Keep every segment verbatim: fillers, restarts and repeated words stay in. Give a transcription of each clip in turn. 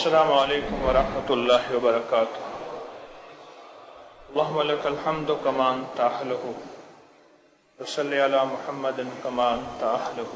السلام علیکم ورحمۃ اللہ وبرکاتہ۔ اللہم لک الحمد کما انت اہلہ وصلی علی محمد کما انت اہلہ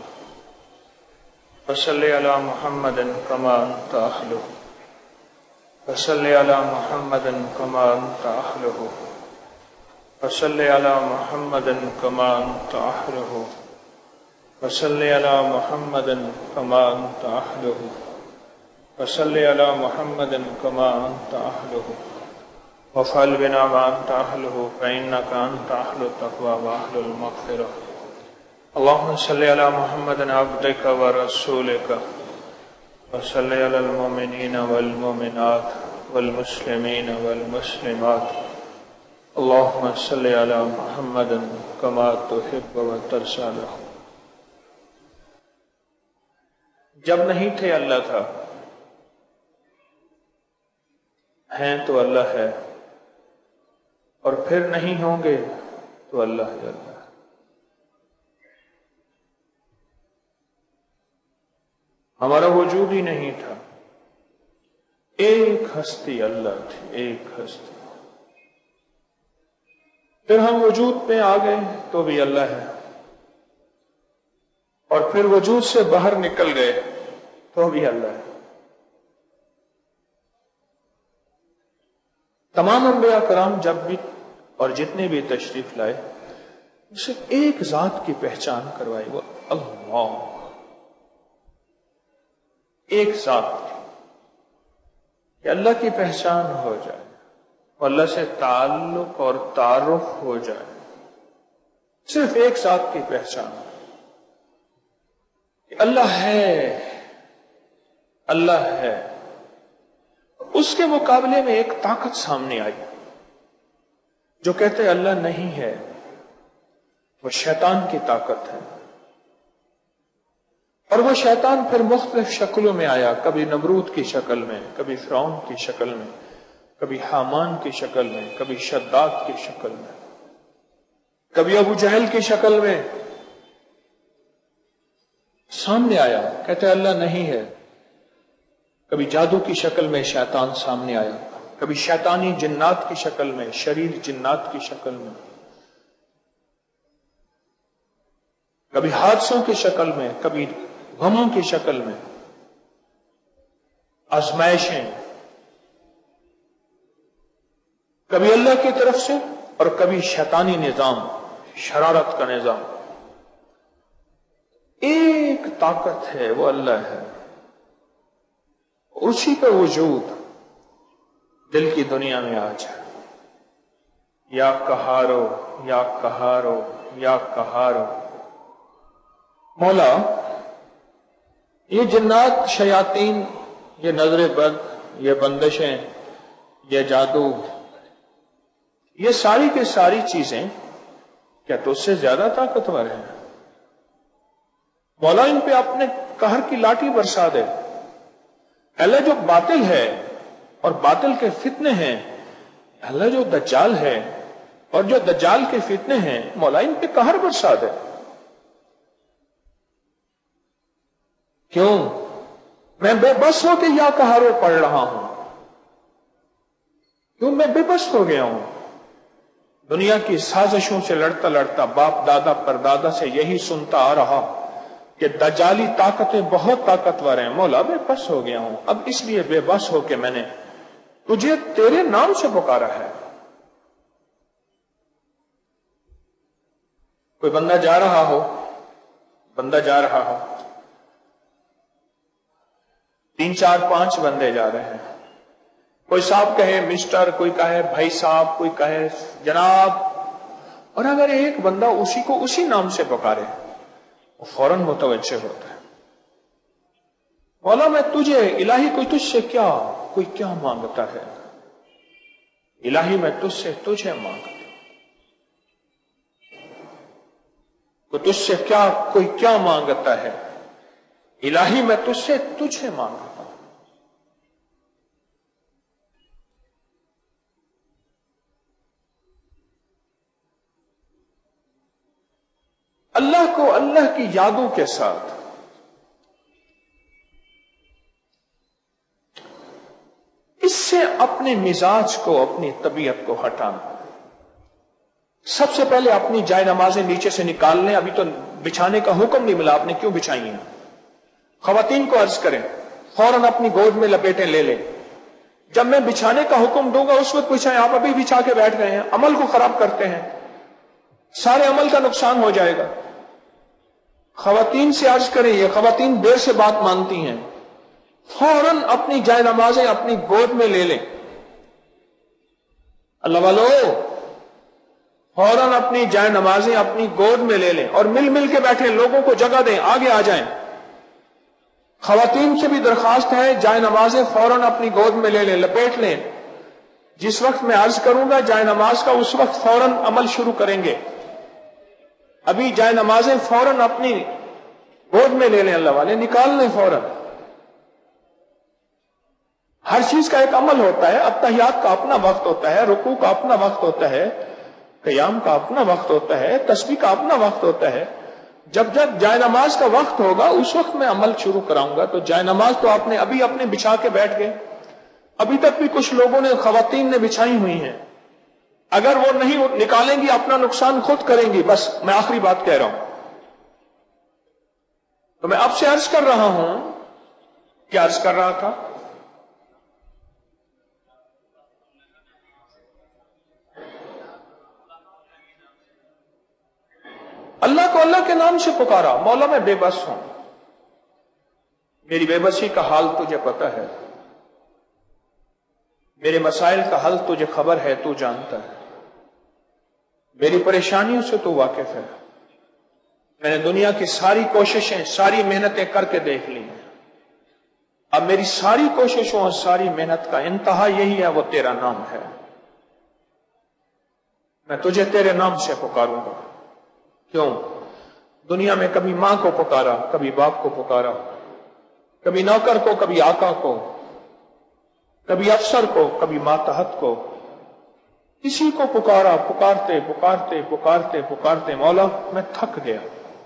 وصلی علی محمد کما انت اہلہ وصلی علی محمد کما انت اہلہ وصلی علی محمد کما انت اہلہ وصلی علی محمد کما انت اہلہ وصلی علی محمد کما انت اہلہ وفعل بنا ما انت اہلہ فانک انت اہل التقوی واہل المغفرہ۔ اللہم صلی علی محمد عبدک ورسولک وصلی علی المؤمنین والمؤمنات والمسلمین والمسلمات۔ اللہم صلی علی محمد کما تحب وترضی۔ جب نہیں تھے اللہ تھا، ہیں تو اللہ ہے، اور پھر نہیں ہوں گے تو اللہ ہی اللہ ہے۔ ہمارا وجود ہی نہیں تھا، ایک ہستی اللہ تھی، ایک ہستی۔ پھر ہم وجود میں آ گئے تو بھی اللہ ہے، اور پھر وجود سے باہر نکل گئے تو بھی اللہ ہے۔ تمام انبیاء کرام جب بھی اور جتنے بھی تشریف لائے، اسے ایک ذات کی پہچان کروائی، وہ اللہ، ایک ذات کہ اللہ کی پہچان ہو جائے، اللہ سے تعلق اور تعارف ہو جائے، صرف ایک ذات کی پہچان کہ اللہ ہے، اللہ ہے۔ اس کے مقابلے میں ایک طاقت سامنے آئی جو کہتے اللہ نہیں ہے، وہ شیطان کی طاقت ہے۔ اور وہ شیطان پھر مختلف شکلوں میں آیا، کبھی نمرود کی شکل میں، کبھی فرعون کی شکل میں، کبھی حامان کی شکل میں، کبھی شداد کی شکل میں، کبھی ابو جہل کی شکل میں سامنے آیا، کہتے اللہ نہیں ہے۔ کبھی جادو کی شکل میں شیطان سامنے آیا، کبھی شیطانی جنات کی شکل میں، شریر جنات کی شکل میں، کبھی حادثوں کی شکل میں، کبھی غموں کی شکل میں، آزمائشیں کبھی اللہ کی طرف سے اور کبھی شیطانی نظام، شرارت کا نظام۔ ایک طاقت ہے، وہ اللہ ہے، اسی کا وجود دل کی دنیا میں آ جائے۔ یا قہارو یا قہارو یا قہارو۔ مولا، یہ جنات، شیاطین، یہ نظر بد، یہ بندشیں، یہ جادو، یہ ساری کی ساری چیزیں کیا تو اس سے زیادہ طاقتور ہیں؟ مولا، ان پہ اپنے قہر کی لاٹھی برسا دے۔ اللہ جو باطل ہے اور باطل کے فتنے ہیں، اللہ جو دجال ہے اور جو دجال کے فتنے ہیں، مولا ان پہ قہر برسا دے۔ کیوں؟ میں بے بس ہو کے یا قہارو پڑھ رہا ہوں، کیوں میں بے بس ہو گیا ہوں؟ دنیا کی سازشوں سے لڑتا لڑتا باپ دادا پر دادا سے یہی سنتا آ رہا کہ دجالی طاقتیں بہت طاقتور ہیں۔ مولا، بے بس ہو گیا ہوں، اب اس لیے بے بس ہو کے میں نے تجھے تیرے نام سے پکارا ہے۔ کوئی بندہ جا رہا ہو بندہ جا رہا ہو تین چار پانچ بندے جا رہے ہیں، کوئی صاحب کہے مسٹر، کوئی کہے بھائی صاحب، کوئی کہے جناب، اور اگر ایک بندہ اسی کو اسی نام سے پکارے وہ فوراً متوجہ ہوتا ہے۔ مولا، میں تجھے الہی کوئی تجھ سے کیا کوئی کیا مانگتا ہے؟ الہی میں تجھ سے تجھے مانگتا ہوں، کوئی تجھ سے کیا کوئی کیا مانگتا ہے؟ الہی میں تجھ سے تجھے مانگتا ہوں۔ اللہ کو اللہ کی یادوں کے ساتھ اس سے اپنے مزاج کو، اپنی طبیعت کو ہٹانا۔ سب سے پہلے اپنی جائے نمازیں نیچے سے نکال لیں۔ ابھی تو بچھانے کا حکم نہیں ملا، آپ نے کیوں بچھائی ہیں؟ خواتین کو عرض کریں فوراً اپنی گود میں لپیٹیں لے لیں۔ جب میں بچھانے کا حکم دوں گا اس وقت بچھائیں۔ آپ ابھی بچھا کے بیٹھ گئے ہیں، عمل کو خراب کرتے ہیں، سارے عمل کا نقصان ہو جائے گا۔ خواتین سے عرض کریں، یہ خواتین دیر سے بات مانتی ہیں، فوراً اپنی جائے نمازیں اپنی گود میں لے لیں۔ اللہ والو، فوراً اپنی جائے نمازیں اپنی گود میں لے لیں اور مل مل کے بیٹھیں، لوگوں کو جگہ دیں، آگے آ جائیں۔ خواتین سے بھی درخواست ہے، جائے نمازیں فوراً اپنی گود میں لے لیں، لپیٹ لیں۔ جس وقت میں عرض کروں گا جائے نماز کا اس وقت فوراً عمل شروع کریں گے۔ ابھی جائے نمازیں فوراً اپنی گود میں لے لیں، اللہ والے نکال لیں فوراً۔ ہر چیز کا ایک عمل ہوتا ہے، اتحیات کا اپنا وقت ہوتا ہے، رکوع کا اپنا وقت ہوتا ہے، قیام کا اپنا وقت ہوتا ہے، تسبیح کا اپنا وقت ہوتا ہے۔ جب جب جائے نماز کا وقت ہوگا اس وقت میں عمل شروع کراؤں گا۔ تو جائے نماز تو آپ نے ابھی اپنے بچھا کے بیٹھ گئے، ابھی تک بھی کچھ لوگوں نے، خواتین نے بچھائی ہوئی ہیں، اگر وہ نہیں نکالیں گی اپنا نقصان خود کریں گی۔ بس میں آخری بات کہہ رہا ہوں، تو میں اب سے عرض کر رہا ہوں، کیا عرض کر رہا تھا؟ اللہ کو اللہ کے نام سے پکارا، مولا میں بے بس ہوں، میری بے بسی کا حال تجھے پتا ہے، میرے مسائل کا حل تجھے خبر ہے، تو جانتا ہے، میری پریشانیوں سے تو واقف ہے۔ میں نے دنیا کی ساری کوششیں، ساری محنتیں کر کے دیکھ لی ہیں، اب میری ساری کوششوں اور ساری محنت کا انتہا یہی ہے، وہ تیرا نام ہے۔ میں تجھے تیرے نام سے پکاروں گا۔ کیوں؟ دنیا میں کبھی ماں کو پکارا، کبھی باپ کو پکارا، کبھی نوکر کو، کبھی آقا کو، کبھی افسر کو، کبھی ماتحت کو، کسی کو پکارا، پکارتے پکارتے پکارتے پکارتے مولا میں تھک گیا،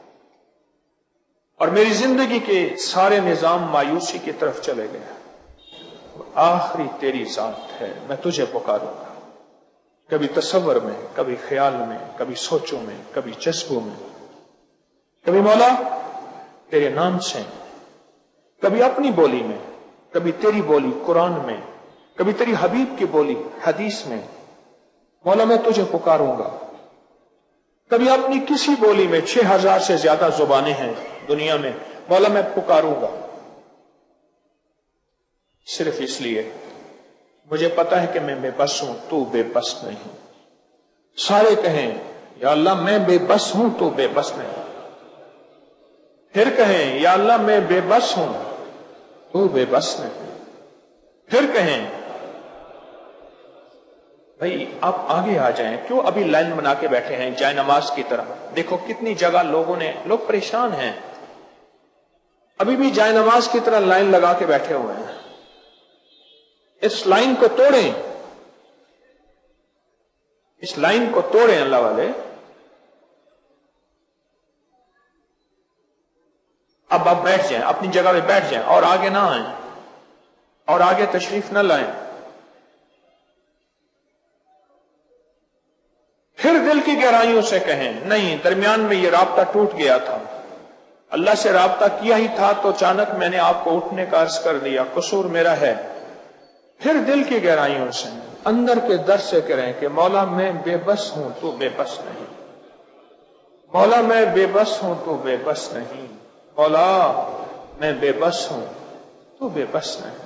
اور میری زندگی کے سارے نظام مایوسی کی طرف چلے گئے۔ آخری تیری ذات ہے، میں تجھے پکاروں گا، کبھی تصور میں، کبھی خیال میں، کبھی سوچوں میں، کبھی جذبوں میں، کبھی مولا تیرے نام سے، کبھی اپنی بولی میں، کبھی تیری بولی قرآن میں، کبھی تیری حبیب کی بولی حدیث میں۔ مولا میں تجھے پکاروں گا، کبھی اپنی کسی بولی میں، چھ ہزار سے زیادہ زبانیں ہیں دنیا میں، مولا میں پکاروں گا، صرف اس لیے مجھے پتا ہے کہ میں بے بس ہوں، تو بے بس نہیں۔ سارے کہیں یا اللہ میں بے بس ہوں، تو بے بس نہیں۔ پھر کہیں یا اللہ میں بے بس ہوں، تو بے بس نہیں۔ پھر کہیں بھائی آپ آگے آ جائیں، کیوں ابھی لائن بنا کے بیٹھے ہیں جائے نماز کی طرح؟ دیکھو کتنی جگہ لوگوں نے، لوگ پریشان ہیں، ابھی بھی جائے نماز کی طرح لائن لگا کے بیٹھے ہوئے ہیں۔ اس لائن کو توڑیں، اس لائن کو توڑیں اللہ والے۔ اب آپ بیٹھ جائیں، اپنی جگہ پہ بیٹھ جائیں، اور آگے نہ آئیں، اور آگے تشریف نہ لائیں۔ پھر دل کی گہرائیوں سے کہیں نہیں، درمیان میں یہ رابطہ ٹوٹ گیا تھا، اللہ سے رابطہ کیا ہی تھا تو اچانک میں نے آپ کو اٹھنے کا عرض کر دیا، قصور میرا ہے۔ پھر دل کی گہرائیوں سے، اندر کے در سے کریں کہ مولا میں بے بس ہوں، تو بے بس نہیں۔ مولا میں بے بس ہوں، تو بے بس نہیں۔ مولا میں بے بس ہوں، تو بے بس نہیں۔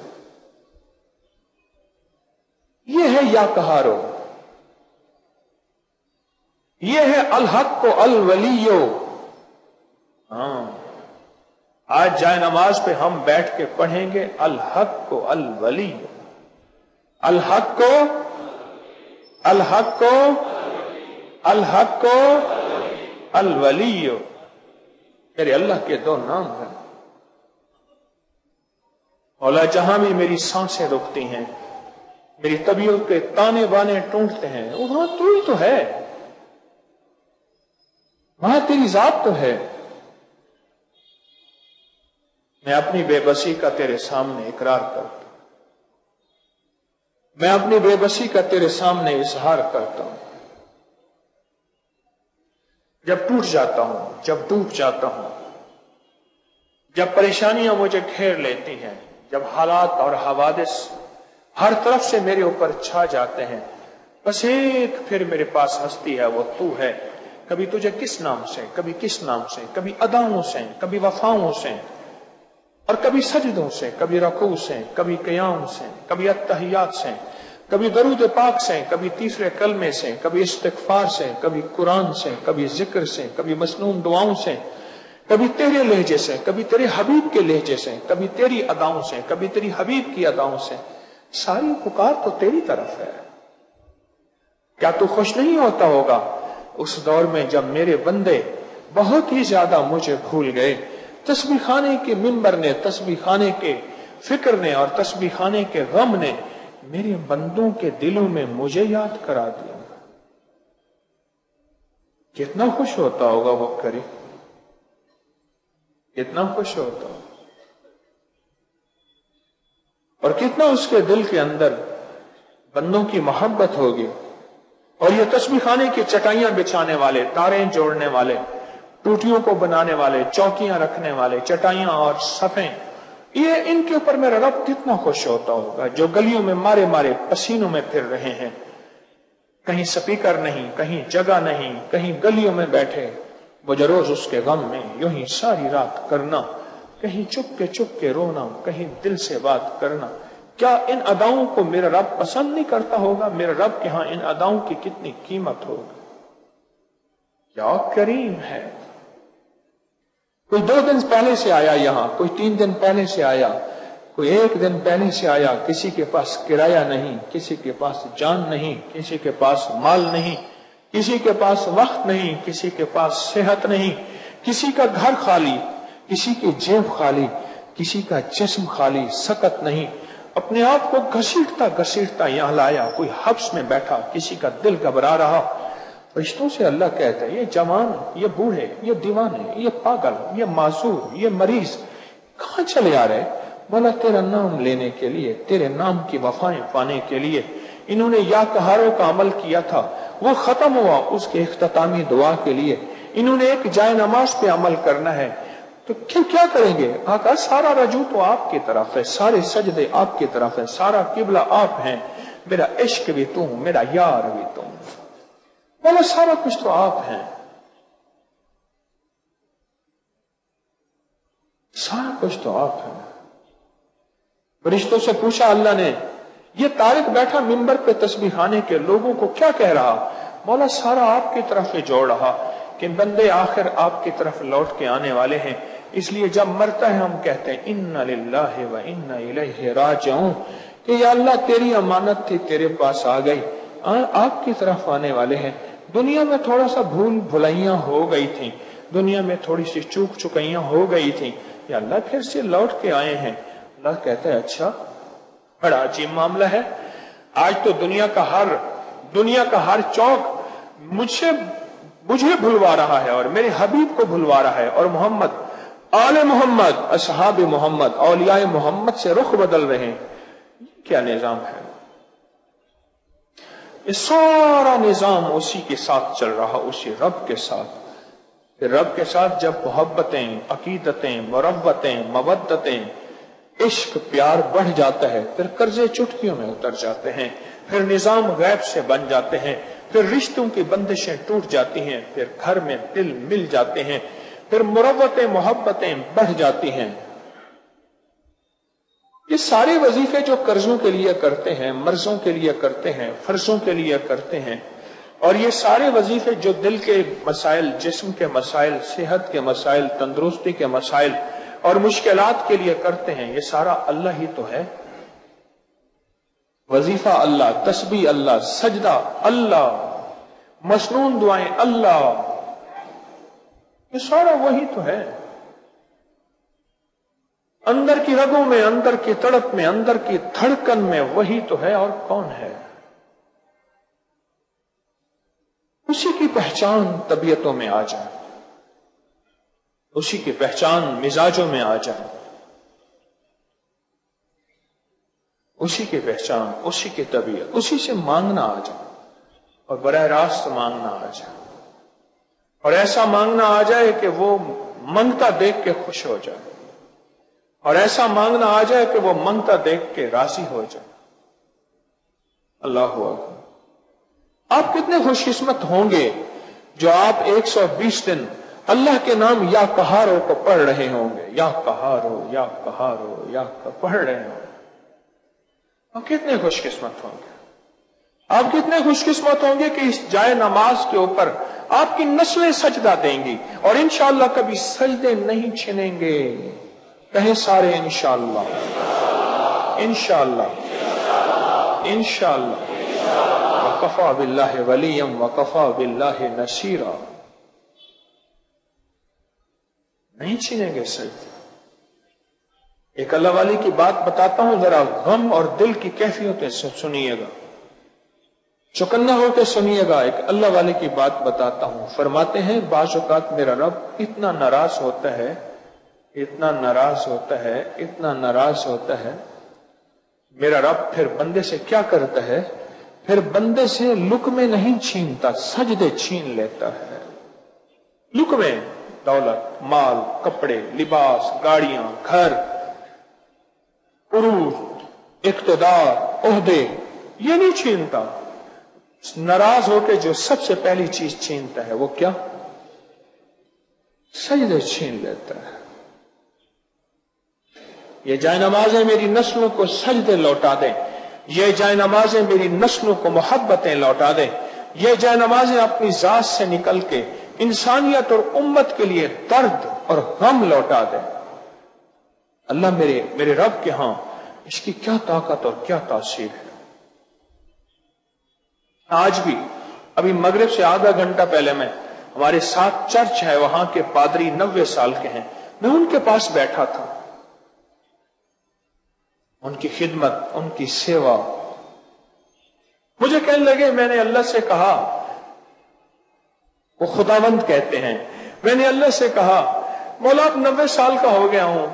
یہ ہے یا کہارو، یہ ہے الحق کو الولیو۔ ہاں آج جائے نماز پہ ہم بیٹھ کے پڑھیں گے الحق کو الولیو، الحق کو الحق کو الحق کو الولیو، میرے اللہ کے دو نام ہیں۔ مولا جہاں بھی میری سانسیں رکتی ہیں، میری طبیعت کے تانے بانے ٹوٹتے ہیں، وہاں تو ہی تو ہے، وہاں تیری ذات تو ہے۔ میں اپنی بے بسی کا تیرے سامنے اقرار کرتا ہوں، میں اپنی بے بسی کا تیرے سامنے اظہار کرتا ہوں. جب ٹوٹ جاتا ہوں، جب ڈوب جاتا ہوں، جب پریشانیاں مجھے گھیر لیتی ہیں، جب حالات اور حوادث ہر طرف سے میرے اوپر چھا جاتے ہیں، بس ایک پھر میرے پاس ہستی ہے، وہ تو ہے. کبھی تجھے کس نام سے، کبھی کس نام سے، کبھی اداؤں سے، کبھی وفاؤں سے، اور کبھی سجدوں سے، کبھی رکوع سے، کبھی قیام سے، کبھی التحیات سے، کبھی درود پاک سے، کبھی تیسرے کلمے سے، کبھی استغفار سے، کبھی قرآن سے، کبھی ذکر سے، کبھی مسنون دعاؤں سے، کبھی تیرے لہجے سے، کبھی تیرے حبیب کے لہجے سے، کبھی تیری اداؤں سے، کبھی تیری حبیب کی اداؤں سے. ساری پکار تو تیری طرف ہے. کیا تو خوش نہیں ہوتا ہوگا اس دور میں جب میرے بندے بہت ہی زیادہ مجھے بھول گئے؟ تسبیح خانے کے منبر نے، تسبیح خانے کے فکر نے اور تسبیح خانے کے غم نے میرے بندوں کے دلوں میں مجھے یاد کرا دیا. کتنا خوش ہوتا ہوگا وہ کرے، کتنا خوش ہوتا ہوگا، اور کتنا اس کے دل کے اندر بندوں کی محبت ہوگی. اور یہ تسبیح خانے کی چٹائیاں بچھانے والے، تاریں جوڑنے والے، ٹوٹیوں کو بنانے والے، چوکیاں رکھنے والے، چٹائیاں اور صفیں، یہ ان کے اوپر میرا رب کتنا خوش ہوتا ہوگا، جو گلیوں میں مارے مارے پسینوں میں پھر رہے ہیں. کہیں سپیکر نہیں، کہیں جگہ نہیں، کہیں گلیوں میں بیٹھے مجھے روز اس کے غم میں یوں ہی ساری رات کرنا، کہیں چپ کے چپ کے رونا، کہیں دل سے بات کرنا. کیا ان اداؤں کو میرا رب پسند نہیں کرتا ہوگا؟ میرے رب کے ہاں ان اداؤں کی کتنی قیمت ہوگی. کیا کریم ہے. کوئی دو دن پہلے سے آیا یہاں، کوئی تین دن پہلے سے آیا، کوئی ایک دن پہلے سے آیا. کسی کے پاس کرایہ نہیں، کسی کے پاس جان نہیں، کسی کے پاس مال نہیں، کسی کے پاس وقت نہیں، کسی کے پاس صحت نہیں، کسی کا گھر خالی، کسی کی جیب خالی، کسی کا جسم خالی، سکت نہیں. اپنے آپ کو گھسیٹتا گھسیٹتا یہاں لایا. کوئی حبس میں بیٹھا، کسی کا دل گھبرا رہا. فرشتوں سے اللہ کہتا ہے، یہ جوان، یہ بوڑھے، یہ دیوانے، یہ پاگل، یہ معذور، یہ مریض کہاں چلے آ رہے؟ بولا تیرا نام لینے کے لیے، تیرے نام کی وفائیں پانے کے لیے. انہوں نے یا کہاروں کا عمل کیا تھا، وہ ختم ہوا اس کے اختتامی دعا کے لیے. انہوں نے ایک جائے نماز پہ عمل کرنا ہے، تو کیا کریں گے؟ آقا سارا رجوع تو آپ کی طرف ہے، سارے سجدے آپ کی طرف ہے، سارا قبلہ آپ ہیں، میرا عشق بھی تو ہوں، میرا یار بھی تو ہوں. بولا سارا کچھ تو آپ ہیں، سارا کچھ تو آپ ہیں. فرشتوں سے پوچھا اللہ نے، یہ طارق بیٹھا منبر پہ تسبیح خانے کے لوگوں کو کیا کہہ رہا؟ مولا سارا آپ کی طرف ہی جوڑ رہا کہ بندے آخر آپ کی طرف لوٹ کے آنے والے ہیں. اس لیے جب مرتا ہے ہم کہتے ہیں انا للہ و انا الیہ راجعون، کہ یا اللہ تیری امانت تھی، تیرے پاس آ گئی، آپ کی طرف آنے والے ہیں. دنیا میں تھوڑا سا بھول بھلائیاں ہو گئی تھیں، دنیا میں تھوڑی سی چوک چکیاں ہو گئی تھیں، یا اللہ پھر سے لوٹ کے آئے ہیں. اللہ کہتا ہے اچھا، بڑا عجیب معاملہ ہے. آج تو دنیا کا ہر دنیا کا ہر چوک مجھے مجھے بھلوا رہا ہے اور میرے حبیب کو بھلوا رہا ہے، اور محمد، آل محمد، اصحاب محمد، اولیاء محمد سے رخ بدل رہے ہیں. کیا نظام ہے؟ یہ سارا نظام اسی کے ساتھ چل رہا، اسی رب کے ساتھ. پھر رب کے ساتھ جب محبتیں، عقیدتیں، مروتیں، مودتیں، عشق، پیار بڑھ جاتا ہے، پھر قرضے چٹکیوں میں اتر جاتے ہیں، پھر نظام غیب سے بن جاتے ہیں، پھر رشتوں کی بندشیں ٹوٹ جاتی ہیں، پھر گھر میں دل مل جاتے ہیں، پھر مروتیں، محبتیں بڑھ جاتی ہیں. یہ سارے وظیفے جو قرضوں کے لیے کرتے ہیں، مرضوں کے لیے کرتے ہیں، فرضوں کے لیے کرتے ہیں، اور یہ سارے وظیفے جو دل کے مسائل، جسم کے مسائل، صحت کے مسائل، تندرستی کے مسائل اور مشکلات کے لیے کرتے ہیں، یہ سارا اللہ ہی تو ہے. وظیفہ اللہ، تسبیح اللہ، سجدہ اللہ، مسنون دعائیں اللہ، یہ سارا وہی تو ہے. اندر کی رگوں میں، اندر کی تڑپ میں، اندر کی دھڑکن میں وہی تو ہے، اور کون ہے؟ اسی کی پہچان طبیعتوں میں آ جائے، اسی کی پہچان مزاجوں میں آ جائے. उसी की पहचान, उसी की तबीयत, उसी से मांगना आ जाए और बराह रास्त मांगना आ जाए, और ऐसा मांगना आ जाए कि वो मांगता देख के खुश हो जाए, और ऐसा मांगना आ जाए कि वो मांगता देख के राजी हो जाए। अल्लाह हू अकबर। आप कितने खुशकिस्मत होंगे जो आप एक सौ बीस दिन अल्लाह के नाम या कहारो को पढ़ रहे होंगे, या कहारो या कहारो या पढ़ रहे होंगे। आप कितने खुशकिस्मत होंगे, आप कितने खुशकिस्मत होंगे कि इस जाए नमाज के ऊपर आपकी नस्लें सजदा देंगी और इंशाअल्लाह कभी सजदे नहीं छिनेंगे। कहें सारे इंशाअल्लाह, इंशाअल्लाह, इंशाअल्लाह। वकफा बिल्लाहि वलियम वकफा बिल्लाहि नसीरा। नहीं छीनेंगे सजदे। एक अल्लाह वाली की बात बताता हूं, जरा गम और दिल की कैफियतें सुनिएगा, चौकन्ना होकर सुनिएगा। एक अल्लाह वाले की बात बताता हूं। फरमाते हैं बाज़ औक़ात मेरा रब इतना नाराज होता है, इतना नाराज होता है, इतना नाराज होता है, मेरा रब फिर बंदे से क्या करता है, फिर बंदे से लुक्मे नहीं छीनता, सजदे छीन लेता है। लुक्मे, दौलत, माल, कपड़े, लिबास, गाड़ियां, घर, उरूज, इक़्तिदार, ओहदे, ये नहीं छीनता। नाराज होकर जो सबसे पहली चीज छीनता है वो क्या? सजदे छीन लेता है। ये जाए नमाजें मेरी नस्लों को सजदे लौटा दें, ये जाए नमाजें मेरी नस्लों को मोहब्बतें लौटा दें, ये जाए नमाजें अपनी जात से निकल के इंसानियत और उम्मत के लिए दर्द और गम लौटा दें। अल्लाह मेरे मेरे रब के हां इसकी क्या ताकत और क्या तासीर है। आज भी अभी मगरिब से आधा घंटा पहले मैं, हमारे साथ चर्च है, वहां के पादरी नब्बे साल के हैं, मैं उनके पास बैठा था। उनकी खिदमत, उनकी सेवा, मुझे कहने लगे, मैंने अल्लाह से कहा, वो खुदावंद कहते हैं, मैंने अल्लाह से कहा मौला अब नब्बे साल का हो गया हूं,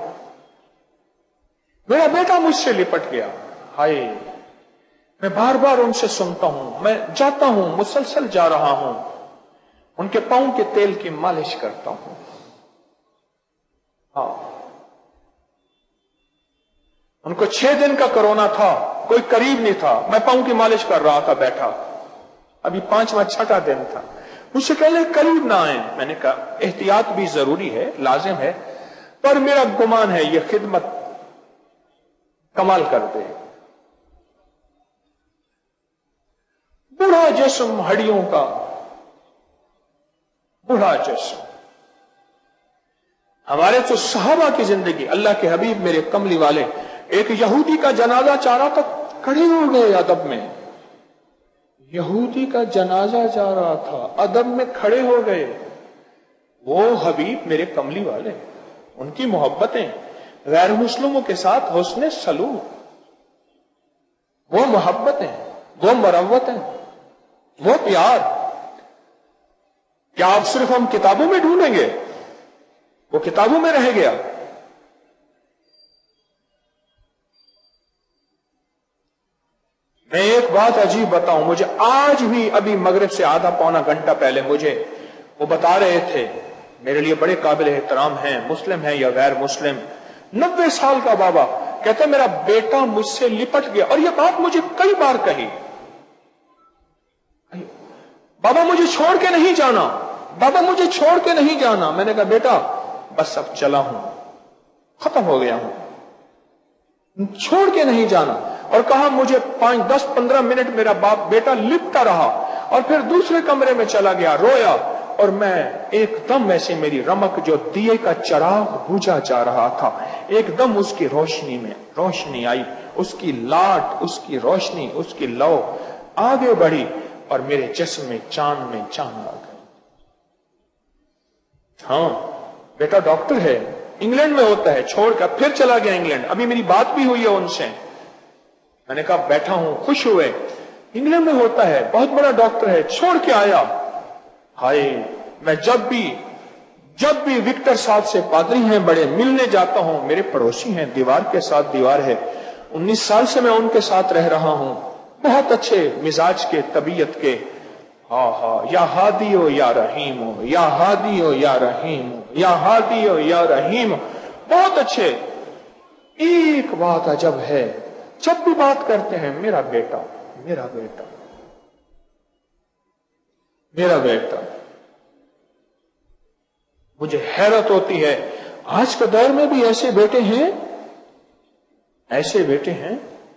मेरा बेटा मुझसे लिपट गया। हाय, मैं बार बार उनसे सुनता हूं, मैं जाता हूं, मुसलसल जा रहा हूं, उनके पांव के तेल की मालिश करता हूं। हाँ, उनको छह दिन का कोरोना था, कोई करीब नहीं था, मैं पांव की मालिश कर रहा था बैठा, अभी पांचवा छठा दिन था। मुझसे कहले करीब ना आए। मैंने कहा एहतियात भी जरूरी है, लाजिम है, पर मेरा गुमान है ये खिदमत कमाल कर दे। बूढ़ा जिस्म, हड्डियों का बूढ़ा जिस्म। हमारे तो सहाबा की जिंदगी, अल्लाह के हबीब मेरे कमली वाले एक यहूदी का जनाजा चाह रहा था, खड़े हो गए अदब में। यहूदी का जनाजा जा रहा था, अदब में खड़े हो गए। वो हबीब मेरे कमली वाले, उनकी मोहब्बतें, गैर मुस्लिमों के साथ हुस्ने सलूक, वो मोहब्बतें, वो मरवतें, वो प्यार, क्या आप सिर्फ हम किताबों में ढूंढेंगे? वो किताबों में रह गया। मैं एक बात अजीब बताऊं, मुझे आज भी अभी मगरिब से आधा पौना घंटा पहले मुझे वो बता रहे थे, मेरे लिए बड़े काबिल एहतराम हैं, मुस्लिम हैं या गैर मुस्लिम, नब्बे साल का बाबा कहते मेरा बेटा मुझसे लिपट गया। और ये बात मुझे कई बार कही, बाबा मुझे छोड़ के नहीं जाना, बाबा मुझे छोड़ के नहीं जाना। मैंने कहा बेटा बस अब चला हूं, खत्म हो गया हूं, छोड़ के नहीं जाना। और कहा मुझे पांच दस पंद्रह मिनट मेरा बाप बेटा लिपटा रहा और फिर दूसरे कमरे में चला गया, रोया, और मैं एकदम ऐसे मेरी रमक जो दिए का चराग बुझा जा रहा था, एकदम उसकी रोशनी में रोशनी आई, उसकी लाट, उसकी रोशनी, उसकी लौ आगे बढ़ी और मेरे जिस्म में चांद में चांद आ गए। हाँ, बेटा डॉक्टर है, इंग्लैंड में होता है, छोड़कर फिर चला गया इंग्लैंड। अभी मेरी बात भी हुई है उनसे, मैंने कहा बैठा हूं, खुश हुए, इंग्लैंड में होता है, बहुत बड़ा डॉक्टर है, छोड़ के आया। हाय, मैं जब भी जब भी विक्टर साहब से, पादरी हैं बड़े, मिलने जाता हूं, मेरे पड़ोसी हैं, दीवार के साथ दीवार है, उन्नीस साल से मैं उनके साथ रह रहा हूं, बहुत अच्छे मिजाज के, तबीयत के। हा हा या हादी हो या रहीम हो, या हादी हो या रहीम हो, या हादी हो या रहीम हो, बहुत अच्छे। एक बात अजब है, जब भी बात करते हैं मेरा बेटा मेरा बेटा मेरा बेटा, मुझे हैरत होती है आज के दौर में भी ऐसे बेटे हैं, ऐसे बेटे हैं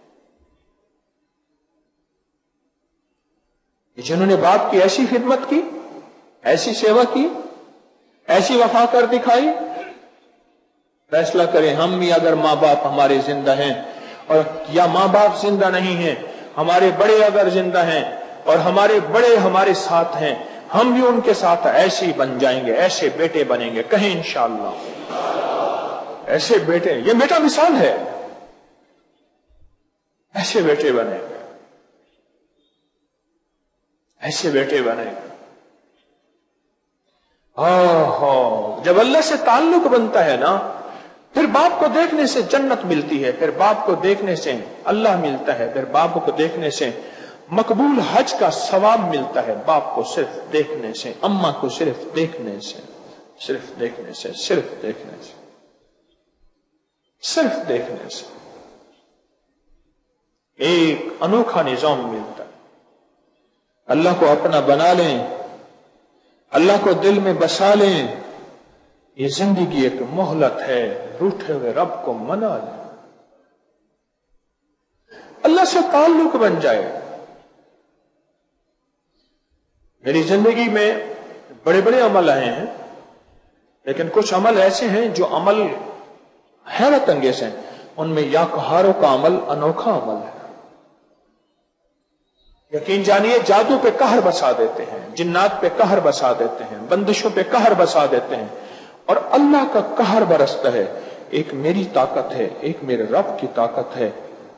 जिन्होंने बाप की ऐसी खिदमत की, ऐसी सेवा की, ऐसी वफा कर दिखाई। फैसला करें हम भी, अगर माँ बाप हमारे जिंदा हैं, और या माँ बाप जिंदा नहीं हैं, हमारे बड़े अगर जिंदा हैं और हमारे बड़े हमारे साथ हैं, हम भी उनके साथ ऐसे ही बन जाएंगे, ऐसे बेटे बनेंगे। कहें इंशाअल्लाह, ऐसे बेटे, ये बेटा मिसाल है, ऐसे बेटे बनेंगे, ऐसे बेटे बनेंगे। हाँ, जब अल्लाह से ताल्लुक बनता है ना, फिर बाप को देखने से जन्नत मिलती है, फिर बाप को देखने से अल्लाह मिलता है, फिर बाप को देखने से मकबूल हज का सवाब मिलता है। बाप को सिर्फ देखने से, अम्मा को सिर्फ देखने से, सिर्फ देखने से, सिर्फ देखने से, सिर्फ देखने से एक अनोखा निजाम मिलता है। अल्लाह को अपना बना लें, अल्लाह को दिल में बसा लें। ये जिंदगी एक मोहलत है, रूठे हुए रब को मना लें, अल्लाह से ताल्लुक बन जाए। मेरी जिंदगी में बड़े बड़े अमल आए हैं, लेकिन कुछ अमल ऐसे हैं जो अमल हैरत अंगेज हैं। उनमें या कहारों का अमल अनोखा अमल है। यकीन जानिए, जादू पे कहर बसा देते हैं, जिन्नात पे कहर बसा देते हैं, बंदिशों पे कहर बसा देते हैं, और अल्लाह का कहर बरसता है। एक मेरी ताकत है, एक मेरे रब की ताकत है।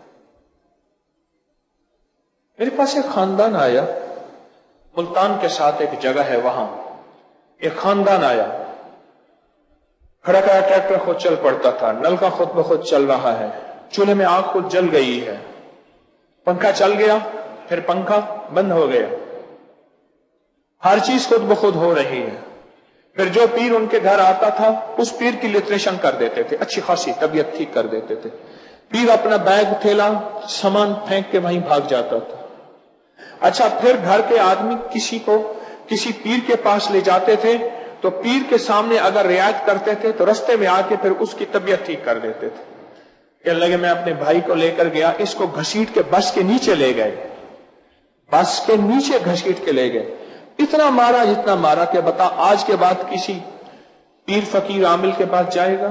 मेरे पास एक खानदान आया, मुल्तान के साथ एक जगह है, वहां एक खानदान आया, खड़ा खड़ा ट्रैक्टर खुद चल पड़ता था, नल का खुद ब खुद चल रहा है, चूल्हे में आग खुद जल गई है, पंखा चल गया, फिर पंखा बंद हो गया, हर चीज खुद ब खुद हो रही है। फिर जो पीर उनके घर आता था, उस पीर की लिट्रेशन कर देते थे, अच्छी खासी तबीयत ठीक कर देते थे। पीर अपना बैग थैला सामान फेंक के वहीं भाग जाता था। अच्छा, फिर घर के आदमी किसी को किसी पीर के पास ले जाते थे, तो पीर के सामने अगर रियायत करते थे तो रास्ते में आके फिर उसकी तबीयत ठीक कर देते थे। कहने लगे मैं अपने भाई को लेकर गया, इसको घसीट के बस के नीचे ले गए, बस के नीचे घसीट के ले गए, इतना मारा जितना मारा कि बता आज के बाद किसी पीर फकीर आमिल के पास जाएगा?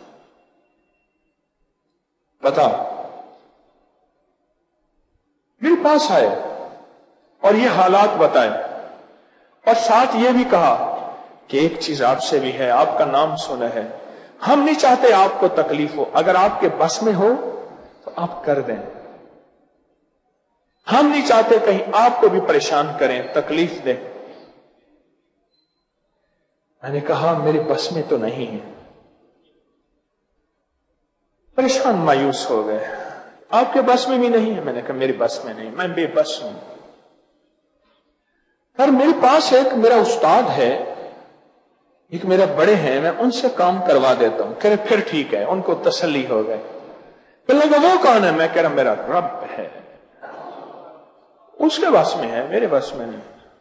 बता। मेरे पास आए और ये हालात बताए, और साथ ये भी कहा कि एक चीज आपसे भी है, आपका नाम सुना है, हम नहीं चाहते आपको तकलीफ हो, अगर आपके बस में हो तो आप कर दें, हम नहीं चाहते कहीं आपको भी परेशान करें, तकलीफ दें। मैंने कहा मेरे बस में तो नहीं है। परेशान मायूस हो गए, आपके बस में भी नहीं है? मैंने कहा मेरी बस में नहीं, मैं बेबस हूं। पर मेरे पास एक मेरा उस्ताद है, एक मेरा बड़े हैं, मैं उनसे काम करवा देता हूं। कह रहे फिर ठीक है, उनको तसल्ली हो गए। फिर लगा वो कौन है? मैं कह रहा मेरा रब है, उसके बस में है, मेरे बस में नहीं।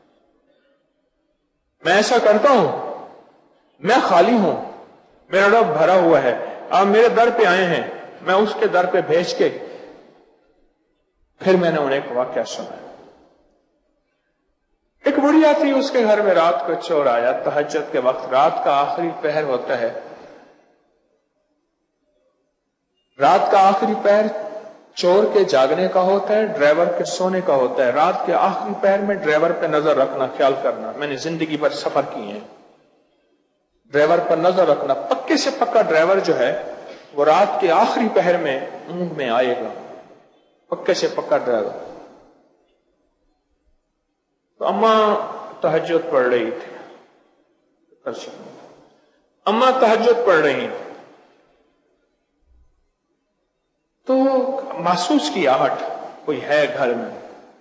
मैं ऐसा करता हूं, मैं खाली हूं, मेरा रब भरा हुआ है, आप मेरे दर पे आए हैं, मैं उसके दर पे भेज के फिर मैंने उन्हें एक वाकया सुनाया। एक बुढ़िया थी, उसके घर में रात को चोर आया, तहज्जुद के वक्त, रात का आखिरी पहर होता है, रात का आखिरी पहर चोर के जागने का होता है, ड्राइवर के सोने का होता है। रात के आखिरी पहर में ड्राइवर पे नजर रखना, ख्याल करना, मैंने जिंदगी भर सफर किए हैं, ड्राइवर पर नजर रखना। पक्के से पक्का ड्राइवर जो है वो रात के आखिरी पहर में ऊंघ में आएगा, पक्के से पक्का ड्राइवर। तो अम्मा तहज्जुद पढ़ रही थी, अम्मा तहज्जुद पढ़ रही थी, तो محسوس کی آہٹ کوئی ہے گھر میں،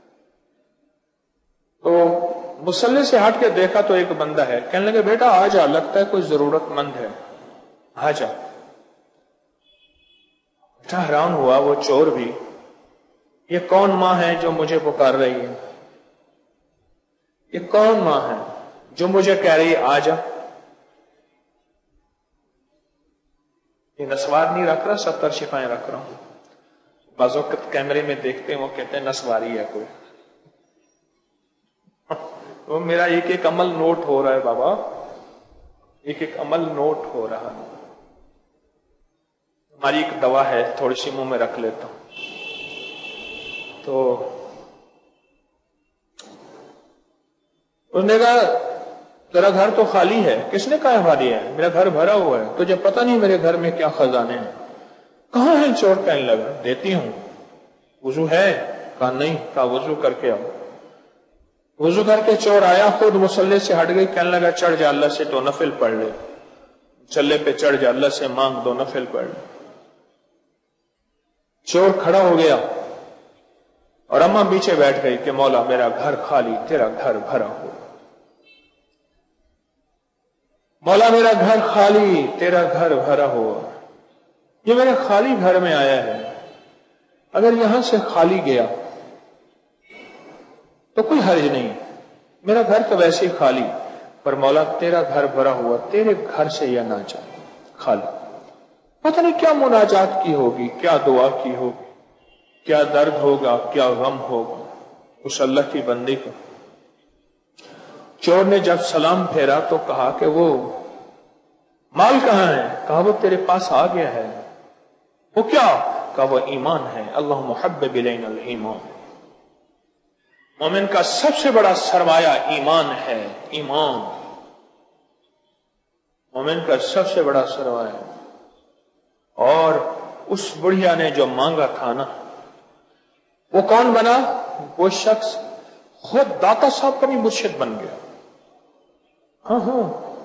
تو مصلی سے ہٹ کے دیکھا تو ایک بندہ ہے، کہنے لگے بیٹا آ جا، لگتا ہے کوئی ضرورت مند ہے، آ جا۔ بیٹا حیران ہوا وہ چور بھی، یہ کون ماں ہے جو مجھے پکار رہی ہے؟ یہ کون ماں ہے جو مجھے کہہ رہی ہے آ جا؟ یہ نسوار نہیں رکھ رہا، ستر شفائیں رکھ رہا ہوں۔ بعض وقت کیمرے میں دیکھتے ہیں وہ کہتے ہیں نسواری ہے کوئی، وہ میرا ایک ایک عمل نوٹ ہو رہا ہے بابا، ایک ایک عمل نوٹ ہو رہا ہے۔ ہماری ایک دوا ہے، تھوڑی سی منہ میں رکھ لیتا ہوں۔ تو اس نے کہا تیرا گھر تو خالی ہے۔ کس نے کہا خالی ہے؟ میرا گھر بھرا ہوا ہے، تجھے پتہ نہیں میرے گھر میں کیا خزانے ہیں؟ کہاں ہے؟ چور کہنے لگا دیتی ہوں۔ وضو ہے؟ کہا نہیں۔ کہا وضو کر کے آؤ۔ وضو کر کے چور آیا، خود مصلی سے ہٹ گئی، کہنے لگا چڑھ جا اللہ سے تو نفل پڑھ لے، چلے پہ چڑھ جا اللہ سے مانگ دو نفل پڑھ لے۔ چور کھڑا ہو گیا اور اماں پیچھے بیٹھ گئی کہ مولا میرا گھر خالی، تیرا گھر بھرا ہو۔ مولا میرا گھر خالی، تیرا گھر بھرا ہو۔ یہ میرے خالی گھر میں آیا ہے، اگر یہاں سے خالی گیا تو کوئی حرج نہیں، میرا گھر تو ویسے ہی خالی، پر مولا تیرا گھر بھرا ہوا، تیرے گھر سے یہ نہ جائے خالی۔ پتہ نہیں کیا مناجات کی ہوگی، کیا دعا کی ہوگی، کیا درد ہوگا، کیا غم ہوگا اس اللہ کی بندی کو۔ چور نے جب سلام پھیرا تو کہا کہ وہ مال کہاں ہے؟ کہا وہ تیرے پاس آ گیا ہے۔ وہ کیا؟ کہا وہ ایمان ہے، اللہم حبب الینا الایمان۔ مومن کا سب سے بڑا سرمایہ ایمان ہے، ایمان مومن کا سب سے بڑا سرمایہ ہے۔ اور اس بڑھیا نے جو مانگا تھا نا، وہ کون بنا؟ وہ شخص خود داتا صاحب کا بھی مرشد بن گیا۔ ہاں ہاں،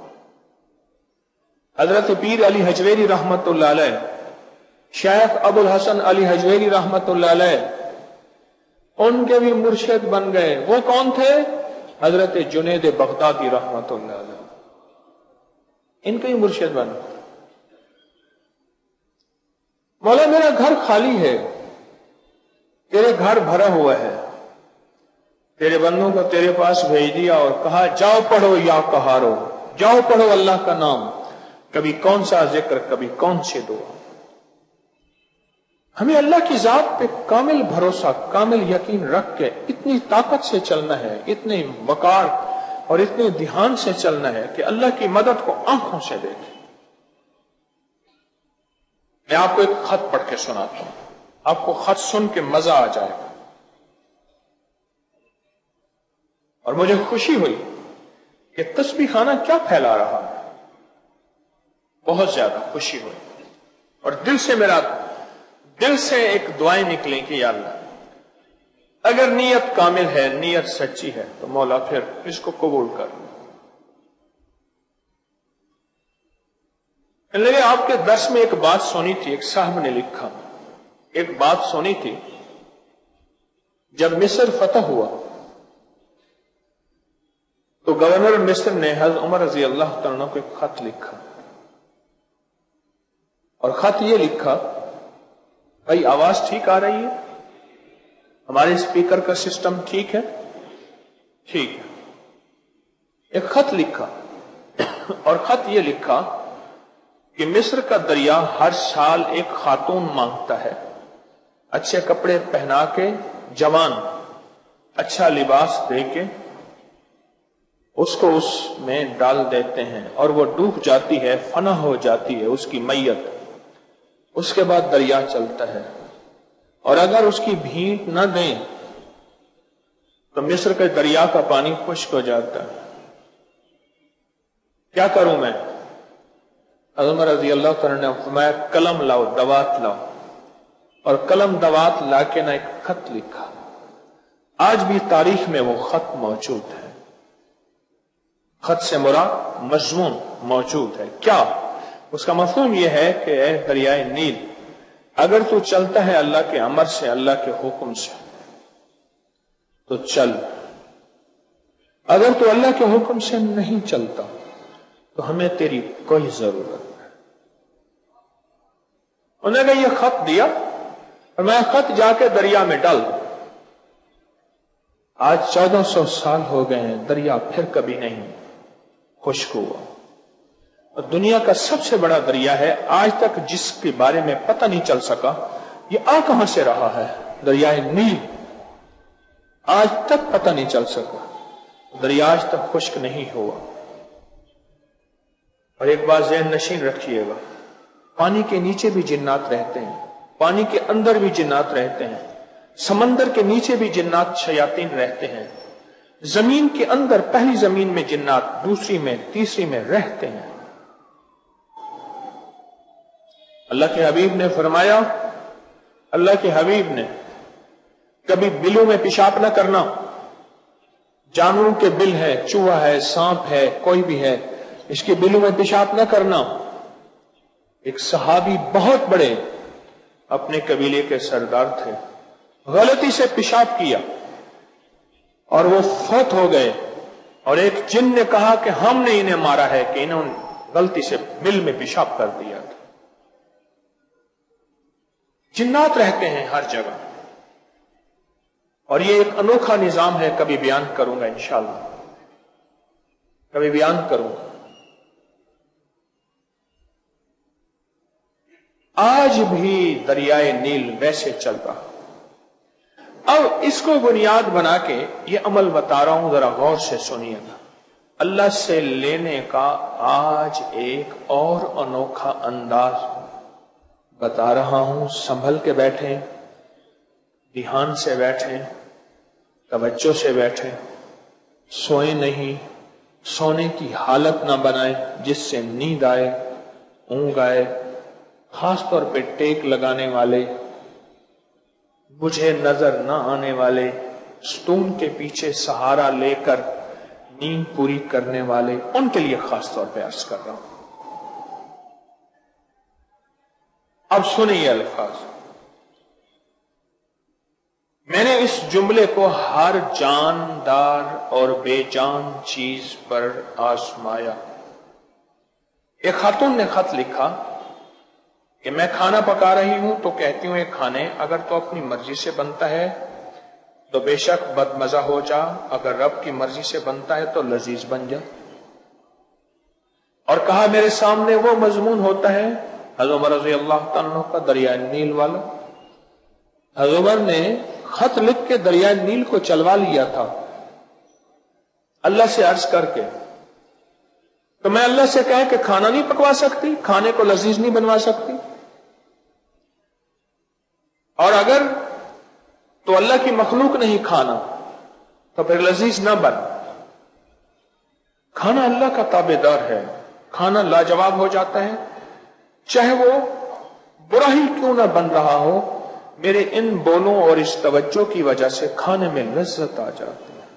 حضرت پیر علی حجویری رحمت اللہ علیہ، شیخ ابو الحسن علی حجویری رحمت اللہ علیہ، ان کے بھی مرشد بن گئے۔ وہ کون تھے؟ حضرت جنید بغدادی رحمت اللہ علیہ، ان کے بھی مرشد بن گئے۔ مولا میرا گھر خالی ہے، تیرے گھر بھرا ہوا ہے، تیرے بندوں کو تیرے پاس بھیج دیا اور کہا جاؤ پڑھو یا کہارو، جاؤ پڑھو اللہ کا نام، کبھی کون سا ذکر، کبھی کون سی دعا۔ ہمیں اللہ کی ذات پہ کامل بھروسہ، کامل یقین رکھ کے اتنی طاقت سے چلنا ہے، اتنے وقار اور اتنے دھیان سے چلنا ہے کہ اللہ کی مدد کو آنکھوں سے دیکھیں۔ میں آپ کو ایک خط پڑھ کے سناتا ہوں، آپ کو خط سن کے مزہ آ جائے گا، اور مجھے خوشی ہوئی کہ تسبیح خانہ کیا پھیلا رہا ہے، بہت زیادہ خوشی ہوئی، اور دل سے میرا دل سے ایک دعائیں نکلیں کہ یا اللہ اگر نیت کامل ہے، نیت سچی ہے تو مولا پھر اس کو قبول کر۔ لگے آپ کے درس میں ایک بات سنی تھی، ایک صاحب نے لکھا، ایک بات سنی تھی، جب مصر فتح ہوا تو گورنر مصر نے حضرت عمر رضی اللہ تعالیٰ عنہ کو ایک خط لکھا، اور خط یہ لکھا، بھائی آواز ٹھیک آ رہی ہے؟ ہمارے اسپیکر کا سسٹم ٹھیک ہے؟ ٹھیک ہے۔ ایک خط لکھا، اور خط یہ لکھا کہ مصر کا دریا ہر سال ایک خاتون مانگتا ہے، اچھے کپڑے پہنا کے، جوان اچھا لباس دے کے اس کو اس میں ڈال دیتے ہیں، اور وہ ڈوب جاتی ہے، فنا ہو جاتی ہے اس کی میت، اس کے بعد دریا چلتا ہے، اور اگر اس کی بھیٹ نہ دیں تو مصر کے دریا کا پانی خشک ہو جاتا ہے۔ کیا کروں میں؟ عمر رضی اللہ تعالیٰ نے فرمایا قلم لاؤ، دوات لاؤ، اور قلم دوات لا کے نہ ایک خط لکھا۔ آج بھی تاریخ میں وہ خط موجود ہے، خط سے مراد مضمون موجود ہے۔ کیا اس کا مفہوم یہ ہے کہ اے دریائے نیل، اگر تو چلتا ہے اللہ کے امر سے، اللہ کے حکم سے تو چل، اگر تو اللہ کے حکم سے نہیں چلتا تو ہمیں تیری کوئی ضرورت نہیں۔ انہوں نے یہ خط دیا اور میں خط جا کے دریا میں ڈال دوں۔ آج چودہ سو سال ہو گئے ہیں، دریا پھر کبھی نہیں خشک ہوا، اور دنیا کا سب سے بڑا دریا ہے آج تک جس کے بارے میں پتہ نہیں چل سکا یہ آ کہاں سے رہا ہے، دریائے نیل، آج تک پتہ نہیں چل سکا، دریا آج تک خشک نہیں ہوا۔ اور ایک بات ذہن نشین رکھیے گا، پانی کے نیچے بھی جنات رہتے ہیں، پانی کے اندر بھی جنات رہتے ہیں، سمندر کے نیچے بھی جنات شیاطین رہتے ہیں، زمین کے اندر پہلی زمین میں جنات، دوسری میں، تیسری میں رہتے ہیں۔ اللہ کے حبیب نے فرمایا، اللہ کے حبیب نے کبھی بلوں میں پیشاب نہ کرنا، جانوروں کے بل ہے، چوہا ہے، سانپ ہے، کوئی بھی ہے، اس کے بلوں میں پیشاب نہ کرنا۔ ایک صحابی بہت بڑے اپنے قبیلے کے سردار تھے، غلطی سے پیشاب کیا اور وہ فوت ہو گئے، اور ایک جن نے کہا کہ ہم نے انہیں مارا ہے کہ انہوں نے غلطی سے بل میں پیشاب کر دیا تھا۔ جنات رہتے ہیں ہر جگہ، اور یہ ایک انوکھا نظام ہے، کبھی بیان کروں گا انشاءاللہ، کبھی بیان کروں گا۔ آج بھی دریائے نیل ویسے چل رہا۔ اب اس کو بنیاد بنا کے یہ عمل بتا رہا ہوں، ذرا غور سے سنیے گا۔ اللہ سے لینے کا آج ایک اور انوکھا انداز بتا رہا ہوں، سنبھل کے بیٹھیں، دھیان سے بیٹھیں، توجہ سے بیٹھیں، سوئیں نہیں، سونے کی حالت نہ بنائیں جس سے نیند آئے، اونگ آئے، خاص طور پہ ٹیک لگانے والے، مجھے نظر نہ آنے والے، ستون کے پیچھے سہارا لے کر نیند پوری کرنے والے، ان کے لیے خاص طور پہ عرض کر رہا ہوں۔ اب سنیں یہ الفاظ، میں نے اس جملے کو ہر جاندار اور بے جان چیز پر آزمایا۔ ایک خاتون نے خط لکھا کہ میں کھانا پکا رہی ہوں تو کہتی ہوں، ایک کھانے اگر تو اپنی مرضی سے بنتا ہے تو بے شک بد مزہ ہو جا، اگر رب کی مرضی سے بنتا ہے تو لذیذ بن جا۔ اور کہا میرے سامنے وہ مضمون ہوتا ہے حضرت عمر رضی اللہ تعالیٰ کا، دریائے نیل والا۔ حضرت عمر نے خط لکھ کے دریائے نیل کو چلوا لیا تھا اللہ سے عرض کر کے، تو میں اللہ سے کہا کہ کھانا نہیں پکوا سکتی، کھانے کو لذیذ نہیں بنوا سکتی؟ اور اگر تو اللہ کی مخلوق نہیں کھانا تو پھر لذیذ نہ بن۔ کھانا اللہ کا تابع دار ہے، کھانا لاجواب ہو جاتا ہے، چاہے وہ برا ہی کیوں نہ بن رہا ہو، میرے ان بولوں اور اس توجہ کی وجہ سے کھانے میں لذت آ جاتی ہے۔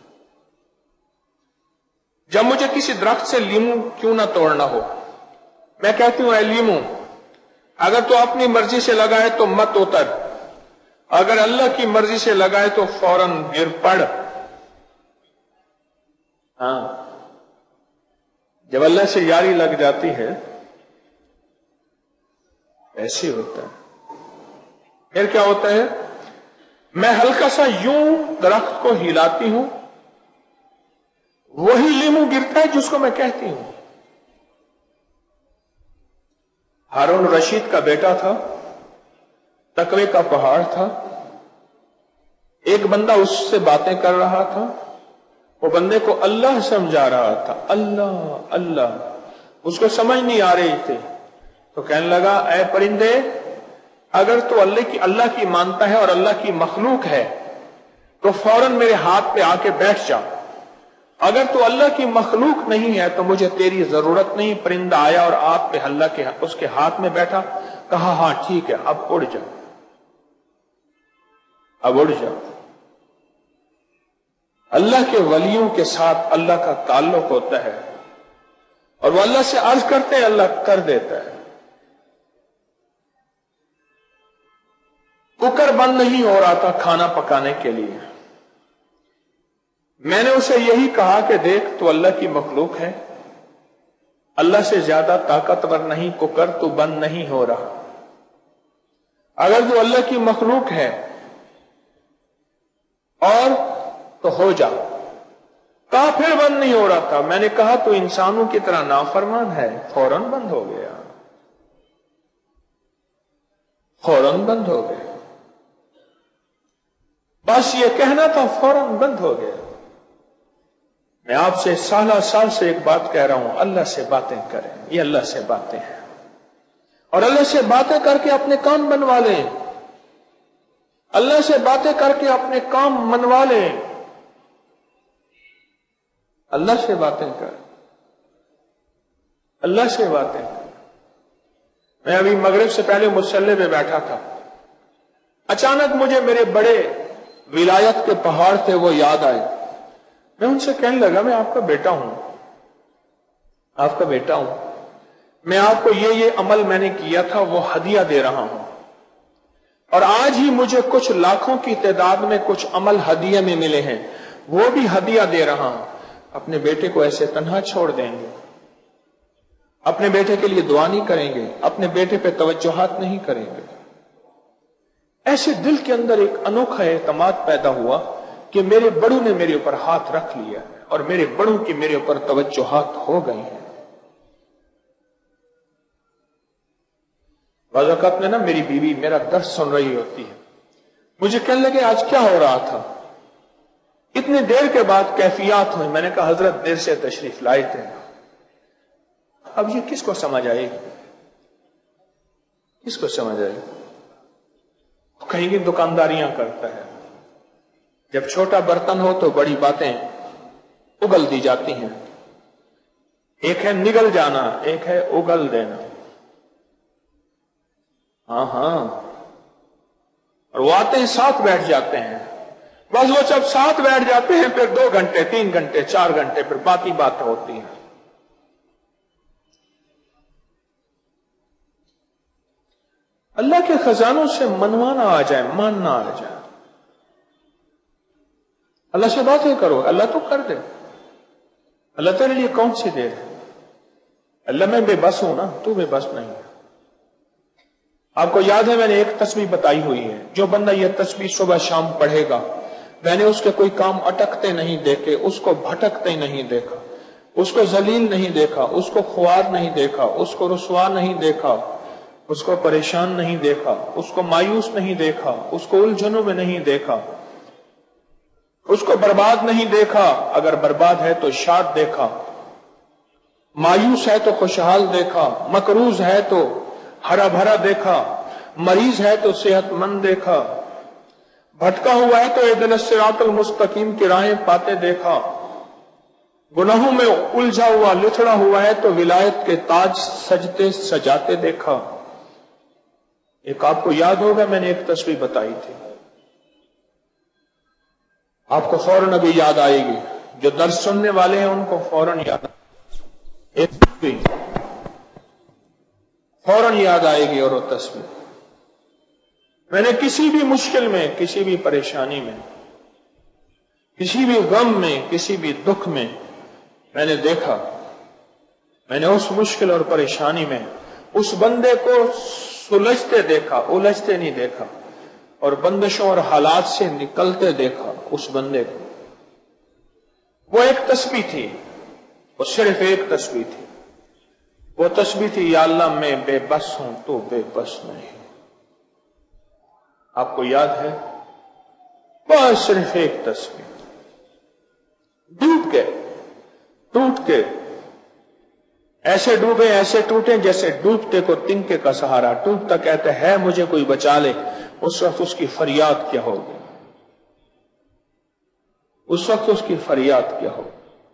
جب مجھے کسی درخت سے لیموں کیوں نہ توڑنا ہو، میں کہتی ہوں اے لیموں اگر تو اپنی مرضی سے لگائے تو مت اتر، اگر اللہ کی مرضی سے لگائے تو فوراً گر پڑ۔ ہاں، جب اللہ سے یاری لگ جاتی ہے ایسے ہوتا ہے۔ پھر کیا ہوتا ہے، میں ہلکا سا یوں درخت کو ہلاتی ہوں، وہی لیموں گرتا ہے جس کو میں کہتی ہوں۔ ہارون رشید کا بیٹا تھا، تقوی کا پہاڑ تھا، ایک بندہ اس سے باتیں کر رہا تھا، وہ بندے کو اللہ سمجھا رہا تھا، اللہ اللہ، اس کو سمجھ نہیں آ رہی تھی، تو کہنے لگا اے پرندے اگر تو اللہ کی اللہ کی مانتا ہے اور اللہ کی مخلوق ہے تو فوراً میرے ہاتھ پہ آ کے بیٹھ جا، اگر تو اللہ کی مخلوق نہیں ہے تو مجھے تیری ضرورت نہیں۔ پرندہ آیا اور آپ پہ اللہ کے اس کے ہاتھ میں بیٹھا، کہا ہاں ٹھیک ہے اب اڑ جا، اب اڑ جا۔ اللہ کے ولیوں کے ساتھ اللہ کا تعلق ہوتا ہے اور وہ اللہ سے عرض کرتے ہیں، اللہ کر دیتا ہے۔ कुकर बंद नहीं हो रहा था खाना पकाने के लिए। मैंने उसे यही कहा कि देख, तू अल्लाह की मखलूक है, अल्लाह से ज्यादा ताकतवर नहीं कुकर, तू बंद नहीं हो रहा। अगर तू अल्लाह की मखलूक है और तो हो जा। कहा फिर बंद नहीं हो रहा था। मैंने कहा तू इंसानों की तरह नाफरमान है, फौरन बंद हो गया, फौरन बंद हो गया। बस ये कहना था, फौरन बंद हो गया। मैं आपसे साल साल से एक बात कह रहा हूं, अल्लाह से बातें करें। ये अल्लाह से बातें हैं और अल्लाह से बातें करके अपने काम बनवा लें। अल्लाह से बातें करके अपने काम मनवा लें। अल्लाह से बातें कर, अल्लाह से बातें कर। मैं अभी मगरिब से पहले मुसल्ले पे बैठा था, अचानक मुझे मेरे बड़े विलायत के पहाड़ थे वो याद आए। मैं उनसे कहने लगा, मैं आपका बेटा हूं, आपका बेटा हूं, मैं आपको ये ये अमल मैंने किया था वो हदिया दे रहा हूं, और आज ही मुझे कुछ लाखों की तादाद में कुछ अमल हदिया में मिले हैं, वो भी हदिया दे रहा हूं। अपने बेटे को ऐसे तन्हा छोड़ देंगे, अपने बेटे के लिए दुआ नहीं करेंगे, अपने बेटे पे तवज्जुहात नहीं करेंगे। ऐसे दिल के अंदर एक अनोखा एतमाद पैदा हुआ कि मेरे बड़ों ने मेरे ऊपर हाथ रख लिया है और मेरे बड़ों की मेरे ऊपर तवज्जुहात हो गई हैं। बाज़ औक़ात में ना मेरी बीवी मेरा दर्द सुन रही होती है, मुझे कहने लगे आज क्या हो रहा था। इतनी देर के बाद कैफियत हुई। मैंने कहा हजरत देर से तशरीफ लाए थे। अब ये किसको समझ आएगी, किसको समझ आएगी। कहीं की दुकानदारियां करता है, जब छोटा बर्तन हो तो बड़ी बातें उगल दी जाती हैं। एक है निगल जाना, एक है उगल देना। हाँ हाँ, और वो आते हैं साथ बैठ जाते हैं। बस वो जब साथ बैठ जाते हैं फिर दो घंटे तीन घंटे चार घंटे फिर बात ही बात होती है। अल्लाह के खजानों से मनवाना आ जाए, मानना आ जाए। अल्लाह से बातें करो, अल्लाह तो कर दे। अल्लाह तेरे लिए कौन सी देर है। अल्लाह मैं बेबस हूं ना, तू बेबस नहीं है। आपको याद है मैंने एक तस्बीह बताई हुई है, जो बंदा यह तस्बीह सुबह शाम पढ़ेगा, मैंने उसके कोई काम अटकते नहीं देखे, उसको भटकते नहीं देखा, उसको जलील नहीं देखा, उसको ख्वार नहीं देखा, उसको रुसवा नहीं देखा, उसको परेशान नहीं देखा, उसको मायूस नहीं देखा, उसको उलझनों में नहीं देखा, उसको बर्बाद नहीं देखा। अगर बर्बाद है तो शाद देखा, मायूस है तो खुशहाल देखा, मकरूज है तो हरा भरा देखा, मरीज है तो सेहतमंद देखा, भटका हुआ है तो इहदिना सिरातल मुस्तकीम की राहें पाते देखा, गुनाहों में उलझा हुआ लिथड़ा हुआ है तो विलायत के ताज सजते सजाते देखा। एक आपको याद होगा मैंने एक तस्वीर बताई थी, आपको फौरन अभी याद आएगी, जो दर्स सुनने वाले हैं उनको फौरन याद आएगी, एक तस्वीर फौरन याद आएगी। और वो तस्वीर मैंने किसी भी मुश्किल में, किसी भी परेशानी में, किसी भी गम में, किसी भी दुख में मैंने देखा, मैंने उस मुश्किल और परेशानी में उस बंदे को सुलझते देखा, उलझते नहीं देखा, और बंदिशों और हालात से निकलते देखा उस बंदे को। वो एक तस्बीह थी, वो सिर्फ एक तस्बीह थी। वो तस्बीह थी, या अल्लाह मैं बेबस हूं तो बेबस नहीं। आपको याद है, बस सिर्फ एक तस्बीह, डूब के टूट के ऐसे डूबे ऐसे टूटे जैसे डूबते को तिनके का सहारा, टूटता कहते है मुझे कोई बचा ले। उस वक्त उसकी फरियाद क्या होगी, उस वक्त उसकी फरियाद क्या होगी।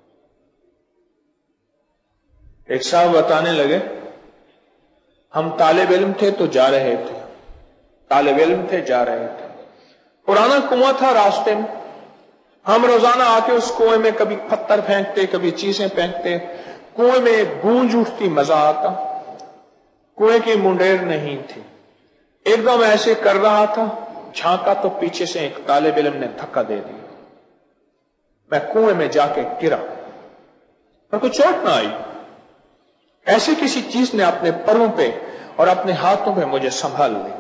एक साहब बताने लगे, हम तालिब इल्म थे तो जा रहे थे, तालिब इल्म थे जा रहे थे, पुराना कुआं था रास्ते में, हम रोजाना आके उस कुएं में कभी पत्थर फेंकते, कभी चीजें फेंकते, कुएं में एक गूंज उठती, मजा आता। कुएं की मुंडेर नहीं थी, एकदम ऐसे कर रहा था झांका तो पीछे से एक तालिब इल्म ने धक्का दे दिया। मैं कुएं में जाके गिरा, पर कोई चोट ना आई। ऐसे किसी चीज ने अपने परों पे और अपने हाथों पे मुझे संभाल लिया।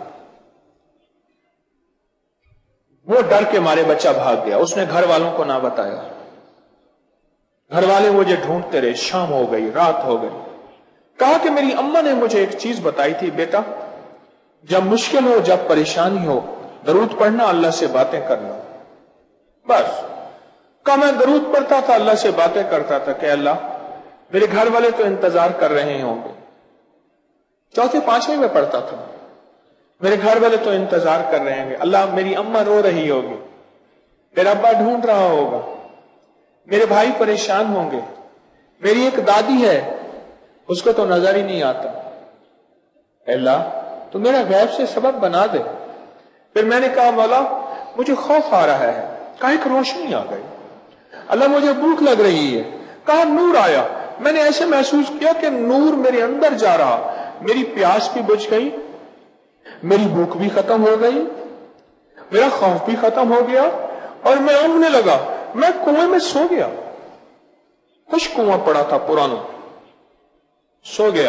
वो डर के मारे बच्चा भाग गया, उसने घर वालों को ना बताया। घर वाले मुझे ढूंढते रहे, शाम हो गई, रात हो गई। कहा कि मेरी अम्मा ने मुझे एक चीज बताई थी, बेटा जब मुश्किल हो, जब परेशानी हो, दरूद पढ़ना, अल्लाह से बातें करना। बस कहा मैं दरूद पढ़ता था, अल्लाह से बातें करता था कि अल्लाह मेरे घर वाले तो इंतजार कर रहे होंगे। चौथे पांचवें में पढ़ता था, मेरे घर वाले तो इंतजार कर रहे होंगे। अल्लाह मेरी अम्मा रो रही होगी, मेरा अब्बा ढूंढ रहा होगा, मेरे भाई परेशान होंगे, मेरी एक दादी है उसको तो नजर ही नहीं आता। अल्लाह तो मेरा गैब से सबब बना दे। फिर मैंने कहा मौला मुझे खौफ आ रहा है। कहा एक रोशनी आ गई। अल्लाह मुझे भूख लग रही है। कहा नूर आया। मैंने ऐसे महसूस किया कि नूर मेरे अंदर जा रहा, मेरी प्यास भी बुझ गई, मेरी भूख भी खत्म हो गई, मेरा खौफ भी खत्म हो गया और मैं उंगने लगा। मैं कुएं में सो गया। कुछ कुआं पड़ा था पुराना, सो गया।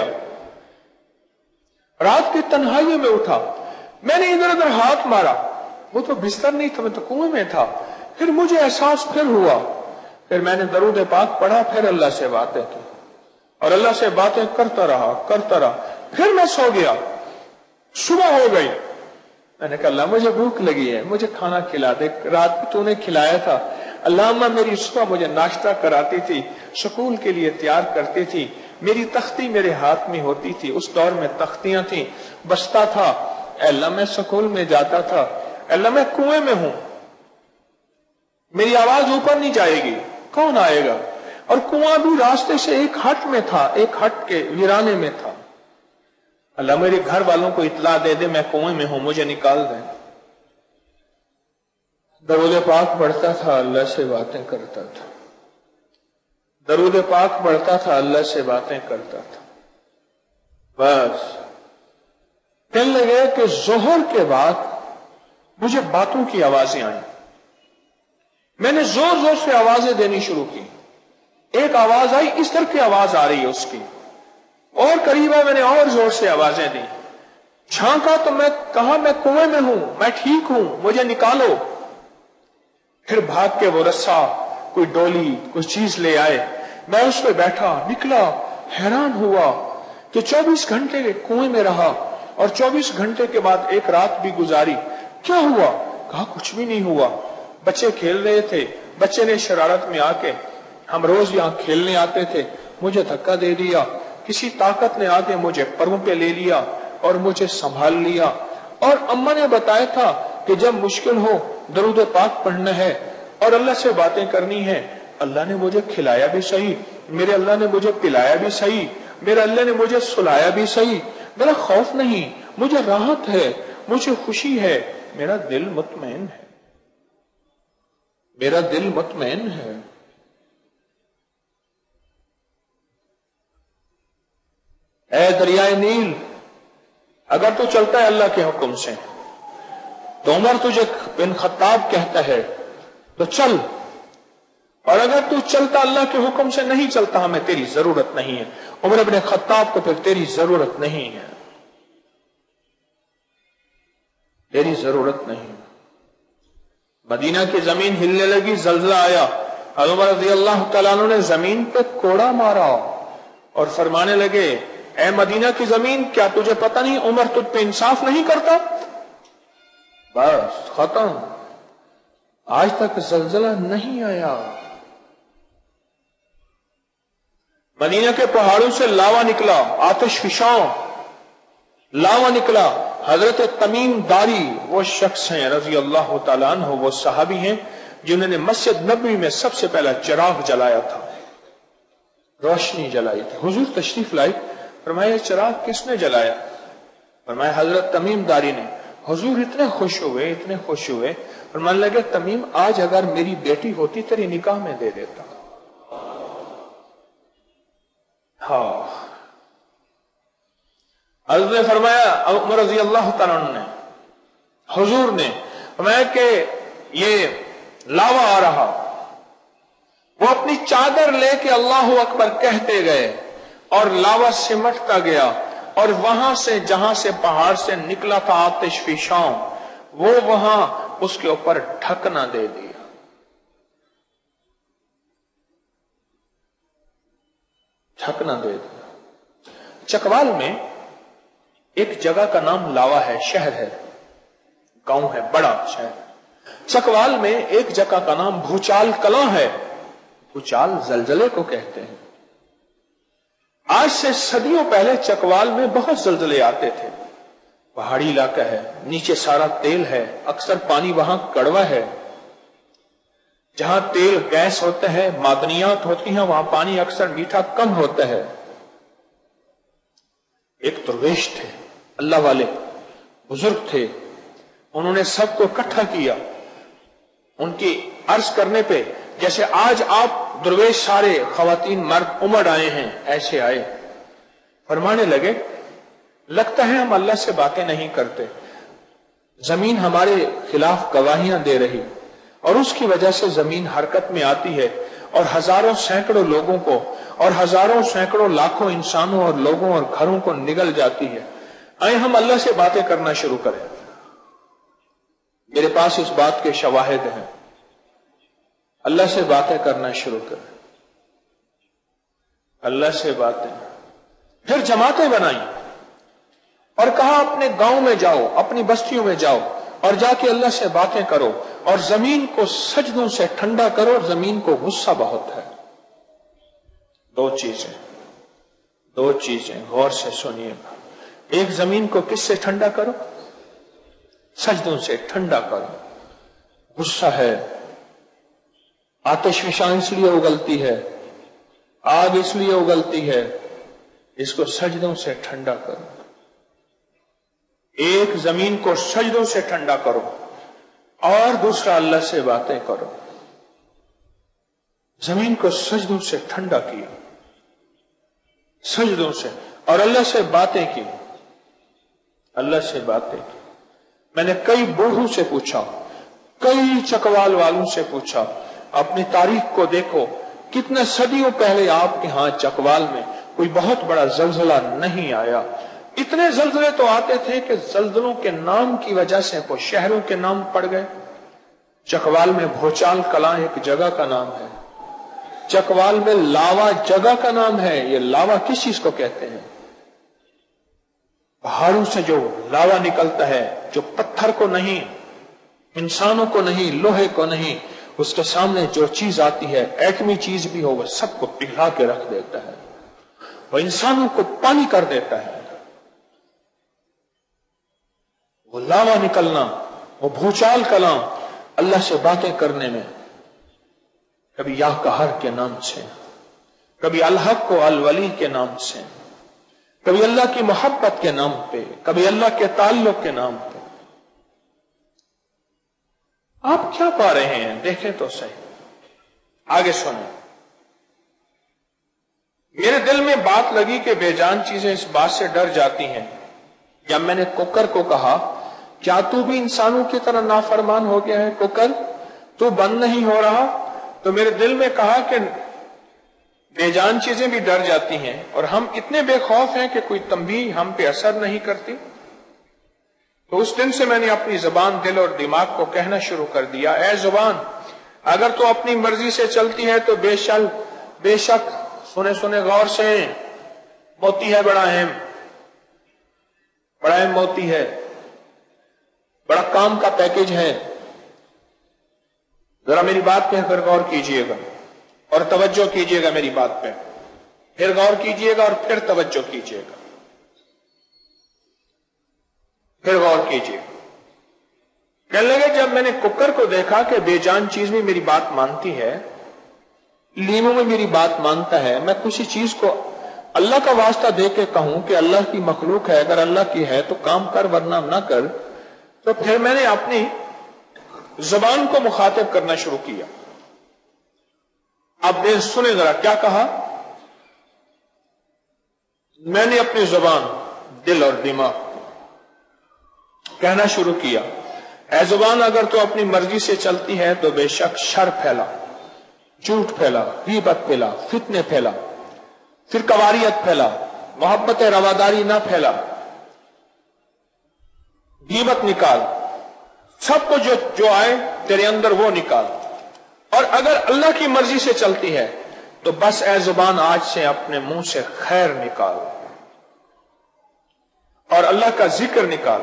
रात की तन्हाई में उठा, मैंने इधर उधर हाथ मारा, वो तो बिस्तर नहीं था, मैं तो कुएं में था। फिर मुझे एहसास फिर हुआ, फिर मैंने दरूद पाक पढ़ा, फिर अल्लाह से बातें की और अल्लाह से बातें करता रहा करता रहा फिर मैं सो गया। सुबह हो गई, मैंने कहा अल्लाह मुझे भूख लगी है, मुझे खाना खिला दे। रात को तूने खिलाया था। अल्लाह अम्मा मेरी सुबह मुझे नाश्ता कराती थी, स्कूल के लिए तैयार करती थी, मेरी तख्ती मेरे हाथ में होती थी। उस दौर में तख्तियां थी, बसता था। अल्लाह मैं स्कूल में जाता था। अल्लाह मैं कुएं में हूं, मेरी आवाज ऊपर नहीं जाएगी, कौन आएगा? और कुआं भी रास्ते से एक हट में था, एक हट के वीराने में था। अल्लाह मेरे घर वालों को इत्ला दे दे मैं कुएं में हूं, मुझे निकाल दे। दरूद पाक पढ़ता था, अल्लाह से बातें करता था। दरूद पाक पढ़ता था, अल्लाह से बातें करता था। बस कहने लगे कि जोहर के बाद मुझे बातों की आवाजें आई। मैंने जोर जोर से आवाजें देनी शुरू की। एक आवाज आई, इस तरह की आवाज आ रही है उसकी, और करीब है, मैंने और जोर से आवाजें दी। झांका तो मैं कहा मैं कुएं में हूं, मैं ठीक हूं, मुझे निकालो। फिर भाग के वो रस्सा, कोई डोली, कोई चीज ले आए। मैं उस पर बैठा, निकला, हैरान हुआ कि चौबीस घंटे के कुएं में रहा और चौबीस घंटे के बाद एक रात भी गुजारी। क्या हुआ? कहा कुछ भी नहीं हुआ। बच्चे खेल रहे थे, बच्चे ने शरारत में आके, हम रोज यहां खेलने आते थे, मुझे धक्का दे दिया। किसी ताकत ने आके मुझे परों पे ले लिया और मुझे संभाल लिया। और अम्मा ने बताया था कि जब मुश्किल हो दरूद पाक पढ़ना है और अल्लाह से बातें करनी है। अल्लाह ने मुझे खिलाया भी सही, मेरे अल्लाह ने मुझे पिलाया भी सही, मेरे अल्लाह ने मुझे सुलाया भी सही। मेरा खौफ नहीं, मुझे राहत है, मुझे खुशी है, मेरा दिल मुतमईन है, मेरा दिल मुतमईन है। ऐ दरियाए नील, अगर तू चलता है अल्लाह के हुक्म से तो उमर तुझे बिन खत्ताब कहता है तो चल, और अगर तू चलता अल्लाह के हुक्म से नहीं चलता, हमें तेरी जरूरत नहीं है। उमर बिन खत्ताब को फिर तेरी जरूरत नहीं है, तेरी जरूरत नहीं। मदीना की जमीन हिलने लगी, जलजला आया। उमर रज़ी अल्लाह तआला अन्हु ने जमीन पे कोड़ा मारा और फरमाने लगे, ऐ मदीना की जमीन, क्या तुझे पता नहीं उमर तुझ पे इंसाफ नहीं करता? बस खत्म, आज तक जलजला नहीं आया। मदीना के पहाड़ों से लावा निकला, आतिश फिशां लावा निकला। हजरत तमीम दारी वो शख्स हैं रजी अल्लाह तआला अन्हु, वो सहाबी हैं जिन्होंने मस्जिद नबवी में सबसे पहला चिराग जलाया था, रोशनी जलाई थी। हुजूर तशरीफ लाई, फरमाया चिराग किसने जलाया? फरमाया हजरत तमीम दारी ने। हुजूर इतने खुश हुए, इतने खुश हुए, फरमाने लगे तमीम आज अगर मेरी बेटी होती तेरी निकाह में दे देता। हाँ, हज़रत ने फरमाया, उमर रज़ी अल्लाह तआला अन्हु ने, हुजूर ने میں کہ یہ لاوا آ رہا، وہ اپنی چادر لے کے اللہ اکبر کہتے گئے اور لاوا سمٹتا گیا، اور وہاں سے جہاں سے پہاڑ سے نکلا تھا آتش فشاں، وہ وہاں اس کے اوپر ڈھکنا دے دیا۔ ڈھکنا دے دیا۔ چکوال میں ایک جگہ کا نام لاوا ہے، شہر ہے، گاؤں ہے، بڑا شہر۔ چکوال میں ایک جگہ کا نام بھوچال کلاں ہے۔ بھوچال زلزلے کو کہتے ہیں۔ آج سے صدیوں پہلے چکوال میں بہت زلزلے آتے تھے۔ پہاڑی علاقہ ہے، نیچے سارا تیل ہے، اکثر پانی وہاں کڑوا ہے۔ جہاں تیل گیس ہوتا ہے، معدنیات ہوتی ہیں، وہاں پانی اکثر میٹھا کم ہوتا ہے۔ ایک درویش تھے، اللہ والے بزرگ تھے، انہوں نے سب کو اکٹھا کیا۔ ان کی عرض کرنے پہ جیسے آج آپ درویش سارے خواتین مرد امڑ آئے ہیں، ایسے آئے، فرمانے لگے لگتا ہے ہم اللہ سے باتیں نہیں کرتے، زمین ہمارے خلاف گواہیاں دے رہی، اور اس کی وجہ سے زمین حرکت میں آتی ہے اور ہزاروں سینکڑوں لوگوں کو اور ہزاروں سینکڑوں لاکھوں انسانوں اور لوگوں اور گھروں کو نگل جاتی ہے۔ آئے ہم اللہ سے باتیں کرنا شروع کریں۔ میرے پاس اس بات کے شواہد ہیں، اللہ سے باتیں کرنا شروع کریں۔ اللہ سے باتیں، پھر جماعتیں بنائیں اور کہا اپنے گاؤں میں جاؤ، اپنی بستیوں میں جاؤ اور جا کے اللہ سے باتیں کرو اور زمین کو سجدوں سے ٹھنڈا کرو، اور زمین کو غصہ بہت ہے۔ دو چیزیں دو چیزیں غور سے سنیے گا۔ ایک، زمین کو کس سے ٹھنڈا کرو؟ سجدوں سے ٹھنڈا کرو۔ غصہ ہے، آتش فشاں اس لیے اگلتی ہے، آگ اس لیے اگلتی ہے، اس کو سجدوں سے ٹھنڈا کرو۔ ایک، زمین کو سجدوں سے ٹھنڈا کرو، اور دوسرا اللہ سے باتیں کرو۔ زمین کو سجدوں سے ٹھنڈا کیا، سجدوں سے، اور اللہ سے باتیں کی، اللہ سے باتیں کی۔ میں نے کئی بوڑھوں سے پوچھا، کئی چکوال والوں سے پوچھا، اپنی تاریخ کو دیکھو، کتنے صدیوں پہلے آپ کے ہاں چکوال میں کوئی بہت بڑا زلزلہ نہیں آیا۔ اتنے زلزلے تو آتے تھے کہ زلزلوں کے نام کی وجہ سے وہ شہروں کے نام پڑ گئے۔ چکوال میں بھوچال کلاں ایک جگہ کا نام ہے، چکوال میں لاوا جگہ کا نام ہے۔ یہ لاوا کس چیز کو کہتے ہیں؟ پہاڑوں سے جو لاوا نکلتا ہے، جو پتھر کو نہیں، انسانوں کو نہیں، لوہے کو نہیں، اس کے سامنے جو چیز آتی ہے، ایٹمی چیز بھی ہو، وہ سب کو پگھلا کے رکھ دیتا ہے، وہ انسانوں کو پانی کر دیتا ہے۔ وہ لاوا نکلنا، وہ بھوچال کلاں، اللہ سے باتیں کرنے میں، کبھی یا قہر کے نام سے، کبھی الحق و الولی کے نام سے، کبھی اللہ کی محبت کے نام پہ، کبھی اللہ کے تعلق کے نام پہ۔ آپ کیا پا رہے ہیں؟ دیکھیں تو صحیح، آگے سنیں۔ میرے دل میں بات لگی کہ بے جان چیزیں اس بات سے ڈر جاتی ہیں۔ جب میں نے ککر کو کہا کیا تو بھی انسانوں کی طرح نافرمان ہو گیا ہے ککر، تو بند نہیں ہو رہا، تو میرے دل میں کہا کہ بے جان چیزیں بھی ڈر جاتی ہیں اور ہم اتنے بے خوف ہیں کہ کوئی تنبیہ ہم پہ اثر نہیں کرتی۔ تو اس دن سے میں نے اپنی زبان، دل اور دماغ کو کہنا شروع کر دیا، اے زبان، اگر تو اپنی مرضی سے چلتی ہے تو بے شک بے شک سنے سنے غور سے، موتی ہے بڑا اہم، بڑا اہم موتی ہے، بڑا کام کا پیکج ہے۔ ذرا میری بات پہ پھر غور کیجئے گا اور توجہ کیجئے گا، میری بات پہ پھر غور کیجئے گا اور پھر توجہ کیجئے گا، پھر غور کیجئے گا۔ کہنے لگے جب میں نے ککر کو دیکھا کہ بے جان چیز میں میری بات مانتی ہے، لیموں میں میری بات مانتا ہے، میں کسی چیز کو اللہ کا واسطہ دے کے کہوں کہ اللہ کی مخلوق ہے، اگر اللہ کی ہے تو کام کر ورنہ نہ کر، تو پھر میں نے اپنی زبان کو مخاطب کرنا شروع کیا۔ اب دیر سنے ذرا کیا کہا۔ میں نے اپنی زبان، دل اور دماغ کہنا شروع کیا اے زبان اگر تو اپنی مرضی سے چلتی ہے تو بے شک شر پھیلا، جھوٹ پھیلا، غیبت پھیلا، فتنے پھیلا، پھر کواریت پھیلا، محبت رواداری نہ پھیلا، غیبت نکال، سب کو جو جو آئے تیرے اندر وہ نکال۔ اور اگر اللہ کی مرضی سے چلتی ہے تو بس اے زبان آج سے اپنے منہ سے خیر نکال اور اللہ کا ذکر نکال،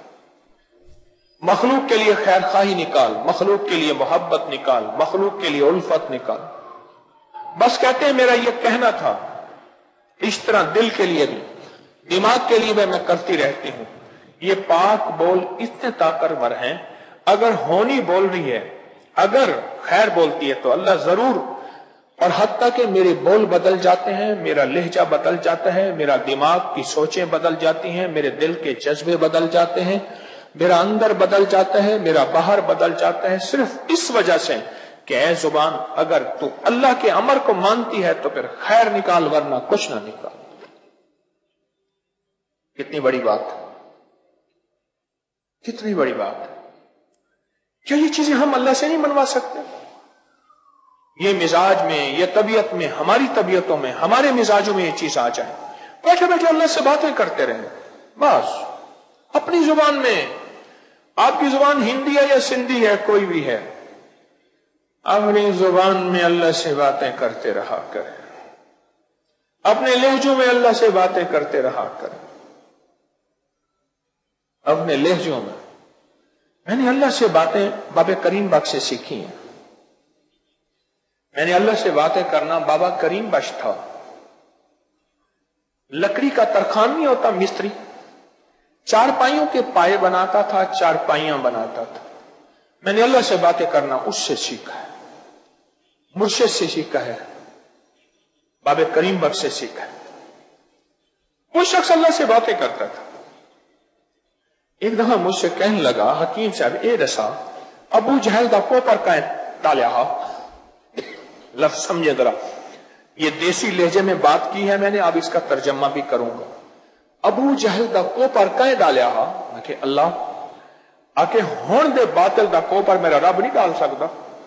مخلوق کے لیے خیر خواہی نکال، مخلوق کے لیے محبت نکال، مخلوق کے لیے الفت نکال۔ بس کہتے ہیں میرا یہ کہنا تھا، اس طرح دل کے لیے بھی دماغ کے لیے بھی میں کرتی رہتی ہوں۔ یہ پاک بول اتنے طاقتور ہیں، اگر ہونی بول رہی ہے، اگر خیر بولتی ہے تو اللہ ضرور، اور حتیٰ کہ میرے بول بدل جاتے ہیں، میرا لہجہ بدل جاتا ہے، میرا دماغ کی سوچیں بدل جاتی ہیں، میرے دل کے جذبے بدل جاتے ہیں، میرا اندر بدل جاتا ہے، میرا باہر بدل جاتا ہے، صرف اس وجہ سے کہ اے زبان اگر تو اللہ کے امر کو مانتی ہے تو پھر خیر نکال ورنہ کچھ نہ نکال۔ کتنی بڑی بات ہے، کتنی بڑی بات ہے۔ کیا یہ چیزیں ہم اللہ سے نہیں منوا سکتے؟ یہ مزاج میں، یہ طبیعت میں، ہماری طبیعتوں میں، ہمارے مزاجوں میں یہ چیز آ جائے، بیٹھے بیٹھے اللہ سے باتیں کرتے رہیں بس اپنی زبان میں۔ آپ کی زبان ہندی ہے یا سندھی ہے، کوئی بھی ہے، اپنی زبان میں اللہ سے باتیں کرتے رہا کریں، اپنے لہجوں میں اللہ سے باتیں کرتے رہا کریں، اپنے لہجوں میں۔ میں نے اللہ سے باتیں بابا کریم بخش سے سیکھی ہیں۔ میں نے اللہ سے باتیں کرنا، بابا کریم بخش تھا، لکڑی کا ترخان نہیں ہوتا مستری، چار پائیوں کے پائے بناتا تھا، چار پائیاں بناتا تھا۔ میں نے اللہ سے باتیں کرنا اس سے سیکھا ہے، مرشد سے سیکھا ہے، بابا کریم بخش سے سیکھا ہے۔ وہ شخص اللہ سے باتیں کرتا تھا۔ ایک دفعہ مجھ سے کہنے لگا، حکیم صاحب اے رسا ابو جہل دا کوپر کا تالیا ہا، لفظ سمجھے ذرا، یہ دیسی لہجے میں بات کی ہے میں نے، اب اس کا ترجمہ بھی کروں گا۔ ابو جہل دا کوپر کہیں ڈالیا ہا، میں کہ اللہ آکے ہون دے باطل دا کوپر میرا رب نہیں ڈال سکتا۔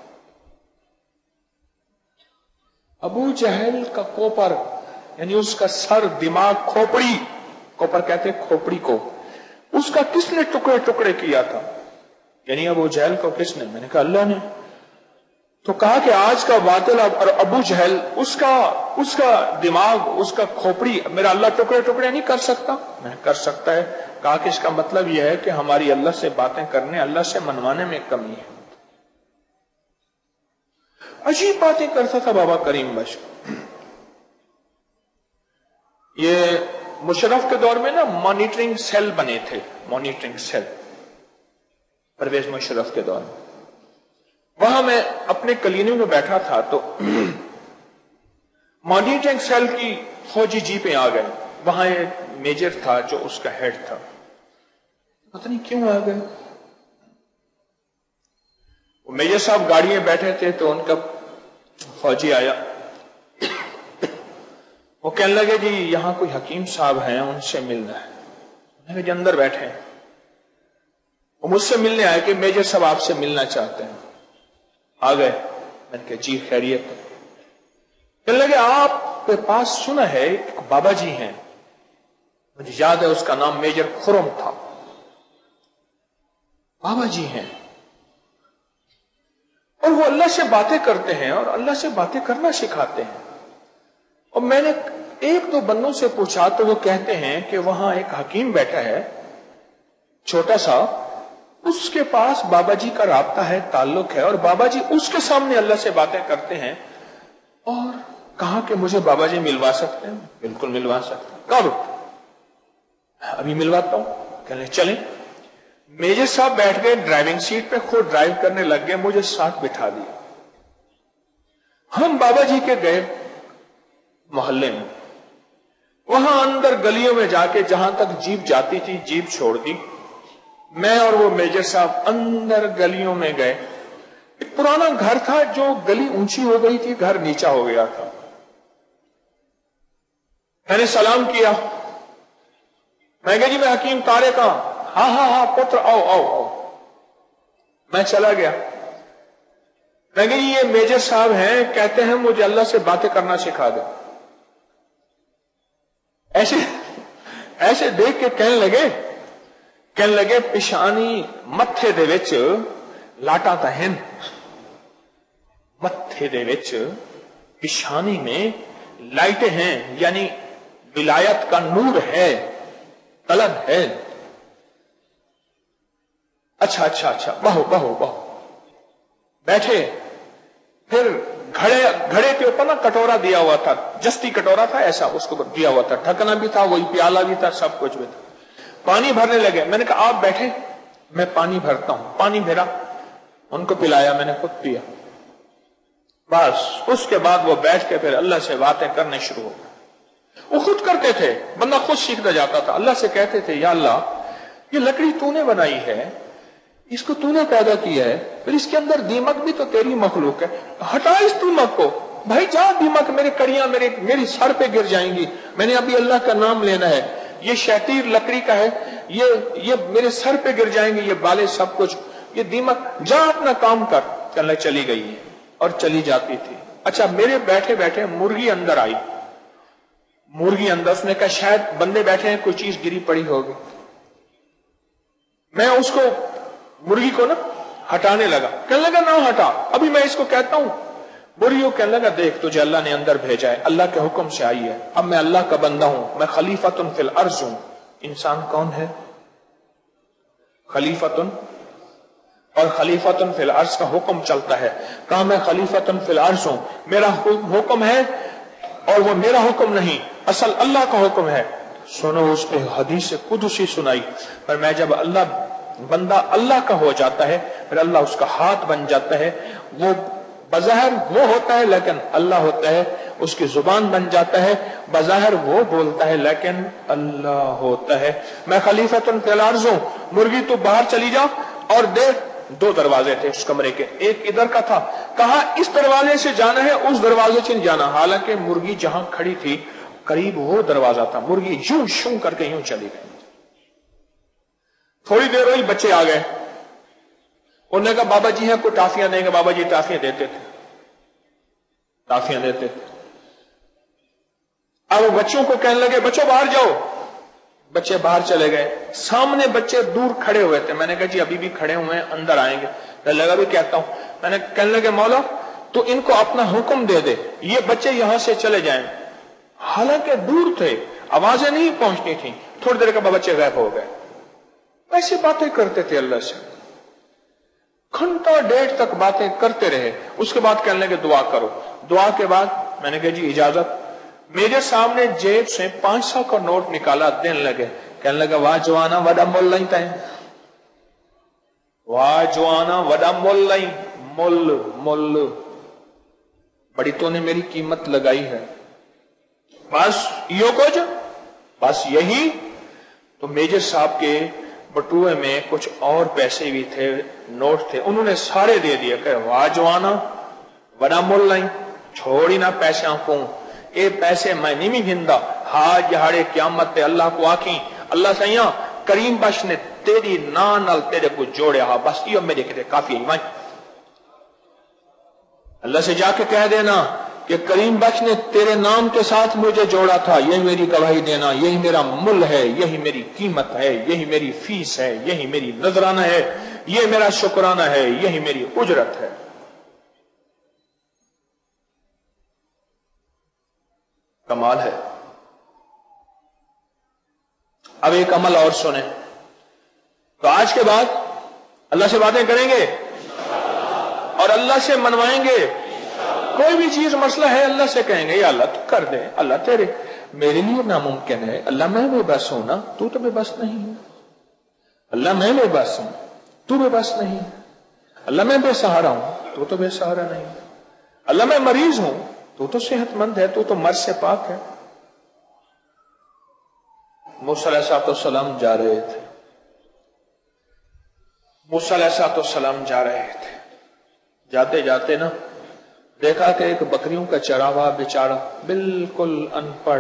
ابو جہل کا کوپر یعنی اس کا سر، دماغ، کھوپڑی، کوپر کہتے ہیں کھوپڑی کو، اس کا کس نے ٹکڑے ٹکڑے کیا تھا؟ یعنی ابو جہل کو کس نے؟ میں نے کہا اللہ نے۔ تو کہا کہ آج کا باطل اور ابو جہل، اس کا اس کا دماغ، اس کا کھوپڑی میرا اللہ ٹکڑے ٹکڑے نہیں کر سکتا؟ میں کر سکتا ہے۔ کہا کہ اس کا مطلب یہ ہے کہ ہماری اللہ سے باتیں کرنے، اللہ سے منوانے میں کمی ہے۔ عجیب باتیں کرتا تھا بابا کریم بخش۔ یہ مشرف کے دور میں نا مانیٹرنگ سیل بنے تھے، مانیٹرنگ سیل پرویز مشرف کے دور میں۔ وہاں میں اپنے کلینوں میں بیٹھا تھا تو مانیٹرنگ سیل کی فوجی جیپیں آ گئے، وہاں ایک میجر تھا جو اس کا ہیڈ تھا، پتہ نہیں کیوں آ گئے۔ وہ میجر صاحب گاڑی میں بیٹھے تھے تو ان کا فوجی آیا، وہ کہنے لگے جی یہاں کوئی حکیم صاحب ہیں، ان سے ملنا ہے۔ میں نے کہا جی اندر بیٹھے ہیں۔ وہ مجھ سے ملنے آئے کہ میجر صاحب آپ سے ملنا چاہتے ہیں۔ آ گئے، میں نے کہا جی خیریت ہے۔ کہنے لگے آپ کے پاس سنا ہے ایک بابا جی ہیں، مجھے یاد ہے اس کا نام میجر خرم تھا، بابا جی ہیں اور وہ اللہ سے باتیں کرتے ہیں اور اللہ سے باتیں کرنا سکھاتے ہیں۔ اور میں نے ایک دو بندوں سے پوچھا تو وہ کہتے ہیں کہ وہاں ایک حکیم بیٹھا ہے چھوٹا سا، اس کے پاس بابا جی کا رابطہ ہے، تعلق ہے، اور بابا جی اس کے سامنے اللہ سے باتیں کرتے ہیں۔ اور کہا کہ مجھے بابا جی ملوا سکتے ہیں؟ بالکل ملوا سکتے ہیں۔ کب؟ ابھی ملواتا ہوں۔ کہنے چلیں۔ میجر صاحب بیٹھ گئے ڈرائیونگ سیٹ پہ، خود ڈرائیو کرنے لگ گئے، مجھے ساتھ بٹھا دیا۔ ہم بابا جی کے گئے محلے میں، وہاں اندر گلیوں میں جا کے جہاں تک جیپ جاتی تھی جیپ چھوڑ دی، میں اور وہ میجر صاحب اندر گلیوں میں گئے۔ ایک پرانا گھر تھا جو گلی اونچی ہو گئی تھی، گھر نیچا ہو گیا تھا۔ میں نے سلام کیا، میں کہا جی میں حکیم طارق ہاں۔ ہاں ہاں ہاں پتر آؤ آؤ آؤ۔ میں چلا گیا، میں کہ یہ میجر صاحب ہیں، کہتے ہیں مجھے اللہ سے باتیں کرنا سکھا دو. ایسے ایسے دیکھ کے کہنے لگے کہنے لگے پشانی متھے دے وچ لاٹاں تاں ہیں، متھے دے وچ پشانی میں لائٹیں ہیں، یعنی ولایت کا نور ہے، طلب ہے. اچھا اچھا اچھا بہو بہو بہو بیٹھے. پھر گھڑے گھڑے کے اوپر نا کٹورا دیا ہوا تھا، جستی کٹورا تھا ایسا، اس کو دیا ہوا تھا، ڈھکنا بھی تھا، وہی پیالہ بھی تھا، سب کچھ بھی تھا. پانی بھرنے لگے. میں نے کہا آپ بیٹھے، میں پانی بھرتا ہوں. پانی بھرا، ان کو پلایا، میں نے خود پیا. بس اس کے بعد وہ بیٹھ کے پھر اللہ سے باتیں کرنے شروع ہو گئے. وہ خود کرتے تھے، بندہ خود سیکھتا جاتا تھا. اللہ سے کہتے تھے یا اللہ یہ لکڑی تو نے بنائی ہے، اس کو تو نے پیدا کیا ہے، پھر اس کے اندر دیمک بھی تو تیری مخلوق ہے، ہٹا اس دیمک کو. بھائی جا دیمک، میرے کڑیاں میرے میری سر پہ گر جائیں گی، میں نے ابھی اللہ کا نام لینا ہے، یہ شیطیر لکڑی کا ہے، یہ یہ میرے سر پہ گر جائیں گے، یہ بالے سب کچھ، یہ دیمک، جا اپنا کام کر. اللہ چلی گئی اور چلی جاتی تھی. اچھا میرے بیٹھے بیٹھے مرغی اندر آئی. مرغی اندر، اس نے کہا شاید بندے بیٹھے ہیں، کوئی چیز گری پڑی ہوگی. میں اس کو مرغی کو نا ہٹانے لگا. کہنے لگا نہ ہٹا، ابھی میں اس کو کہتا ہوں. مرغی کو کہنے لگا دیکھ تجھے اللہ نے اندر بھیجا ہے، اللہ کے حکم سے آئی ہے، اب میں اللہ کا بندہ ہوں، میں خلیفۃ فی الارض ہوں. انسان کون ہے؟ خلیفۃ، اور خلیفۃ فی الارض کا حکم چلتا ہے. کہا میں خلیفۃ فی الارض ہوں، میرا حکم ہے، اور وہ میرا حکم نہیں، اصل اللہ کا حکم ہے. سنو اس پہ حدیث قدسی سنائی. پر میں جب اللہ بندہ اللہ کا ہو جاتا ہے، پھر اللہ اس کا ہاتھ بن جاتا ہے. وہ بظاہر وہ ہوتا ہے لیکن اللہ ہوتا ہے. اس کی زبان بن جاتا ہے، بظاہر وہ بولتا ہے لیکن اللہ ہوتا ہے. میں خلیفۃ فی الارض ہوں. مرغی تو باہر چلی جا اور دیکھ دو دروازے تھے اس کمرے کے، ایک ادھر کا تھا. کہا اس دروازے سے جانا ہے، اس دروازے سے نہیں جانا. حالانکہ مرغی جہاں کھڑی تھی قریب وہ دروازہ تھا. مرغی یوں شوں کر کے یوں چلی گئی. تھوڑی دیر ہوئی، بچے آ گئے. انہوں نے کہا بابا جی ہیں، کوئی ٹافیاں دیں گے؟ بابا جی ٹافیاں دیتے تھے، ٹافیاں دیتے تھے. اب وہ بچوں کو کہنے لگے بچوں باہر جاؤ. بچے باہر چلے گئے. سامنے بچے دور کھڑے ہوئے تھے. میں نے کہا جی ابھی بھی کھڑے ہوئے ہیں، اندر آئیں گے. کہنے لگا بھی کہتا ہوں. میں نے کہنے لگے مولا تو ان کو اپنا حکم دے دے، یہ بچے یہاں سے چلے جائیں. حالانکہ دور تھے، آوازیں نہیں پہنچنی تھیں. تھوڑی دیر کے بعد بچے غائب ہو گئے. ایسی باتیں کرتے تھے اللہ سے، گھنٹہ ڈیڑھ تک باتیں کرتے رہے. اس کے بعد کہنے لگے دعا کرو. دعا کے بعد میں نے کہا جی اجازت. میرے سامنے جیب سے پانچ سو کا نوٹ نکالا، دینے لگے. کہنے لگا واہ جوانا وڈا مول نہیں تھا، واہ جوانا وڈا مول نہیں، مل مل بڑی تو نے میری قیمت لگائی ہے. بس یہ کچھ، بس یہی. تو میجر صاحب کے بٹوئے میں کچھ اور پیسے بھی تھے، نوٹ تھے، انہوں نے سارے دے دیے. کہ واہ جوانا وڈا مول نہیں، چھوڑی نہ پیسے کو، اے پیسے میں نہیں گھندا. ہاں جہاڑے قیامت تے اللہ کو آکھیں اللہ سیاں کریم بخش نے تیری نام نال تیرے کو جوڑیا، ہاں بس یہ میرے کتے کافی ہے. اللہ سے جا کے کہہ دینا کہ کریم بخش نے تیرے نام کے ساتھ مجھے جوڑا تھا، یہی میری گواہی دینا، یہی میرا مل ہے، یہی میری قیمت ہے، یہی میری فیس ہے، یہی میری نذرانہ ہے، یہ میرا شکرانہ ہے، یہی میری اجرت ہے. کمال ہے. اب ایک عمل اور سنیں. تو آج کے بعد اللہ سے باتیں کریں گے اور اللہ سے منوائیں گے. کوئی بھی چیز مسئلہ ہے اللہ سے کہیں گے یا اللہ تو کر دے، اللہ تیرے میرے لیے ناممکن ہے، اللہ میں بے بس ہوں نا، تو تو بے بس نہیں ہے. اللہ میں بے بس ہوں، تو بے بس نہیں. اللہ میں بے سہارا ہوں، تو تو بے سہارا نہیں. اللہ میں مریض ہوں، تو تو صحت مند ہے، تو تو مرض سے پاک ہے. موسیٰ علیہ السلام جا رہے تھے موسیٰ علیہ السلام جا رہے تھے جاتے جاتے نا دیکھا کہ ایک بکریوں کا چراوا بیچارہ بالکل ان پڑھ،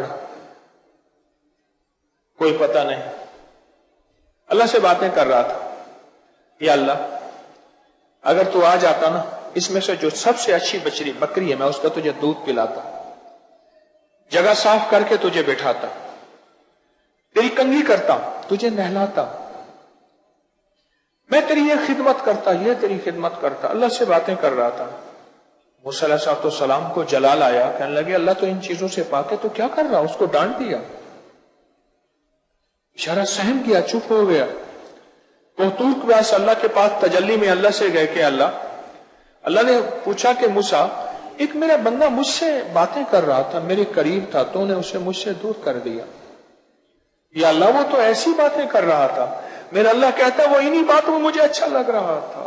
کوئی پتہ نہیں، اللہ سے باتیں کر رہا تھا. یا اللہ اگر تو آ جاتا نا، اس میں سے جو سب سے اچھی بچری بکری ہے میں اس کا تجھے دودھ پلاتا، جگہ صاف کر کے تجھے بٹھاتا، تیری کنگھی کرتا، تجھے نہلاتا، میں تیری یہ خدمت کرتا، یہ تیری خدمت کرتا۔ اللہ سے باتیں کر رہا تھا۔ موسیٰ علیہ السلام کو جلال آیا، کہنے لگے اللہ تو ان چیزوں سے پاک ہے، تو کیا کر رہا؟ اس کو ڈانٹ دیا، اشارہ سہم کیا، چپ ہو گیا۔ کوہتور کے پاس اللہ کے پاس تجلی میں اللہ سے گئے کہ اللہ اللہ نے پوچھا کہ موسیٰ ایک میرا بندہ مجھ سے باتیں کر رہا تھا، میرے قریب تھا، تو نے اسے مجھ سے دور کر دیا۔ یا اللہ وہ تو ایسی باتیں کر رہا تھا، میرا اللہ کہتا ہے وہ انہی باتوں میں مجھے اچھا لگ رہا تھا۔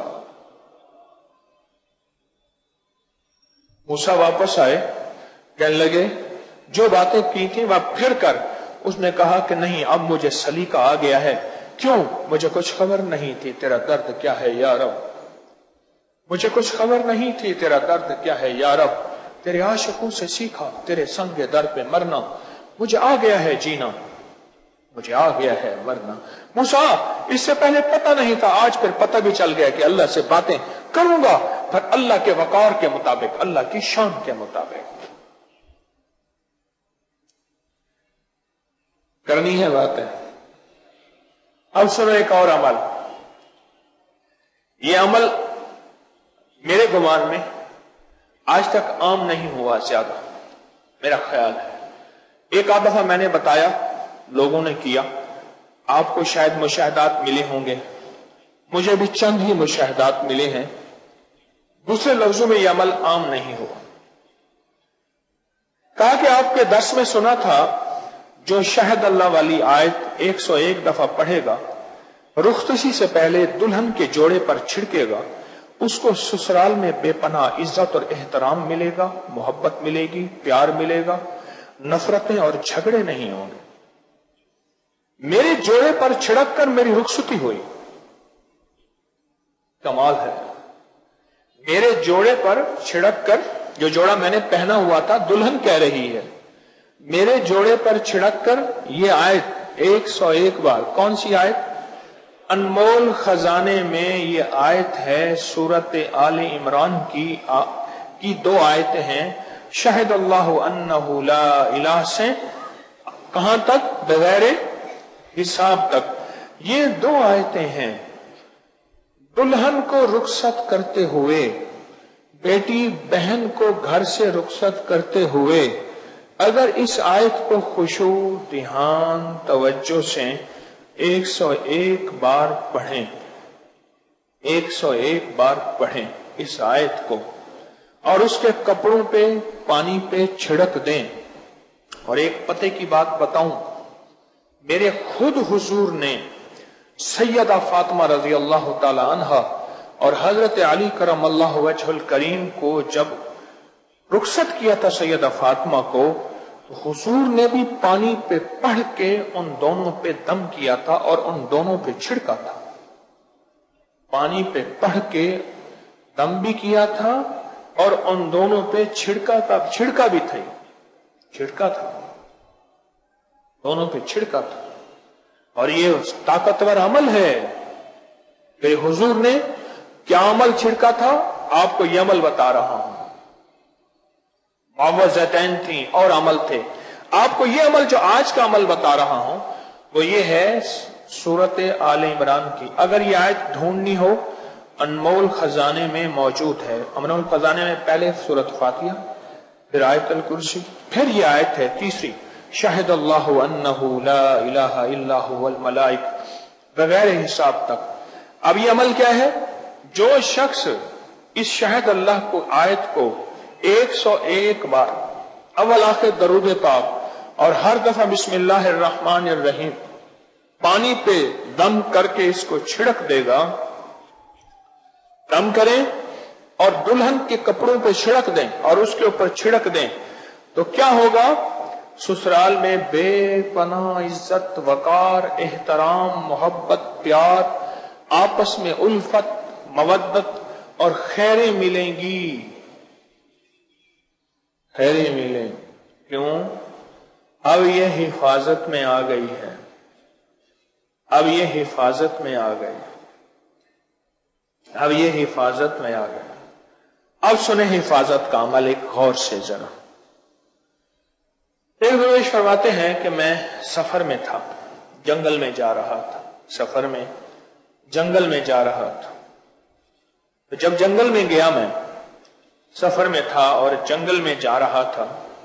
موسیٰ واپس آئے، کہنے لگے جو باتیں کی تھیں وہ پھر کر۔ اس نے کہا کہ نہیں، اب مجھے سلیقہ آ گیا ہے۔ کیوں؟ مجھے کچھ خبر نہیں تھی تیرا درد کیا ہے یا رب، مجھے کچھ خبر نہیں تھی تیرا درد کیا ہے یا رب، تیرے عاشقوں سے سیکھا تیرے سنگ در پہ مرنا، مجھے آ گیا ہے جینا، مجھے آ گیا ہے مرنا۔ موسیٰ اس سے پہلے پتہ نہیں تھا، آج پھر پتہ بھی چل گیا کہ اللہ سے باتیں کروں گا، پھر اللہ کے وقار کے مطابق، اللہ کی شان کے مطابق کرنی ہے باتیں۔ اب سنو ایک اور عمل، یہ عمل میرے گمان میں آج تک عام نہیں ہوا زیادہ، میرا خیال ہے۔ ایک آدھ دفعہ میں نے بتایا، لوگوں نے کیا، آپ کو شاید مشاہدات ملے ہوں گے، مجھے بھی چند ہی مشاہدات ملے ہیں۔ دوسرے لفظوں میں یہ عمل عام نہیں ہوا۔ کہا کہ آپ کے درس میں سنا تھا جو شہد اللہ والی آیت ایک سو ایک دفعہ پڑھے گا، رخصتی سے پہلے دلہن کے جوڑے پر چھڑکے گا، اس کو سسرال میں بے پناہ عزت اور احترام ملے گا، محبت ملے گی، پیار ملے گا، نفرتیں اور جھگڑے نہیں ہوں گے۔ میرے جوڑے پر چھڑک کر میری رخصتی ہوئی، کمال ہے۔ میرے جوڑے پر چھڑک کر، جو جوڑا میں نے پہنا ہوا تھا، دلہن کہہ رہی ہے میرے جوڑے پر چھڑک کر، یہ آیت ایک سو ایک بار، کون سی آیت؟ انمول خزانے میں یہ آیت ہے، سورت آل عمران کی آ... کی دو آیتیں ہیں، شہد اللہ انہ لا الہ سے کہاں تک؟ بغیر حساب تک۔ یہ دو آیتیں ہیں۔ دلہن کو رخصت کرتے ہوئے، بیٹی بہن کو گھر سے رخصت کرتے ہوئے، اگر اس آیت کو خشوع، دھیان، توجہ سے ایک سو ایک بار پڑھیں، ایک سو ایک بار پڑھیں اس آیت کو، اور اس کے کپڑوں پہ پانی پہ چھڑک دیں۔ اور ایک پتے کی بات بتاؤں، میرے خود حضور نے سیدہ فاطمہ رضی اللہ تعالی عنہا اور حضرت علی کرم اللہ وجہ الکریم کو جب رخصت کیا تھا سیدہ فاطمہ کو، حضور نے بھی پانی پہ پڑھ کے ان دونوں پہ دم کیا تھا اور ان دونوں پہ چھڑکا تھا۔ پانی پہ پڑھ کے دم بھی کیا تھا اور ان دونوں پہ چھڑکا تھا، چھڑکا بھی تھا، چھڑکا تھا، دونوں پہ چھڑکا تھا۔ اور یہ طاقتور عمل ہے کہ حضور نے کیا عمل چھڑکا تھا، آپ کو یہ عمل بتا رہا ہوں۔ معوذتین تھیں اور عمل تھے، آپ کو یہ عمل جو آج کا عمل بتا رہا ہوں وہ یہ ہے سورت آل عمران کی۔ اگر یہ آیت ڈھونڈنی ہو، انمول خزانے میں موجود ہے۔ انمول خزانے میں پہلے سورت فاتحہ، پھر آیت الکرسی، پھر یہ آیت ہے تیسری، شہد اللہ انہ لا الہ الا هو الملائکہ، بغیر حساب تک۔ اب یہ عمل کیا ہے؟ جو شخص اس شہد اللہ کو آیت کو ایک سو ایک بار اول آخر درود پاک اور ہر دفعہ بسم اللہ الرحمن الرحیم پانی پہ دم کر کے اس کو چھڑک دے گا، دم کریں اور دلہن کے کپڑوں پہ چھڑک دیں اور اس کے اوپر چھڑک دیں، تو کیا ہوگا؟ سسرال میں بے پناہ عزت، وقار، احترام، محبت، پیار، آپس میں الفت، مودت اور خیریں ملیں گی، خیریں ملیں۔ کیوں؟ اب یہ حفاظت میں آ گئی ہے، اب یہ حفاظت میں آ گئی۔ اب یہ حفاظت میں آ گیا۔ اب سنیں حفاظت کا عمل ایک غور سے ذرا۔ ایک درویش فرماتے ہیں کہ میں سفر میں تھا، جنگل میں جا رہا تھا، سفر میں جنگل میں جا رہا تھا۔ تو جب جنگل میں گیا، میں سفر میں تھا اور جنگل میں جا رہا تھا،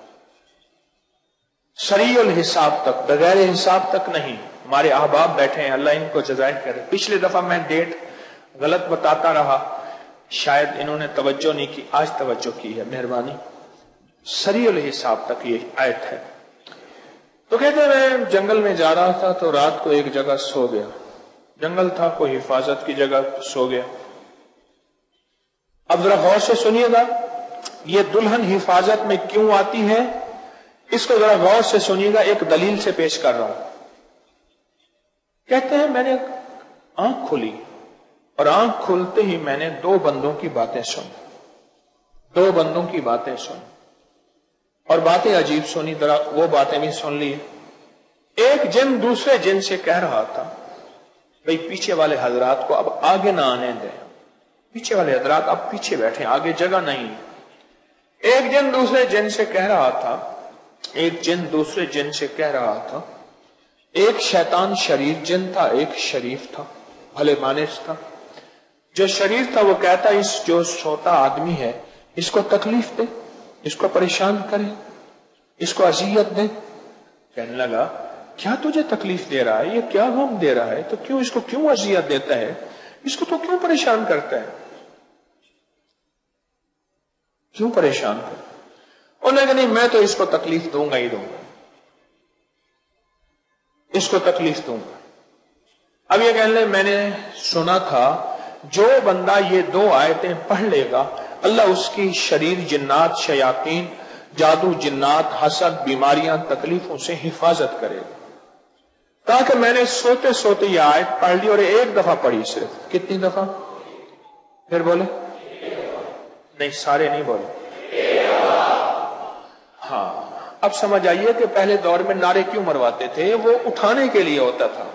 سریع الحساب تک، بغیر حساب تک نہیں، ہمارے احباب بیٹھے ہیں، اللہ ان کو جزائے کرے۔ پچھلے دفعہ میں ڈیٹ غلط بتاتا رہا، شاید انہوں نے توجہ نہیں کی، آج توجہ کی ہے، مہربانی۔ سریع الحساب تک یہ آیت ہے۔ تو کہتے ہیں میں جنگل میں جا رہا تھا تو رات کو ایک جگہ سو گیا، جنگل تھا، کوئی حفاظت کی جگہ، سو گیا۔ اب ذرا غور سے سنیے گا، یہ دلہن حفاظت میں کیوں آتی ہے، اس کو ذرا غور سے سنیے گا، ایک دلیل سے پیش کر رہا ہوں۔ کہتے ہیں میں نے آنکھ کھولی اور آنکھ کھولتے ہی میں نے دو بندوں کی باتیں سنی، دو بندوں کی باتیں سنی اور باتیں عجیب سنی، ذرا وہ باتیں بھی سن لی۔ ایک جن دوسرے جن سے کہہ رہا تھا بھئی پیچھے والے حضرات کو اب آگے نہ آنے دیں، پیچھے والے حضرات اب پیچھے بیٹھیں، آگے جگہ نہیں۔ ایک جن دوسرے جن سے کہہ رہا تھا ایک جن دوسرے جن سے کہہ رہا تھا ایک شیطان شریر جن تھا، ایک شریف تھا، بھلے مانس تھا۔ جو شریف تھا وہ کہتا اس جو سوتا آدمی ہے اس کو تکلیف دے، اس کو پریشان کرے، اس کو اذیت دے۔ کہنے لگا کیا تجھے تکلیف دے رہا ہے، یہ کیا غم دے رہا ہے، تو کیوں اس کو کیوں اذیت دیتا ہے، اس کو تو کیوں پریشان کرتا ہے، کیوں پریشان کرتا ہے؟ انہوں نے کہا نہیں میں تو اس کو تکلیف دوں گا ہی دوں گا، اس کو تکلیف دوں گا۔ اب یہ کہنے لگے میں نے سنا تھا جو بندہ یہ دو آیتیں پڑھ لے گا اللہ اس کی شریر جنات، شیاطین، جادو، جنات، حسد، بیماریاں، تکلیفوں سے حفاظت کرے گا۔ تاکہ میں نے سوتے سوتے یہ آیت پڑھ لی اور ایک دفعہ پڑھی، صرف کتنی دفعہ؟ پھر بولے نہیں، سارے نہیں بولے۔ ہاں اب سمجھ آئیے کہ پہلے دور میں نعرے کیوں مرواتے تھے، وہ اٹھانے کے لیے ہوتا تھا۔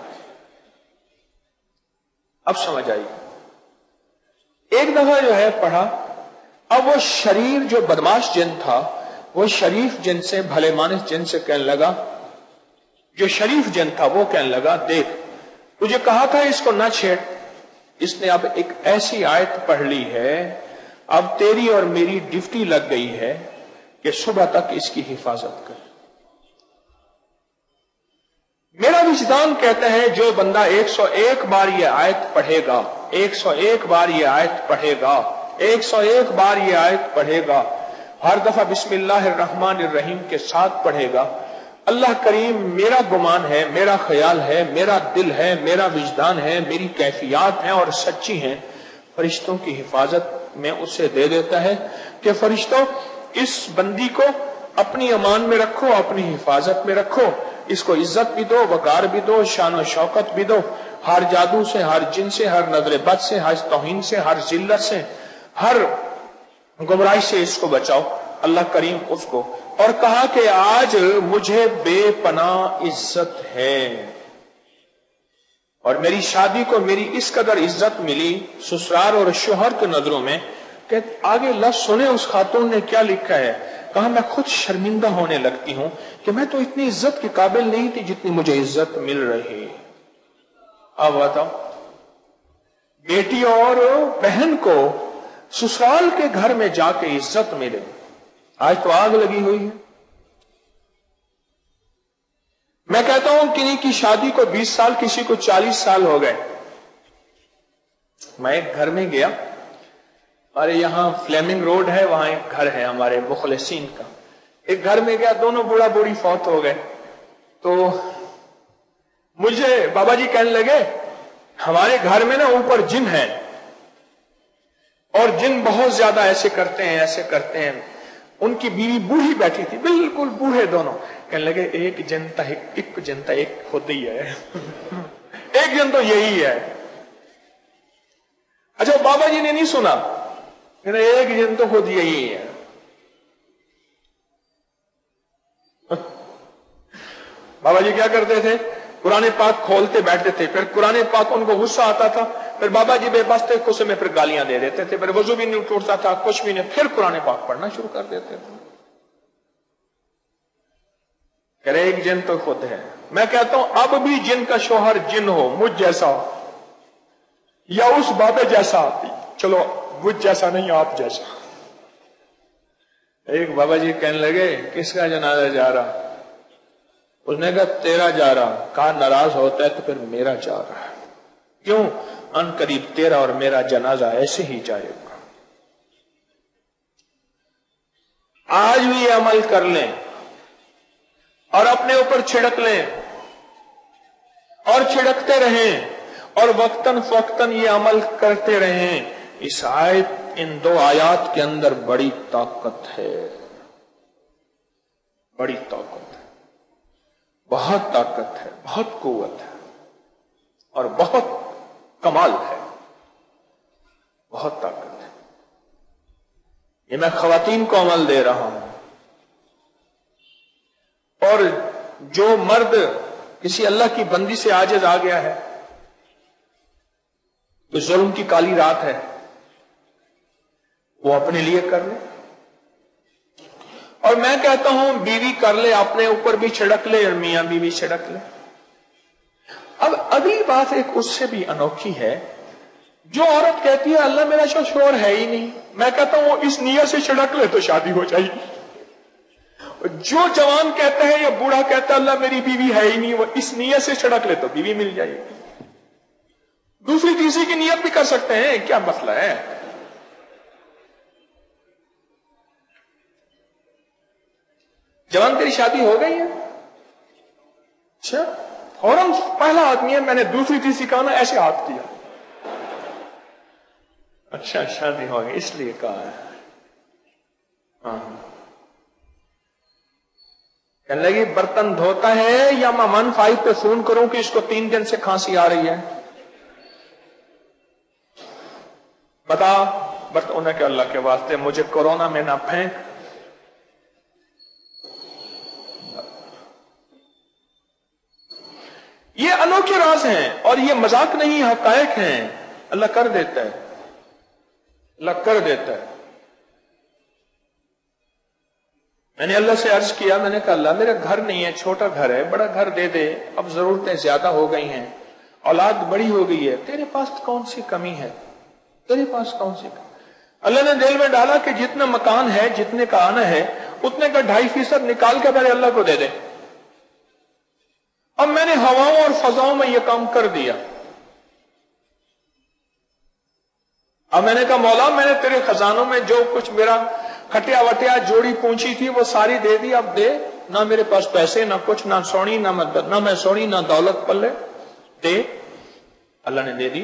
اب سمجھ آئیے، ایک دفعہ جو ہے پڑھا، اب وہ شریر جو بدماش جن تھا وہ شریف جن سے، بھلے مانس جن سے کہنے لگا، جو شریف جن تھا وہ کہنے لگا دیکھ تجھے کہا تھا اس کو نہ چھیڑ، اس نے اب ایک ایسی آیت پڑھ لی ہے، اب تیری اور میری ڈیوٹی لگ گئی ہے کہ صبح تک اس کی حفاظت کر۔ میرا وجدان کہتا ہے جو بندہ ایک سو ایک بار یہ آیت پڑھے گا، ایک سو ایک بار یہ آیت پڑھے گا، ایک سو ایک بار یہ آیت پڑھے گا، ہر دفعہ بسم اللہ الرحمن الرحیم کے ساتھ پڑھے گا، اللہ کریم میرا گمان ہے، میرا خیال ہے، میرا دل ہے، میرا وجدان ہے، میری کیفیات ہیں اور سچی ہیں، فرشتوں کی حفاظت میں اسے دے دیتا ہے کہ فرشتوں اس بندی کو اپنی امان میں رکھو، اپنی حفاظت میں رکھو، اس کو عزت بھی دو، وقار بھی دو، شان و شوکت بھی دو، ہر جادو سے، ہر جن سے، ہر نظر بد سے، ہر توہین سے، ہر ذلت سے، ہر گمراہی سے اس کو بچاؤ، اللہ کریم اس کو۔ اور کہا کہ آج مجھے بے پناہ عزت ہے اور میری شادی کو میری اس قدر عزت ملی سسرال اور شوہر کے نظروں میں کہ آگے لفظ سنے اس خاتون نے کیا لکھا ہے، کہا میں خود شرمندہ ہونے لگتی ہوں کہ میں تو اتنی عزت کے قابل نہیں تھی جتنی مجھے عزت مل رہی۔ اب بتاؤ، بیٹی اور بہن کو سسرال کے گھر میں جا کے عزت ملے، آج تو آگ لگی ہوئی ہے۔ میں کہتا ہوں کنہیں کی شادی کو بیس سال، کسی کو چالیس سال ہو گئے۔ میں ایک گھر میں گیا، ہمارے یہاں فلیمنگ روڈ ہے، وہاں ایک گھر ہے ہمارے مخلصین کا، ایک گھر میں گیا، دونوں بوڑھا بوڑھی فوت ہو گئے، تو مجھے بابا جی کہنے لگے ہمارے گھر میں نا اوپر جن ہے اور جن بہت زیادہ ایسے کرتے ہیں ایسے کرتے ہیں۔ ان کی بیوی بوڑھی بیٹھی تھی، بالکل بوڑھے دونوں، کہنے لگے ایک جنتا ایک جنتا ایک خود ہی ہے ایک جن تو یہی ہے۔ اچھا بابا جی نے نہیں سنا، ایک جن تو خود یہی ہے۔ بابا جی کیا کرتے تھے، قرآن پاک کھولتے بیٹھتے تھے، پھر قرآن پاک ان کو غصہ آتا تھا، پھر بابا جی بے بس تھے، غصے میں پھر گالیاں دے دیتے تھے، پھر وضو بھی نہیں ٹوٹتا تھا، کچھ بھی نہیں، پھر قرآن پاک پڑھنا شروع کر دیتے تھے۔ کہ ایک جن تو خود ہے۔ میں کہتا ہوں اب بھی جن کا شوہر جن ہو، مجھ جیسا یا اس بابے جیسا، چلو مجھ جیسا نہیں آپ جیسا۔ ایک بابا جی کہنے لگے کس کا جنازہ جا رہا؟ اس نے کہا تیرا جا رہا۔ کہا ناراض ہوتا ہے تو پھر میرا جا رہا ہے۔ کیوں؟ ان قریب تیرا اور میرا جنازہ ایسے ہی جائے گا۔ آج بھی یہ عمل کر لیں اور اپنے اوپر چھڑک لیں اور چھڑکتے رہیں اور وقتاً فوقتاً یہ عمل کرتے رہیں۔ اس آیت ان دو آیات کے اندر بڑی طاقت ہے، بڑی طاقت ہے، بہت طاقت ہے، بہت قوت ہے اور بہت کمال ہے، بہت طاقت ہے۔ یہ میں خواتین کو عمل دے رہا ہوں، اور جو مرد کسی اللہ کی بندی سے عاجز آ گیا ہے، تو ظلم کی کالی رات ہے، وہ اپنے لیے کر لے، اور میں کہتا ہوں بیوی کر لے، اپنے اوپر بھی چھڑک لے اور میاں بیوی چھڑک لے۔ اب اگلی بات ایک اس سے بھی انوکھی ہے، جو عورت کہتی ہے اللہ میرا شوہر ہے ہی نہیں، میں کہتا ہوں وہ اس نیت سے چھڑک لے تو شادی ہو جائے گی۔ جو جوان کہتا ہے یا بوڑھا کہتا ہے اللہ میری بیوی ہے ہی نہیں، وہ اس نیت سے چھڑک لے تو بیوی مل جائے گی۔ دوسری تیسری کی نیت بھی کر سکتے ہیں، کیا مسئلہ ہے؟ جوان تیری شادی ہو گئی ہے؟ اچھا، فوراً پہلا آدمی ہے، میں نے دوسری تیسری کہا نا ایسے ہاتھ کیا، اچھا شادی ہو گئی اس لیے کہا ہے۔ ہاں کہنے لگی برتن دھوتا ہے یا میں ون فائیو پہ فون کروں کہ اس کو تین دن سے کھانسی آ رہی ہے؟ بتا برتن، انہیں کہ اللہ کے واسطے مجھے کورونا میں نہ پھینک۔ یہ انوکھے راز ہیں اور یہ مذاق نہیں، حقائق ہیں۔ اللہ کر دیتا ہے، اللہ کر دیتا ہے۔ میں نے اللہ سے عرض کیا، میں نے کہا اللہ میرا گھر نہیں ہے، چھوٹا گھر ہے، بڑا گھر دے دے، اب ضرورتیں زیادہ ہو گئی ہیں، اولاد بڑی ہو گئی ہے، تیرے پاس کون سی کمی ہے؟ تیرے پاس کون سی کمی؟ اللہ نے دل میں ڈالا کہ جتنا مکان ہے، جتنے کا آنا ہے، اتنے کا ڈھائی فیصد نکال کے پہلے اللہ کو دے دے۔ اب میں نے ہواؤں اور فضاؤں میں یہ کام کر دیا۔ اب میں نے کہا مولا میں نے تیرے خزانوں میں جو کچھ میرا کھٹیا وٹیا جوڑی پونچھی تھی وہ ساری دے دی، اب دے، نہ میرے پاس پیسے، نہ کچھ، نہ سونی، نہ مدد، نہ میں سونی، نہ دولت پلے، دے۔ اللہ نے دے دی۔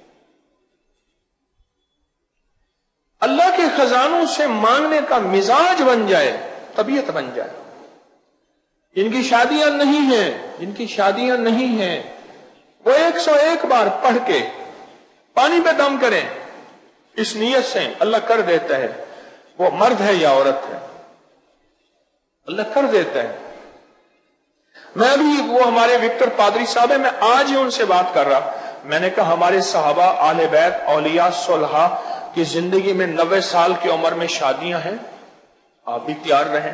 اللہ کے خزانوں سے مانگنے کا مزاج بن جائے، طبیعت بن جائے۔ جن کی شادیاں نہیں ہیں، جن کی شادیاں نہیں ہیں، وہ ایک سو ایک بار پڑھ کے پانی پہ دم کریں اس نیت سے، اللہ کر دیتا ہے، وہ مرد ہے یا عورت ہے، اللہ کر دیتا ہے۔ میں بھی وہ ہمارے وکٹر پادری صاحب ہیں، میں آج ہی ان سے بات کر رہا، میں نے کہا ہمارے صحابہ، اہل بیت، اولیاء، صلحاء کی زندگی میں نوے سال کی عمر میں شادیاں ہیں، آپ بھی تیار رہیں۔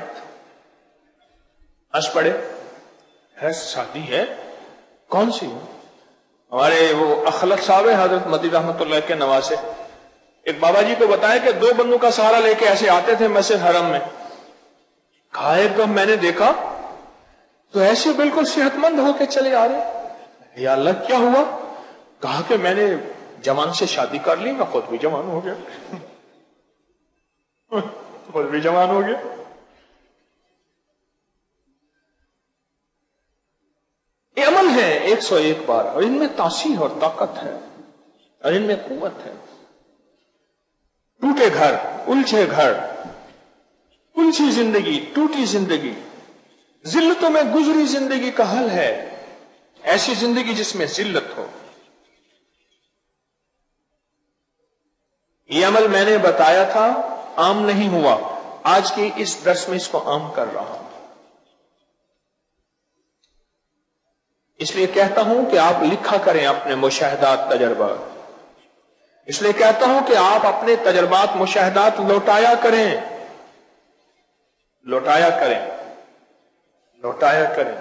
ہنس پڑے، ہے شادی ہے کون سی؟ ہمارے وہ اخلق صاحب حضرت مدی رحمت اللہ کے نواسے، ایک بابا جی کو بتایا کہ دو بندوں کا سہارا لے کے ایسے آتے تھے مسجد حرم میں، کہا ایک دم میں نے دیکھا تو ایسے بالکل صحت مند ہو کے چلے آ رہے، یا اللہ کیا ہوا؟ کہا کہ میں نے جوان سے شادی کر لی، میں خود بھی جوان ہو گیا، خود بھی جوان ہو گیا۔ یہ عمل ہے ایک سو ایک بار، اور ان میں تاثیر اور طاقت ہے اور ان میں قوت ہے۔ ٹوٹے گھر، الجھے گھر، الجھی زندگی، ٹوٹی زندگی، ذلتوں میں گزری زندگی کا حل ہے ایسی زندگی جس میں ذلت ہو۔ یہ عمل میں نے بتایا تھا، عام نہیں ہوا، آج کی اس درس میں اس کو عام کر رہا ہوں۔ इसलिए कहता हूं कि आप लिखा करें अपने मुशाहदात तजर्बात। इसलिए कहता हूं कि आप अपने तजर्बात मुशाहदात लौटाया करें, लौटाया करें, लौटाया करें।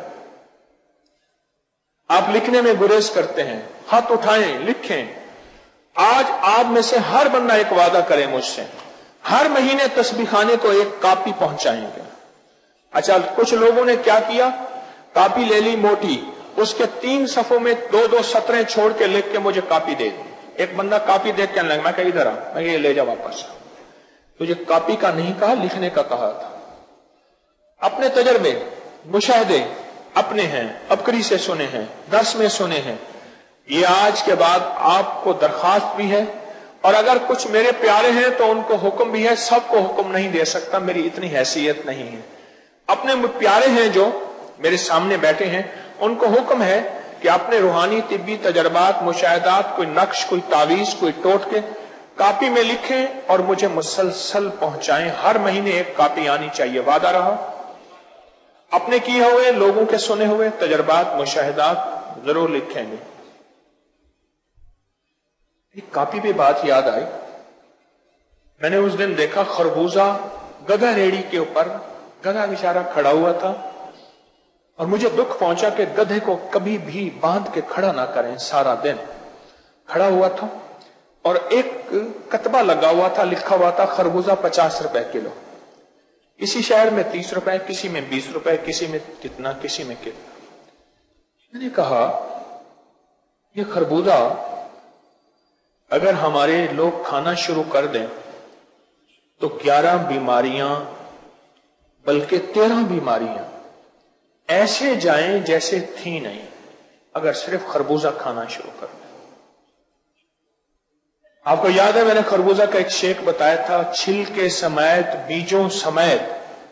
आप लिखने में गुरेज करते हैं, हाथ उठाएं, लिखें। आज आप में से हर बंदा एक वादा करे मुझसे, हर महीने तस्बीह खाने को एक कॉपी पहुंचाएंगे। अच्छा, कुछ लोगों ने क्या किया, कॉपी ले ली मोटी, उसके तीन सफों में दो दो सतरें छोड़ के लिख के मुझे कॉपी दे दी। एक बंदा कॉपी देख के लगा, मैं कहीं इधर आ, मैं ये ले जा वापस। तुझे कॉपी का नहीं कहा, लिखने का कहा था। अपने तजर्बे मुशाहदे अपने हैं, अबकरी से सुने हैं, दर्स में सुने हैं। ये आज के बाद आपको दरखास्त भी है, और अगर कुछ मेरे प्यारे हैं तो उनको हुक्म भी है। सबको हुक्म नहीं दे सकता, मेरी इतनी हैसियत नहीं है। अपने प्यारे हैं जो मेरे सामने बैठे हैं, उनको हुक्म है कि अपने रूहानी तिब्बी तजर्बात मुशाहदात, कोई नक्श, कोई तावीज, कोई टोट के कॉपी में लिखें और मुझे मुसलसल पहुंचाएं। हर महीने एक कॉपी आनी चाहिए, वादा रहा। अपने किए हुए, लोगों के सुने हुए तजर्बात मुशाहदात जरूर लिखेंगे। एक कॉपी पे बात याद आई, मैंने उस दिन देखा खरबूजा गधा रेड़ी के ऊपर, गधा बेचारा खड़ा हुआ था, और मुझे दुख पहुंचा कि गधे को कभी भी बांध के खड़ा ना करें। सारा दिन खड़ा हुआ था और एक कतबा लगा हुआ था, लिखा हुआ था खरबूजा पचास रुपए किलो। किसी शहर में तीस रुपए, किसी में बीस रुपए, किसी में कितना, किसी में कितना। मैंने कहा ये खरबूजा अगर हमारे लोग खाना शुरू कर दें तो ग्यारह बीमारियां, बल्कि तेरह बीमारियां ऐसे जाएं जैसे थी नहीं, अगर सिर्फ खरबूजा खाना शुरू कर दें। आपको याद है मैंने खरबूजा का एक शेक बताया था, छिलके समेत, बीजों समेत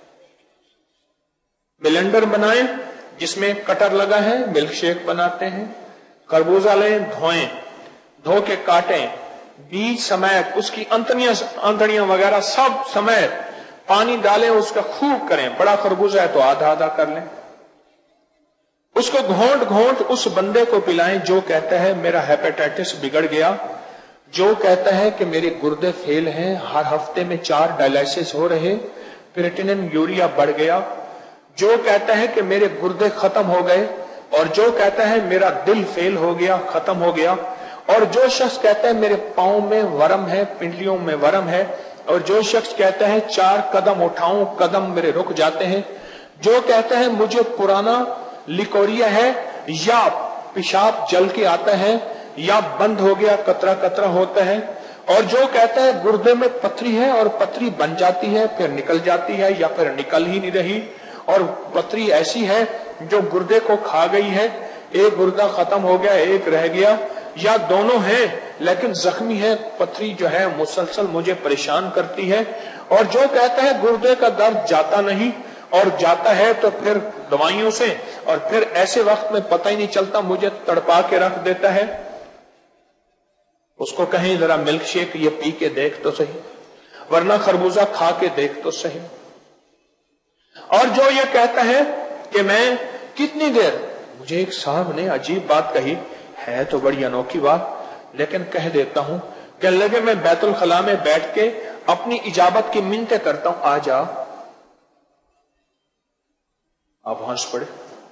ब्लेंडर बनाएं जिसमें कटर लगा है, मिल्क शेक बनाते हैं। खरबूजा लें, धोएं, धो के काटें, बीज समेत, उसकी अंतड़ियां अंतड़ियां वगैरह सब समेत पानी डालें, उसका खूब करें। बड़ा खरबूजा है तो आधा आधा कर लें। उसको घोंट घोंट उस बंदे को पिलाएं जो कहता है मेरा हेपेटाइटिस बिगड़ गया, जो कहता है कि मेरे गुर्दे फेल हैं, हर हफ्ते में चार डायलिसिस हो रहे, क्रिएटिनिन यूरिया बढ़ गया, जो कहता है कि मेरे गुर्दे खत्म हो गए, और जो कहता है मेरा दिल फेल हो गया, खत्म हो गया, और जो शख्स कहता है मेरे पांव में वरम है, पिंडलियों में वरम है, और जो शख्स कहता है चार कदम उठाऊं कदम मेरे रुक जाते हैं, जो कहता है मुझे पुराना लिकोरिया है, या पेशाब जल के आता है, या बंद हो गया कतरा कतरा होता है, और जो कहता है गुर्दे में पथरी है और पथरी बन जाती है फिर निकल जाती है, या फिर निकल ही नहीं रही, और पथरी ऐसी है जो गुर्दे को खा गई है, एक गुर्दा खत्म हो गया एक रह गया, या दोनों हैं लेकिन जख्मी है, पथरी जो है मुसलसल मुझे परेशान करती है, और जो कहता है गुर्दे का दर्द जाता नहीं, और जाता है तो फिर दवाइयों से, और फिर ऐसे वक्त में पता ही नहीं चलता, मुझे तड़पा के रख देता है। उसको कहें जरा मिल्क शेक ये पी के देख तो सही, वरना खरबूजा खा के देख तो सही। और जो ये कहता है कि मैं कितनी देर, मुझे एक साहब ने अजीब बात कही, है तो बड़ी अनोखी बात, लेकिन कह देता हूं, कहने लगे मैं बैतुल खला में बैठ के अपनी इजाबत की मिन्नतें करता हूं, आ जा। आप हंस पड़े,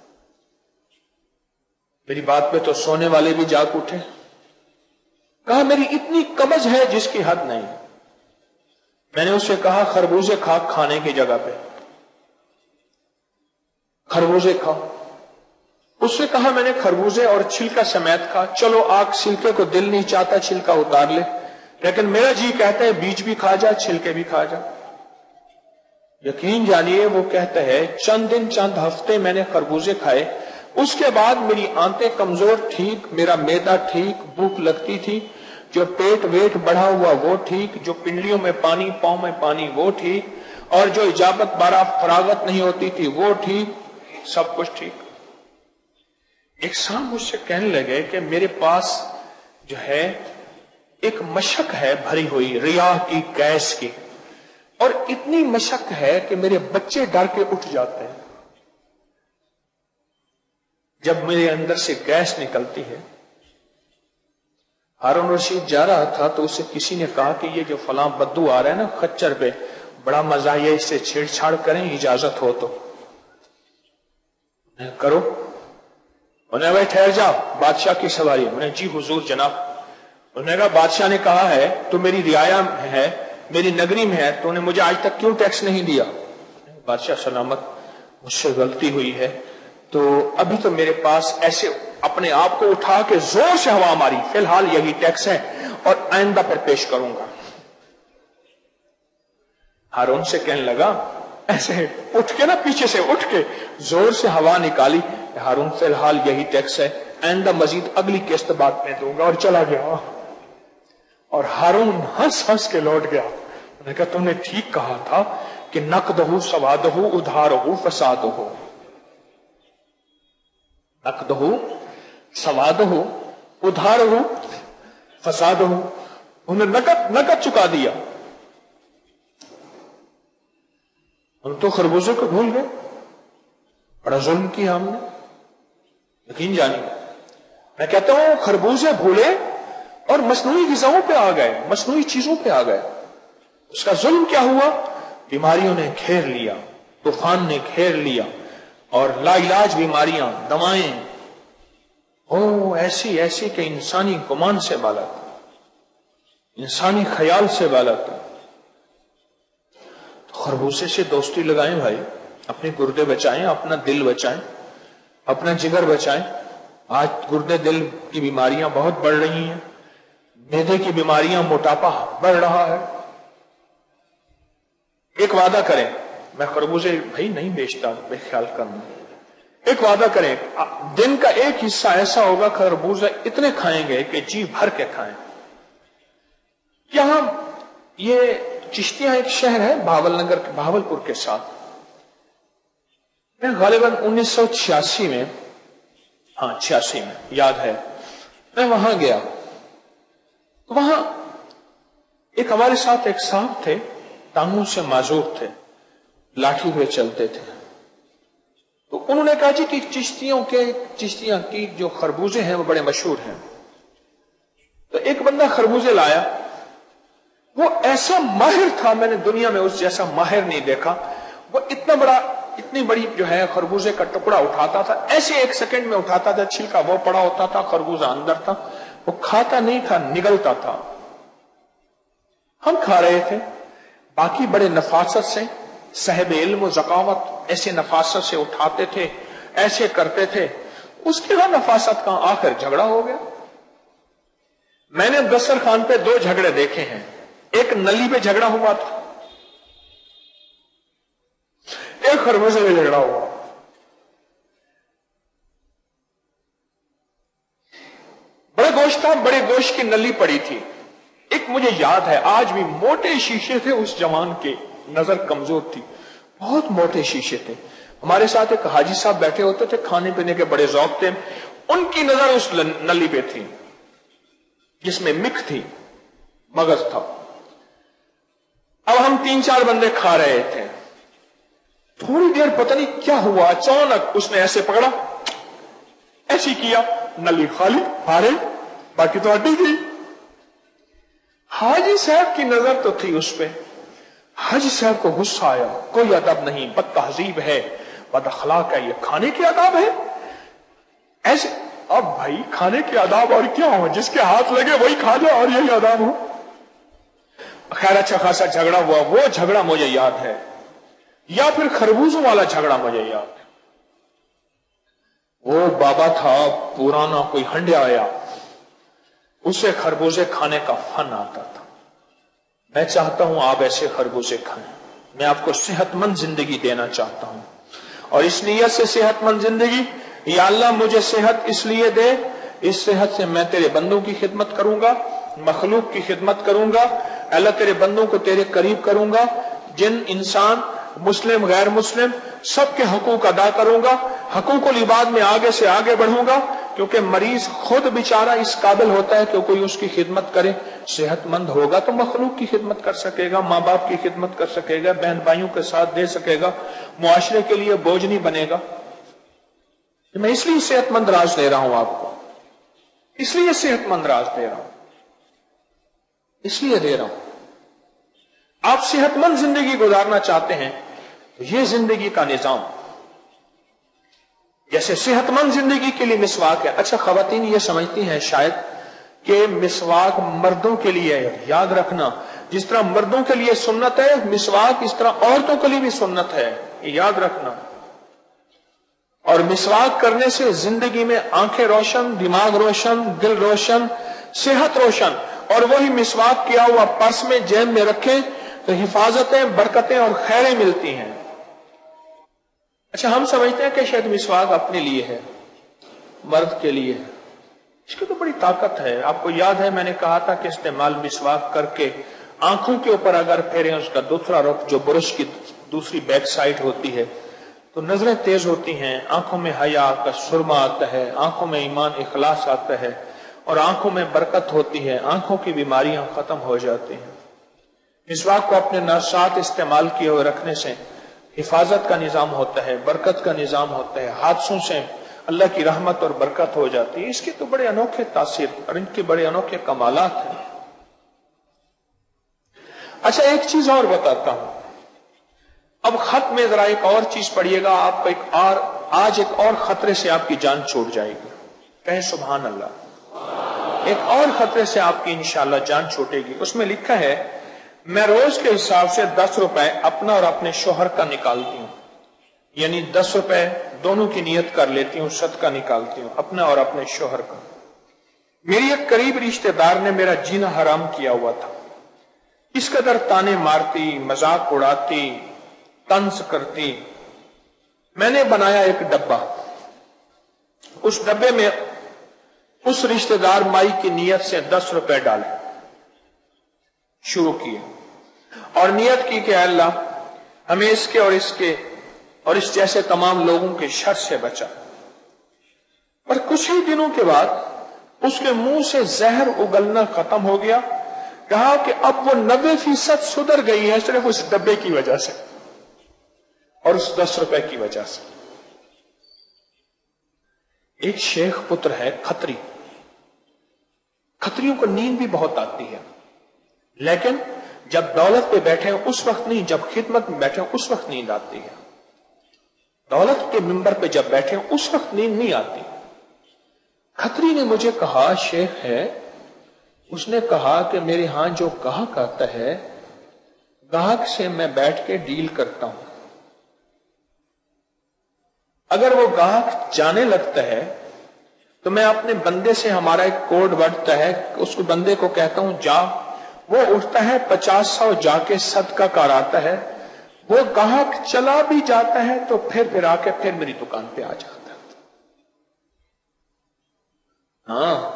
मेरी बात पे तो सोने वाले भी जाग उठे। कहा मेरी इतनी कमज है जिसकी हद नहीं। मैंने उससे कहा खरबूजे खा, खाने की जगह पे खरबूजे खाओ। उससे कहा मैंने खरबूजे और छिलका समेत खा। चलो आग छिलके को दिल नहीं चाहता छिलका उतार ले, लेकिन मेरा जी कहता है बीज भी खा जा छिलके भी खा जा। यकीन जानिए वो कहता है चंद दिन चंद हफ्ते मैंने खरबूजे खाए, उसके बाद मेरी आंतें कमजोर ठीक, मेरा मैदा ठीक, भूख लगती थी, जो पेट वेट बढ़ा हुआ वो ठीक, जो पिंडलियों में पानी पांव में पानी वो ठीक, और जो इजाबत बारा फरागत नहीं होती थी वो ठीक, सब कुछ ठीक। एक साहब मुझसे कहने लगे कि मेरे पास जो है एक मशक है भरी हुई रिया की, गैस की, और इतनी मशक है कि मेरे बच्चे डर के उठ जाते हैं। جب میرے اندر سے گیس نکلتی ہے. ہارون رشید جا رہا تھا تو اسے کسی نے کہا کہ یہ جو فلاں بدو آ رہا ہے نا خچر پہ، بڑا مزہ ہے، اس سے چھیڑ چھاڑ کریں، اجازت ہو تو کرو. انہوں نے بھائی ٹھہر جاؤ، بادشاہ کی سواری. انہوں نے جی حضور جناب. انہوں نے کہا بادشاہ نے کہا ہے تو میری رعایا ہے، میری نگری میں ہے، تو نے مجھے آج تک کیوں ٹیکس نہیں دیا؟ بادشاہ سلامت، مجھ سے غلطی ہوئی ہے، تو ابھی تو میرے پاس ایسے اپنے آپ کو اٹھا کے زور سے ہوا ماری، فی الحال یہی ٹیکس ہے اور آئندہ پر پیش کروں گا. ہارون سے کہنے لگا ایسے اٹھ کے نا، پیچھے سے اٹھ کے زور سے ہوا نکالی، ہارون فی الحال یہی ٹیکس ہے، آئندہ مزید اگلی قسط بعد میں دوں گا، اور چلا گیا. اور ہارون ہنس ہنس کے لوٹ گیا. انہوں نے کہا تم نے ٹھیک کہا تھا کہ نقدہ سوادہ ادھارہ فسادہ، نقدہ سوادہ ادھارہ فسادہ. انہوں نے نقد نقد چکا دیا. ہم تو خربوزے کو بھول گئے، بڑا ظلم کیا ہم نے. یقین جانیے میں کہتا ہوں خربوزے بھولے اور مصنوعی غذاؤں پہ آ گئے، مصنوعی چیزوں پہ آ گئے. اس کا ظلم کیا ہوا؟ بیماریوں نے گھیر لیا، طوفان نے گھیر لیا، اور لا علاج بیماریاں، دوائیں او ایسی ایسی کہ انسانی گمان سے بالاتر، انسانی خیال سے بالاتر. خربوزے سے دوستی لگائیں بھائی، اپنے گردے بچائیں، اپنا دل بچائیں، اپنا جگر بچائیں. آج گردے دل کی بیماریاں بہت بڑھ رہی ہیں، معدے کی بیماریاں، موٹاپا بڑھ رہا ہے. ایک وعدہ کریں، میں خربوزے بھائی نہیں بیچتا، بے خیال کرنا. ایک وعدہ کریں، دن کا ایک حصہ ایسا ہوگا خربوزے اتنے کھائیں گے کہ جی بھر کے کھائیں. یہاں یہ چشتیاں ایک شہر ہے بھاول نگر، بھاول پور کے ساتھ. میں غالباً انیس سو چھیاسی میں، ہاں چھیاسی میں یاد ہے، میں وہاں گیا. وہاں ایک ہمارے ساتھ ایک صاحب تھے، ٹانگوں سے معذور تھے، لاٹھی پہ چلتے تھے. تو انہوں نے کہا جی کہ چشتیوں کے چشتیاں کی جو خربوزے ہیں وہ بڑے مشہور ہیں. تو ایک بندہ خربوزے لایا، وہ ایسا ماہر تھا، میں نے دنیا میں اس جیسا ماہر نہیں دیکھا. وہ اتنا بڑا، اتنی بڑی جو ہے خربوزے کا ٹکڑا اٹھاتا تھا، ایسے ایک سیکنڈ میں اٹھاتا تھا، چھلکا وہ پڑا ہوتا تھا، خربوزہ اندر تھا. وہ کھاتا نہیں تھا، نگلتا تھا. ہم کھا رہے تھے، باقی بڑے نفاست سے، صاحب علم و ذکاوت ایسے نفاست سے اٹھاتے تھے، ایسے کرتے تھے. اس کے بعد نفاست کا آخر جھگڑا ہو گیا. میں نے دسترخوان پہ دو جھگڑے دیکھے ہیں. ایک نلی پہ جھگڑا ہوا تھا، ایک خربوزے پہ جھگڑا ہوا. بڑے گوشت تھا، بڑے گوشت کی نلی پڑی تھی. ایک مجھے یاد ہے آج بھی، موٹے شیشے تھے اس جوان کے، نظر کمزور تھی، بہت موٹے شیشے تھے. ہمارے ساتھ ایک حاجی صاحب بیٹھے ہوتے تھے، کھانے پینے کے بڑے ذوق تھے. ان کی نظر اس نلی پہ تھی جس میں مکھ تھی، مغز تھا. اب ہم تین چار بندے کھا رہے تھے. تھوڑی دیر پتہ نہیں کیا ہوا، اچانک اس نے ایسے پکڑا، ایسی کیا، نلی خالی، ہارے، باقی تو ہٹی گئی. حاجی صاحب کی نظر تو تھی اس پہ. حاجی صاحب کو غصہ آیا، کوئی ادب نہیں، بد تہذیب ہے، بد اخلاق ہے، یہ کھانے کے آداب ہے ایسے. اب بھائی کھانے کے آداب اور کیا ہو، جس کے ہاتھ لگے وہی کھا جائے اور یہی آداب ہو. خیر اچھا خاصا جھگڑا ہوا. وہ جھگڑا مجھے یاد ہے، یا پھر خربوزوں والا جھگڑا مجھے یاد ہے. وہ بابا تھا پرانا، کوئی ہنڈیا آیا، اسے خربوزے کھانے کا فن آتا تھا. میں چاہتا ہوں آپ ایسے خربوزے کھائیں. میں آپ کو صحت مند زندگی دینا چاہتا ہوں، اور اس نیت سے صحت مند زندگی، یا اللہ مجھے صحت اس لیے دے، اس صحت سے میں تیرے بندوں کی خدمت کروں گا، مخلوق کی خدمت کروں گا. اللہ تیرے بندوں کو تیرے قریب کروں گا، جن انسان مسلم غیر مسلم سب کے حقوق ادا کروں گا، حقوق العباد میں آگے سے آگے بڑھوں گا. کیونکہ مریض خود بیچارہ اس قابل ہوتا ہے کہ کوئی اس کی خدمت کرے. صحت مند ہوگا تو مخلوق کی خدمت کر سکے گا، ماں باپ کی خدمت کر سکے گا، بہن بھائیوں کے ساتھ دے سکے گا، معاشرے کے لیے بوجھ نہیں بنے گا. کہ मैं इसलिए सेहतमंद राज दे रहा हूं आपको, इसलिए सेहतमंद राज दे रहा हूं, इसलिए दे रहा हूं। आप सेहतमंद जिंदगी गुजारना चाहते हैं तो यह जिंदगी का निजाम, जैसे सेहतमंद जिंदगी के लिए मिसवाक है। अच्छा, खवातीन ये समझती हैं शायद कि मिसवाक मर्दों के लिए है। याद रखना, जिस तरह मर्दों के लिए सुन्नत है मिसवाक, इस तरह औरतों के लिए भी सुन्नत है, ये याद रखना। और मिसवाक करने से जिंदगी में आंखें रोशन, दिमाग रोशन, दिल रोशन, सेहत रोशन। और वही मिसवाक किया हुआ पर्स में जेब में रखें तो हिफाजतें, बरकतें और खैरें मिलती हैं। अच्छा, हम समझते हैं कि शायद मिसवाक अपने लिए है, मर्द के लिए है। इसकी तो बड़ी ताकत है। आपको याद है मैंने कहा था कि इस्तेमाल मिसवाक करके आंखों के ऊपर अगर फेरें, उसका दूसरा रुख जो ब्रश की दूसरी बैक साइड होती है, तो नजरें तेज होती हैं, आंखों में हया का सुरमा आता है, आंखों में ईमान इखलास आता है और आंखों में बरकत होती है, आंखों की बीमारियां खत्म हो जाती हैं। मिसवाक को अपने नसात इस्तेमाल किए हुए रखने से हिफाजत का निजाम होता है, बरकत का निजाम होता है, हादसों से अल्लाह की रहमत और बरकत हो जाती है। इसके तो बड़े अनोखे तासीर और इनके बड़े अनोखे कमालात हैं। अच्छा, एक चीज और बताता हूं। अब खत में जरा एक और चीज पढ़िएगा, आपको एक और आज एक और खतरे से आपकी जान छूट जाएगी। कहे सुभान अल्लाह। एक और खतरे से आपकी इंशाअल्लाह जान छूटेगी। उसमें लिखा है, मैं रोज के हिसाब से दस रुपए अपना और अपने शोहर का निकालती हूं, यानी दस रुपए दोनों की नियत कर लेती हूं, सदका निकालती हूं अपना और अपने शोहर का। मेरी एक करीब रिश्तेदार ने मेरा जीना हराम किया हुआ था। इस कदर ताने मारती, मजाक उड़ाती, तंज करती। मैंने बनाया एक डब्बा, उस डब्बे में उस रिश्तेदार माई की नियत से दस रुपए डाले, शुरू किए और नियत की कि अल्लाह हमें इसके और इसके और इस जैसे तमाम लोगों के शर से बचा। पर कुछ ही दिनों के बाद उसके मुंह से जहर उगलना खत्म हो गया। कहा कि अब वो नब्बे फीसद सुधर गई है सिर्फ उस डब्बे की वजह से और उस दस रुपए की वजह से। एक शेख पुत्र है खत्री। खत्रियों को नींद भी बहुत आती है, लेकिन जब दौलत पे बैठे उस वक्त नहीं, जब खिदमत में बैठे उस वक्त नींद आती है। दौलत के मिंबर पे जब बैठे उस वक्त नींद नहीं आती। खत्री ने मुझे कहा, शेख है, उसने कहा कि मेरे यहां जो गाहक आता है, गाहक से मैं बैठ के डील करता हूं। अगर वो गाहक जाने लगता है तो मैं अपने बंदे से, हमारा एक कोड बढ़ता है, उसको बंदे को कहता हूं जा। वो उठता है, पचास सौ जाके सदका कराता है। वो गाहक चला भी जाता है तो फिर फिर आके फिर मेरी दुकान पे आ जाता है। हाँ,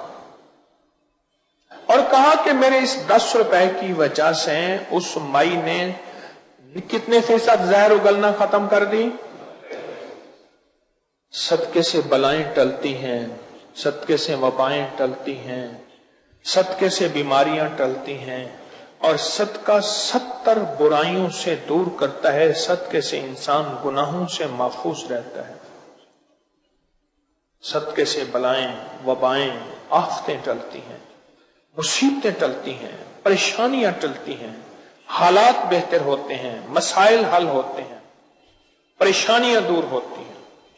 और कहा कि मेरे इस दस रुपए की वजह से उस माई ने कितने फीसद जहर उगलना खत्म कर दी। सदके से बलाएं टलती हैं, सदके से वबाएं टलती हैं, सदके से बीमारियां टलती हैं और सदका सत्तर बुराइयों से दूर करता है। सदके से इंसान गुनाहों से महफूज रहता है। सदके से बलाएं, वबाएं, आफतें टलती हैं, मुसीबतें टलती हैं, परेशानियां टलती हैं, हालात बेहतर होते हैं, मसाइल हल होते हैं, परेशानियां दूर होती हैं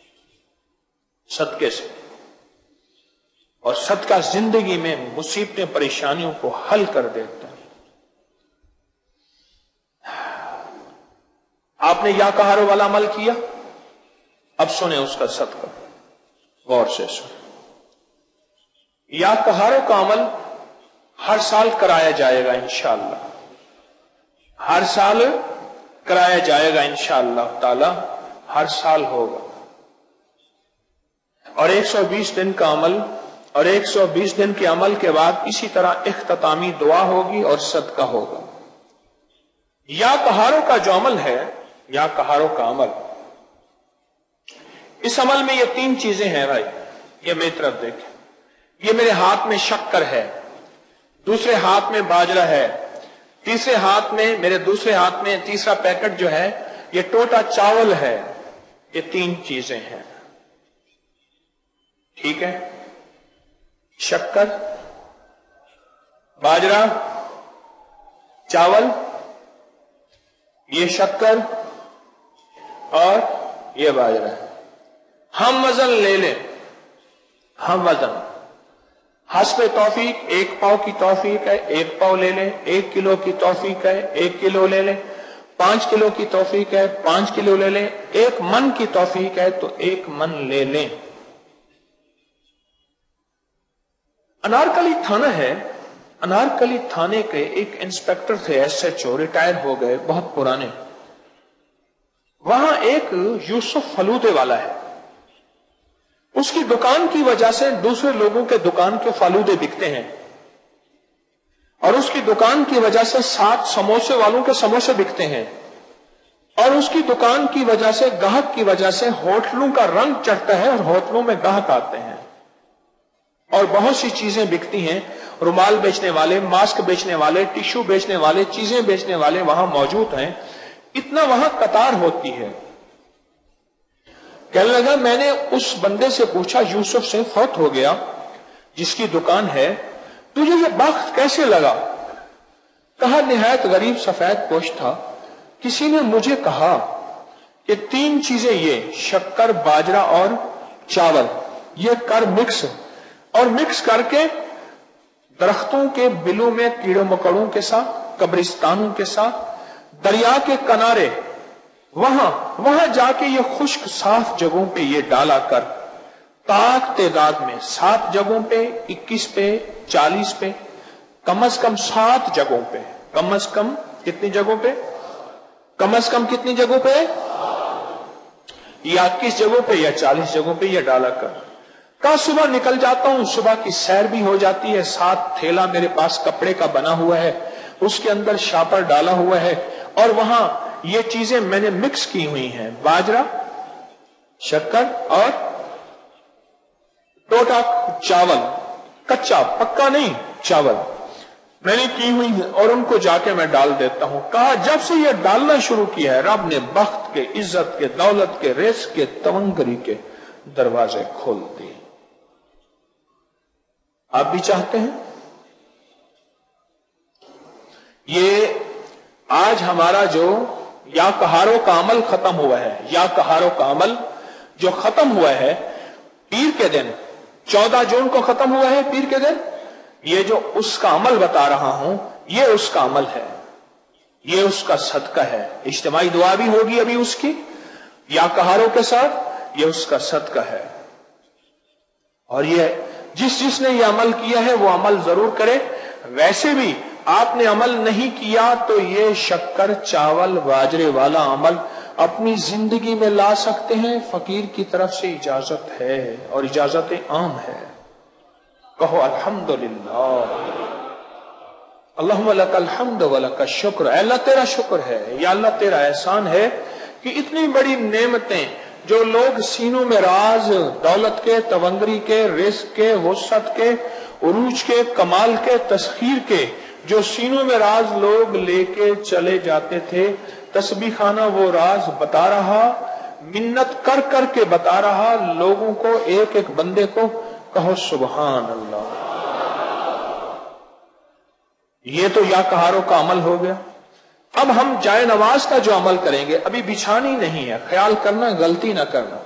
सदके से। और सदका जिंदगी में मुसीबतें, परेशानियों को हल कर देता है। आपने या कहारो वाला अमल किया, अब सुने उसका सदका, गौर से सुने। या कहारो का अमल हर साल कराया जाएगा इंशाअल्लाह, हर साल कराया जाएगा इंशाअल्लाह ताला, हर साल होगा। और एक सौ बीस दिन का अमल, और एक सौ बीस दिन के अमल के बाद इसी तरह इख्तितामी दुआ होगी और सदका होगा। या कहारों का जो अमल है, या कहारों का अमल, इस अमल में ये तीन चीजें हैं भाई। ये मेरी तरफ देखें, ये मेरे हाथ में शक्कर है, दूसरे हाथ में बाजरा है, तीसरे हाथ में, मेरे दूसरे हाथ में तीसरा पैकेट जो है ये टोटा चावल है। ये तीन चीजें हैं। ठीक है, शक्कर, बाजरा, चावल, ये शक्कर और ये बाजरा है। हम वजन ले लें, हम वजन हस्बे तौफीक एक पाव की तौफीक है, एक पाव ले लें। एक किलो की तौफीक है, एक किलो ले लें। पांच किलो की तौफीक है, पांच किलो ले लें। एक मन की तौफीक है तो एक मन ले लें। अनारकली थाना है, अनारकली थाने के एक इंस्पेक्टर थे, एसएचओ, रिटायर हो गए, बहुत पुराने। वहां एक यूसुफ फलूदे वाला है, उसकी दुकान की वजह से दूसरे लोगों के दुकान के फालूदे बिकते हैं, और उसकी दुकान की वजह से सात समोसे वालों के समोसे बिकते हैं, और उसकी दुकान की वजह से, गाहक की वजह से होटलों का रंग चढ़ता है और होटलों में गाहक आते हैं, और बहुत सी चीजें बिकती हैं। रुमाल बेचने वाले, मास्क बेचने वाले, टिश्यू बेचने वाले, चीजें बेचने वाले वहां मौजूद हैं। इतना वहां कतार होती है। कहने लगा, मैंने उस बंदे से पूछा, यूसुफ से, फौत हो गया, जिसकी दुकान है, तुझे ये बख्त कैसे लगा? कहा, निहायत गरीब सफेद पोश था। किसी ने मुझे कहा कि तीन चीजें, ये शक्कर, बाजरा और चावल, ये कर मिक्स, और मिक्स करके दरख्तों के बिलों में कीड़ों मकड़ों के साथ, कब्रिस्तानों के साथ, दरिया के किनारे, वहां वहां जाके ये खुश्क साफ जगहों पे ये डाला कर, ताक तादाद में सात जगहों पे, इक्कीस पे, चालीस पे, कम अज कम सात जगहों पे, कम अज कम कितनी जगहों पे, कम अज कम कितनी जगहों पे, या इक्कीस जगहों पे या चालीस जगहों पे ये डाला कर। कहा, सुबह निकल जाता हूं, सुबह की सैर भी हो जाती है, साथ थैला मेरे पास कपड़े का बना हुआ है, उसके अंदर शापर डाला हुआ है, और वहां ये चीजें मैंने मिक्स की हुई हैं, बाजरा, शक्कर और टोटा चावल, कच्चा, पक्का नहीं, चावल मैंने की हुई है, और उनको जाके मैं डाल देता हूं। कहा, जब से ये डालना शुरू किया है, रब ने बख्त के, इज्जत के, दौलत के, रिस्क के, तवंगरी के दरवाजे खोल दिए। आप भी चाहते हैं? ये आज हमारा जो या कहारों का अमल खत्म हुआ है, या कहारों का अमल जो खत्म हुआ है पीर के दिन, चौदह जून को खत्म हुआ है पीर के दिन, ये जो उसका अमल बता रहा हूं, ये उसका अमल है, ये उसका सदका है। इज्तिमाई दुआ भी होगी अभी उसकी, या कहारों के साथ, ये उसका सदका है। और ये जिस जिसने ये अमल किया है वो अमल जरूर करे। वैसे भी आपने अमल नहीं किया तो ये शक्कर, चावल, बाजरे वाला अमल अपनी जिंदगी में ला सकते हैं। फकीर की तरफ से इजाजत है और इजाजत आम है। कहो अल्हम्दुलिल्लाह, अल्लाहुम्मा लकल हम्द व लकश शुक्र। अल्लाह तेरा शुक्र है, या अल्लाह तेरा एहसान है कि इतनी बड़ी नेमतें जो लोग सीनों में राज, दौलत के, तवंगरी के, रिस्क के, वसअत के, उरूज के, कमाल के, तस्खीर के, जो सीनों में राज लोग लेके चले जाते थे, तस्बीह खाना वो राज बता रहा, मिन्नत कर कर के बता रहा लोगों को, एक एक बंदे को। कहो सुभान अल्लाह। ये तो या कहारों का अमल हो गया। अब हम जाए नमाज का जो अमल करेंगे, अभी बिछानी नहीं है, ख्याल करना, गलती ना करना।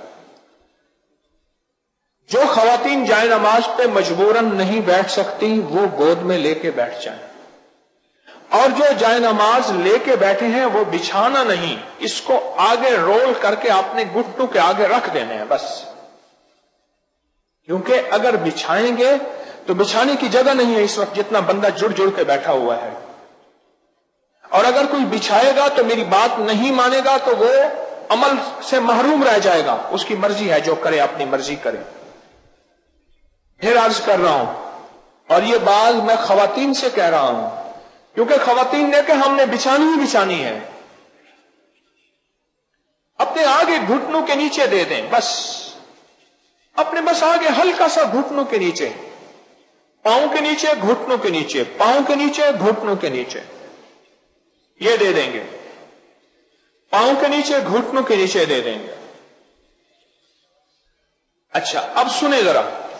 जो खवातीन जाए नमाज पे मजबूरन नहीं बैठ सकती वो गोद में लेके बैठ जाएं, और जो जाए नमाज लेके बैठे हैं वो बिछाना नहीं, इसको आगे रोल करके आपने घुटनों के आगे रख देने हैं बस। क्योंकि अगर बिछाएंगे तो बिछाने की जगह नहीं है इस वक्त, जितना बंदा जुड़ जुड़ के बैठा हुआ है। और अगर कोई बिछाएगा तो मेरी बात नहीं मानेगा तो वो अमल से महरूम रह जाएगा। उसकी मर्जी है, जो करे अपनी मर्जी करे। फिर अर्ज कर रहा हूं, और ये बात मैं खवातीन से कह रहा हूं, क्योंकि खवातीन ने कि हमने बिछानी ही बिछानी है। अपने आगे घुटनों के नीचे दे दें बस, अपने बस आगे हल्का सा घुटनों के नीचे, पांव के नीचे, घुटनों के नीचे, पांव के नीचे, घुटनों के नीचे, ये दे देंगे। पांव के नीचे, घुटनों के नीचे दे देंगे। अच्छा, अब सुने जरा,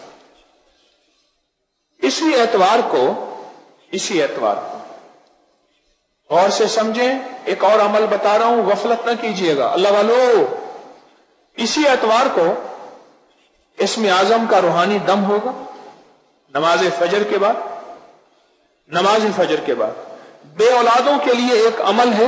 इसी एतवार को इसी एतवार को और से समझें, एक और अमल बता रहा हूं, गफलत न कीजिएगा अल्लाह वालों। इसी एतवार को इसमें आजम का रूहानी दम होगा नमाज फजर के बाद। नमाज फजर के बाद बे औलादों के लिए एक अमल है,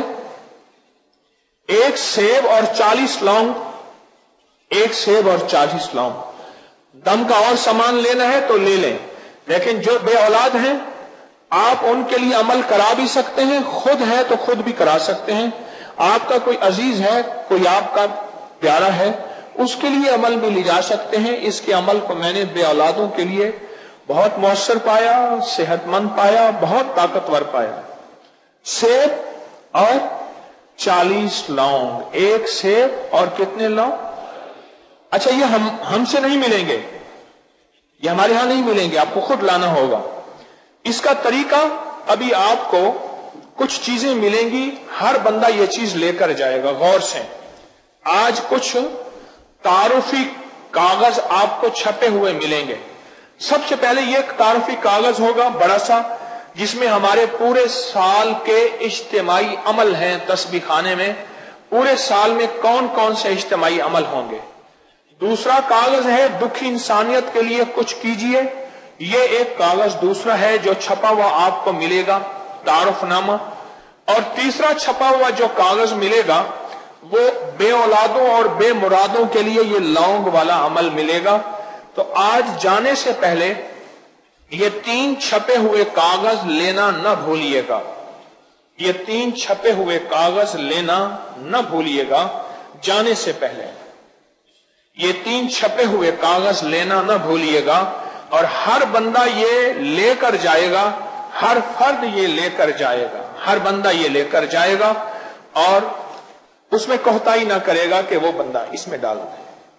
एक सेब और चालीस लौंग, एक सेब और चालीस लौंग। दम का और सामान लेना है तो ले लें, लेकिन जो बे औलाद हैं आप उनके लिए अमल करा भी सकते हैं, खुद है तो खुद भी करा सकते हैं। आपका कोई अजीज है, कोई आपका प्यारा है, उसके लिए अमल भी ले जा सकते हैं। इसके अमल को मैंने बे औलादों के लिए बहुत मौसर पाया, सेहतमंद पाया, बहुत ताकतवर पाया। सेब और चालीस लौंग, एक सेब और कितने लौंग? अच्छा, ये हम हमसे नहीं मिलेंगे, ये हमारे यहां नहीं मिलेंगे, आपको खुद लाना होगा। इसका तरीका, अभी आपको कुछ चीजें मिलेंगी, हर बंदा ये चीज लेकर जाएगा। गौर से, आज कुछ तारुफी कागज आपको छपे हुए मिलेंगे। सबसे पहले ये तारुफी कागज होगा बड़ा सा, जिसमें हमारे पूरे साल के इज्तिमाई अमल हैं। तस्बीह खाने में पूरे साल में कौन कौन से इज्तिमाई अमल होंगे। दूसरा कागज है दुखी इंसानियत के लिए कुछ कीजिए, ये एक कागज दूसरा है जो छपा हुआ आपको मिलेगा, तारुफनामा। और तीसरा छपा हुआ जो कागज मिलेगा वो बे औलादों और बे मुरादों के लिए ये लौंग वाला अमल मिलेगा। तो आज जाने से पहले ये तीन छपे हुए कागज लेना न भूलिएगा, ये तीन छपे हुए कागज लेना न भूलिएगा जाने से पहले। ये तीन छपे हुए कागज लेना न भूलिएगा, और हर बंदा ये लेकर जाएगा, हर फर्द ये लेकर जाएगा, हर बंदा ये लेकर जाएगा, और उसमें कोताही ना करेगा कि वो बंदा इसमें डाल दे,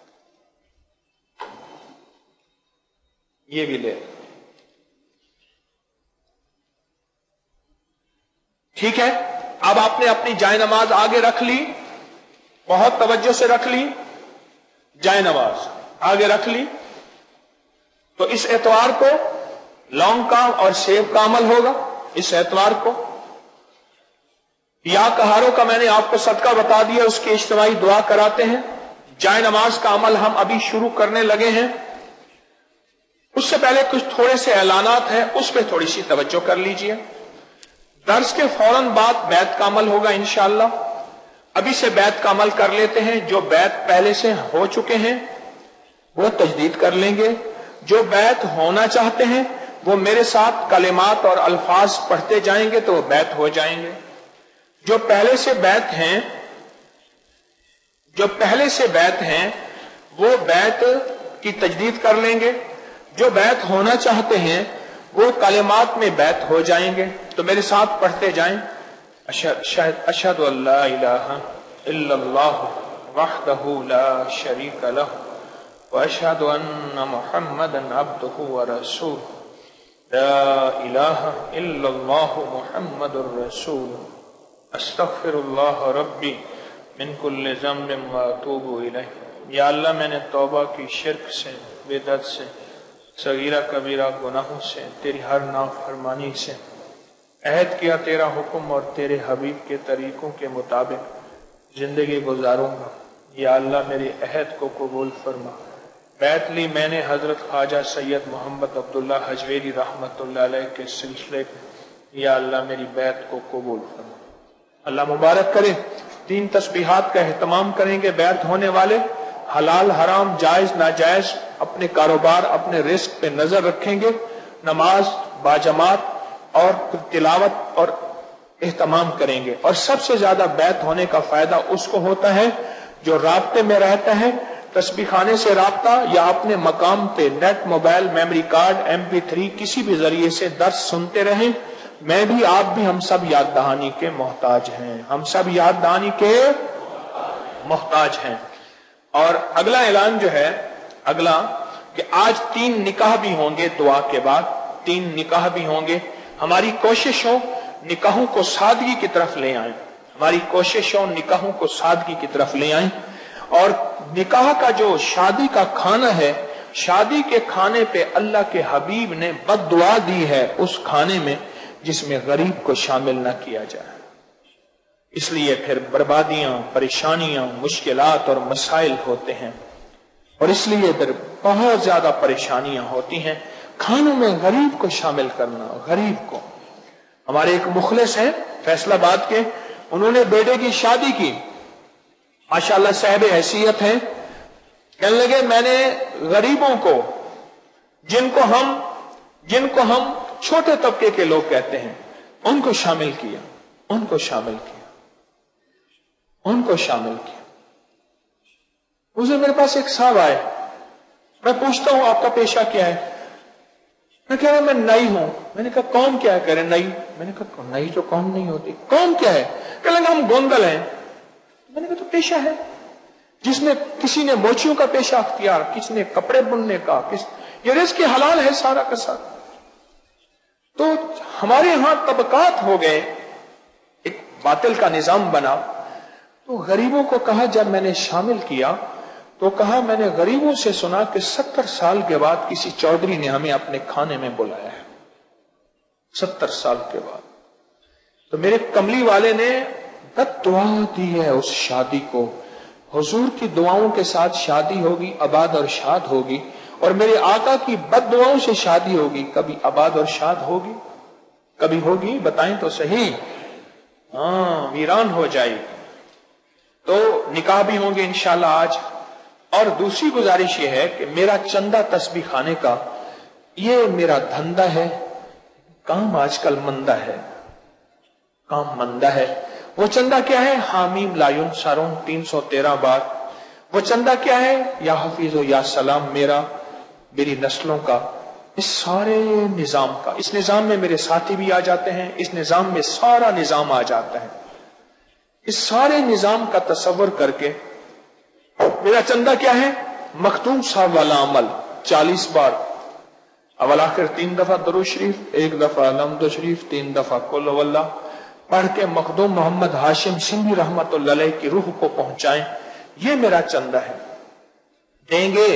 ये भी ले। ठीक है, अब आपने अपनी जाय नमाज आगे रख ली, बहुत तवज्जो से रख ली, जाय नमाज आगे रख ली। तो इस एतवार को लौंग का और सेब का अमल होगा। इस एतवार को या कहारों का मैंने आपको सदका बता दिया, उसकी इज्तिमाई दुआ कराते हैं। जाय नमाज का अमल हम अभी शुरू करने लगे हैं। उससे पहले कुछ थोड़े से ऐलानात हैं, उस पर थोड़ी सी तवज्जो कर लीजिए। दर्स के फौरन बाद बैत का अमल होगा इंशाअल्लाह। अभी से बैत का अमल कर लेते हैं। जो बैत पहले से हो चुके हैं वो तजदीद कर लेंगे, जो बैत होना चाहते हैं वो मेरे साथ कलिमात और अल्फाज पढ़ते जाएंगे तो वो बैत हो जाएंगे। जो पहले से बैत हैं जो पहले से बैत हैं वो बैत की तजदीद कर लेंगे। जो बैत होना चाहते हैं वो कलिमात में बैत हो जाएंगे। तो मेरे साथ पढ़ते जाएं। अशहदु अल्ला इलाहा इल्लल्लाह वहदहु ला शरीक लहु व अशहदु अन्ना मुहम्मदन अब्दुहु व रसूलुहु ला इलाहा इल्लल्लाह मुहम्मदुर रसूलुहु अस्तगफिरुल्लाह रब्बी मिन कुल्लि ज़म्बिन व अतूबु इलैह। या अल्लाह, मैंने तौबा की शिर्क से, बिदअत से, सगीरा कबीरा गुनाहों से, तेरी हर नाफरमानी से अहद किया तेरा हुक्म और तेरे हबीब के तरीकों के मुताबिक जिंदगी गुजारूंगा। या अल्लाह, मेरी अहद को कबूल फरमा। बैत ली मैंने हजरत ख्वाजा सैयद मोहम्मद अब्दुल्ला हजवेरी रहमतुल्लाह अलैह के सिलसिले में। या अल्लाह, मेरी बैत को कबूल फरमा। अल्लाह मुबारक करे। तीन तस्बीहात का एहतमाम करेंगे बैत होने वाले। हलाल हराम जायज नाजायज अपने कारोबार अपने रिस्क पे नजर रखेंगे। नमाज बाजमात और तिलावत और एहतमाम करेंगे। और सबसे ज्यादा बैत होने का फायदा उसको होता है जो राब्ते में रहता है, तस्बीह खाने से राब्ता या अपने मकाम पे net, mobile, memory card, M P three किसी भी जरिए से दर्स सुनते रहें। मैं भी, आप भी, हम सब याद दहानी के मोहताज हैं। हम सब याद दहानी के मोहताज हैं। और अगला ऐलान जो है, अगला कि आज तीन निकाह भी होंगे। दुआ के बाद तीन निकाह भी होंगे। हमारी कोशिश हो निकाहों को सादगी की तरफ ले आए। हमारी कोशिश हो निकाहों को सादगी की तरफ ले आए। और निकाह का जो शादी का खाना है شادی کے کھانے پہ اللہ کے حبیب نے بد دعا دی ہے اس کھانے میں جس میں غریب کو شامل نہ کیا جائے. اس لیے پھر بربادیاں، پریشانیاں، مشکلات اور مسائل ہوتے ہیں، اور اس لیے پھر بہت زیادہ پریشانیاں ہوتی ہیں. کھانوں میں غریب کو شامل کرنا، غریب کو. ہمارے ایک مخلص ہیں فیصل آباد کے، انہوں نے بیٹے کی شادی کی، ماشاءاللہ صاحب حیثیت ہیں. کہنے لگے میں نے غریبوں کو، جن کو ہم جن کو ہم چھوٹے طبقے کے لوگ کہتے ہیں، ان کو شامل کیا ان کو شامل کیا ان کو شامل کیا. اس دن میرے پاس ایک صاحب آئے، میں پوچھتا ہوں آپ کا پیشہ کیا ہے؟ میں کہہ رہا میں نئی ہوں. میں نے کہا قوم کیا ہے؟ کہہ رہے نئی. میں نے کہا نئی تو قوم نہیں ہوتی، قوم کیا ہے؟ کہنے لگا ہم گوندل ہیں. میں نے کہا تو پیشہ ہے. جس نے کسی نے موچیوں کا پیشہ اختیار، کسی نے کپڑے بننے کا، کس یہ رزق کے حلال ہے سارا کا سارا. تو ہمارے ہاں طبقات ہو گئے، ایک باطل کا نظام بنا. تو غریبوں کو کہا، جب میں نے شامل کیا تو کہا میں نے غریبوں سے سنا کہ ستر سال کے بعد کسی چودھری نے ہمیں اپنے کھانے میں بلایا ہے. ستر سال کے بعد. تو میرے کملی والے نے بد دعا دی ہے اس شادی کو. حضور کی دعاؤں کے ساتھ شادی ہوگی، آباد اور شاد ہوگی، اور میرے آقا کی بد دعاؤں سے شادی ہوگی، کبھی آباد اور شاد ہوگی؟ کبھی ہوگی؟ بتائیں تو صحیح. ہاں، ویران ہو جائے گی. تو نکاح بھی ہوں گے انشاءاللہ آج. اور دوسری گزارش یہ ہے کہ میرا چندہ تسبیح خانے کا یہ میرا دھندا ہے. کام آج کل مندہ ہے، کام مندہ ہے. وہ چندہ کیا ہے؟ حامیم لایون سارون تین سو تیرہ بار. وہ چندہ کیا ہے؟ یا حفیظ و یا سلام میرا، میری نسلوں کا. اس سارے نظام کا، اس نظام میں میرے ساتھی بھی آ جاتے ہیں، اس نظام میں سارا نظام آ جاتا ہے. اس سارے نظام کا تصور کر کے میرا چندہ کیا ہے؟ مختوم صاحب والا عمل چالیس بار، اول آخر تین دفعہ درود شریف، ایک دفعہ الحمد شریف، تین دفعہ قل هو اللہ پڑھ کے مخدوم محمد ہاشم سنگھی رحمت اللہ علیہ کی روح کو پہنچائیں. یہ میرا چندہ ہے. دیں گے؟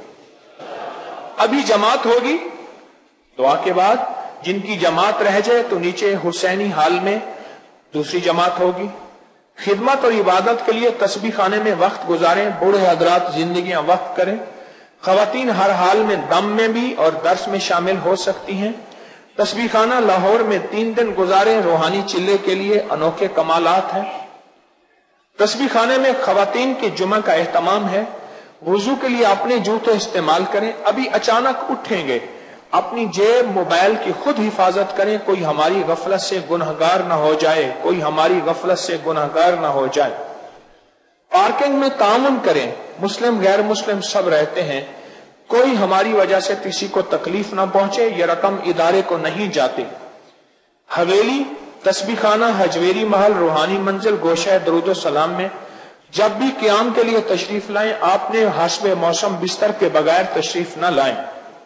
ابھی جماعت ہوگی دعا کے بعد. جن کی جماعت رہ جائے تو نیچے حسینی حال میں دوسری جماعت ہوگی. خدمت اور عبادت کے لیے تسبیح خانے میں وقت گزاریں. بوڑھے حضرات زندگیاں وقت کریں. خواتین ہر حال میں دم میں بھی اور درس میں شامل ہو سکتی ہیں. تسبیح خانہ لاہور میں تین دن گزاریں. روحانی چلے کے لیے انوکھے کمالات ہیں. تسبیح خانے میں خواتین کے جمعہ کا اہتمام ہے. وضو کے لیے اپنے جوتے استعمال کریں. ابھی اچانک اٹھیں گے، اپنی جیب موبائل کی خود حفاظت کریں. کوئی ہماری غفلت سے گنہگار نہ ہو جائے کوئی ہماری غفلت سے گنہگار نہ ہو جائے. پارکنگ میں تعاون کریں. مسلم غیر مسلم سب رہتے ہیں. کوئی ہماری وجہ سے کسی کو تکلیف نہ پہنچے. یہ رقم ادارے کو نہیں جاتی. حویلی، تسبیح خانہ، حجویری محل، روحانی منزل، گوشہ درود و سلام میں جب بھی قیام کے لیے تشریف لائیں آپ نے حسب موسم بستر کے بغیر تشریف نہ لائیں.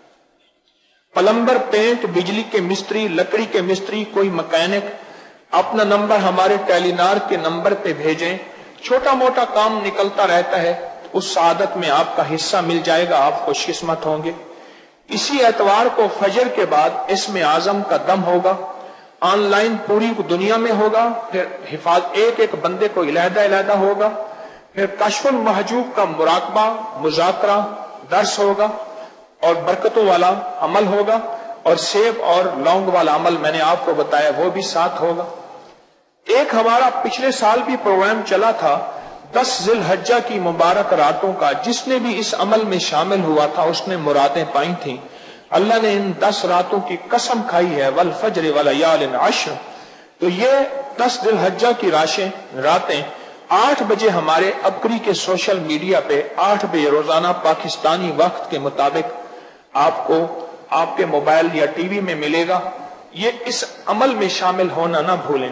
پلمبر، پینٹ، بجلی کے مستری، لکڑی کے مستری، کوئی مکینک اپنا نمبر ہمارے ٹیلی نار کے نمبر پہ بھیجیں. چھوٹا موٹا کام نکلتا رہتا ہے، اس سعادت میں آپ کا حصہ مل جائے گا. آپ خوش قسمت ہوں گے. اسی اتوار کو فجر کے بعد اسم اعظم کا دم ہوگا. آن لائن پوری دنیا میں ہوگا. پھر حفاظت ایک ایک بندے کو علیحدہ علیحدہ ہوگا. پھر کشف المحجوب کا مراقبہ، مذاکرہ، درس ہوگا اور برکتوں والا عمل ہوگا. اور سیب اور لونگ والا عمل میں نے آپ کو بتایا وہ بھی ساتھ ہوگا. ایک ہمارا پچھلے سال بھی پروگرام چلا تھا دس ذی الحجہ کی مبارک راتوں کا. جس نے بھی اس عمل میں شامل ہوا تھا اس نے مرادیں پائی تھیں. اللہ نے ان دس راتوں کی قسم کھائی ہے، والفجر ولیال عشر. تو یہ دس ذی الحجہ کی راشیں راتیں آٹھ بجے ہمارے ابکری کے سوشل میڈیا پہ آٹھ بجے روزانہ پاکستانی وقت کے مطابق آپ کو آپ کے موبائل یا ٹی وی میں ملے گا. یہ اس عمل میں شامل ہونا نہ بھولیں.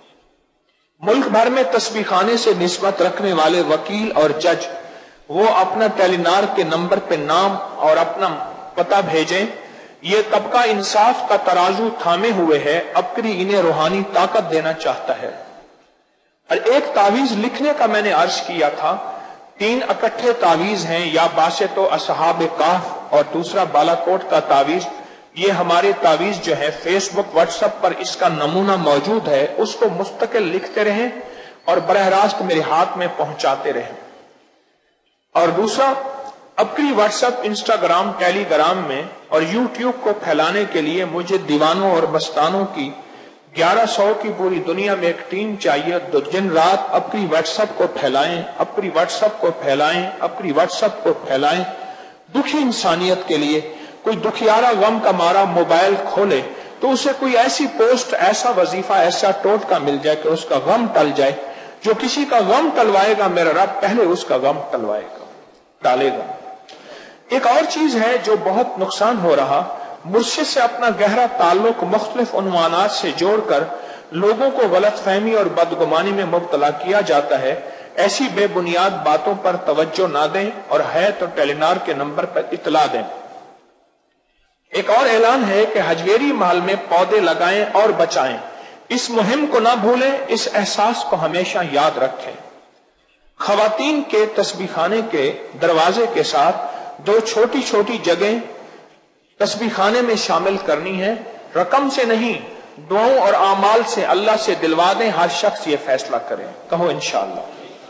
ملک بھر میں تسبیح خانے سے نسبت رکھنے والے وکیل اور جج وہ اپنا ٹیلی نار کے نمبر پہ نام اور اپنا پتہ بھیجیں. یہ طبقہ انصاف کا ترازو تھامے ہوئے ہے. ابکری انہیں روحانی طاقت دینا چاہتا ہے. اور ایک تعویذ لکھنے کا میں نے عرض کیا تھا. تین اکٹھے تعویذ ہیں، یا باسط و اصحاب کہف اور دوسرا بالاکوٹ کا تعویذ. یہ ہمارے تعویذ جو ہے فیس بک واٹس ایپ پر اس کا نمونہ موجود ہے، اس کو مستقل لکھتے رہیں اور براہ راست میرے ہاتھ میں پہنچاتے رہیں. اور دوسرا اپنی WhatsApp, Instagram, Telegram میں اور یوٹیوب کو پھیلانے کے لیے مجھے دیوانوں اور مستانوں کی گیارہ سو کی پوری دنیا میں ایک ٹیم چاہیے جو دن رات اپنی واٹس ایپ کو پھیلائیں اپنی واٹس ایپ کو پھیلائیں اپنی واٹس ایپ کو پھیلائیں دکھی انسانیت کے لیے. کوئی دکھیارا غم کا مارا موبائل کھولے تو اسے کوئی ایسی پوسٹ، ایسا وظیفہ، ایسا ٹوٹکا مل جائے کہ اس کا غم ٹل جائے. جو کسی کا غم ٹلوائے گا میرا رب پہلے اس کا غم ٹلوائے گا، ٹالے گا. ایک اور چیز ہے جو بہت نقصان ہو رہا، مرشد سے اپنا گہرا تعلق مختلف عنوانات سے جوڑ کر لوگوں کو غلط فہمی اور بدگمانی میں مبتلا کیا جاتا ہے. ایسی بے بنیاد باتوں پر توجہ نہ دیں اور ہے تو ٹیلی نار کے نمبر پر اطلاع دیں. ایک اور اعلان ہے کہ حجویری محل میں پودے لگائیں اور بچائیں. اس مہم کو نہ بھولیں، اس احساس کو ہمیشہ یاد رکھیں. خواتین کے تسبیح خانے کے دروازے کے ساتھ دو چھوٹی چھوٹی جگہیں تسبیح خانے میں شامل کرنی ہے. رقم سے نہیں، دعاؤں اور اعمال سے اللہ سے دلوا دیں. ہر شخص یہ فیصلہ کرے، کہو انشاءاللہ.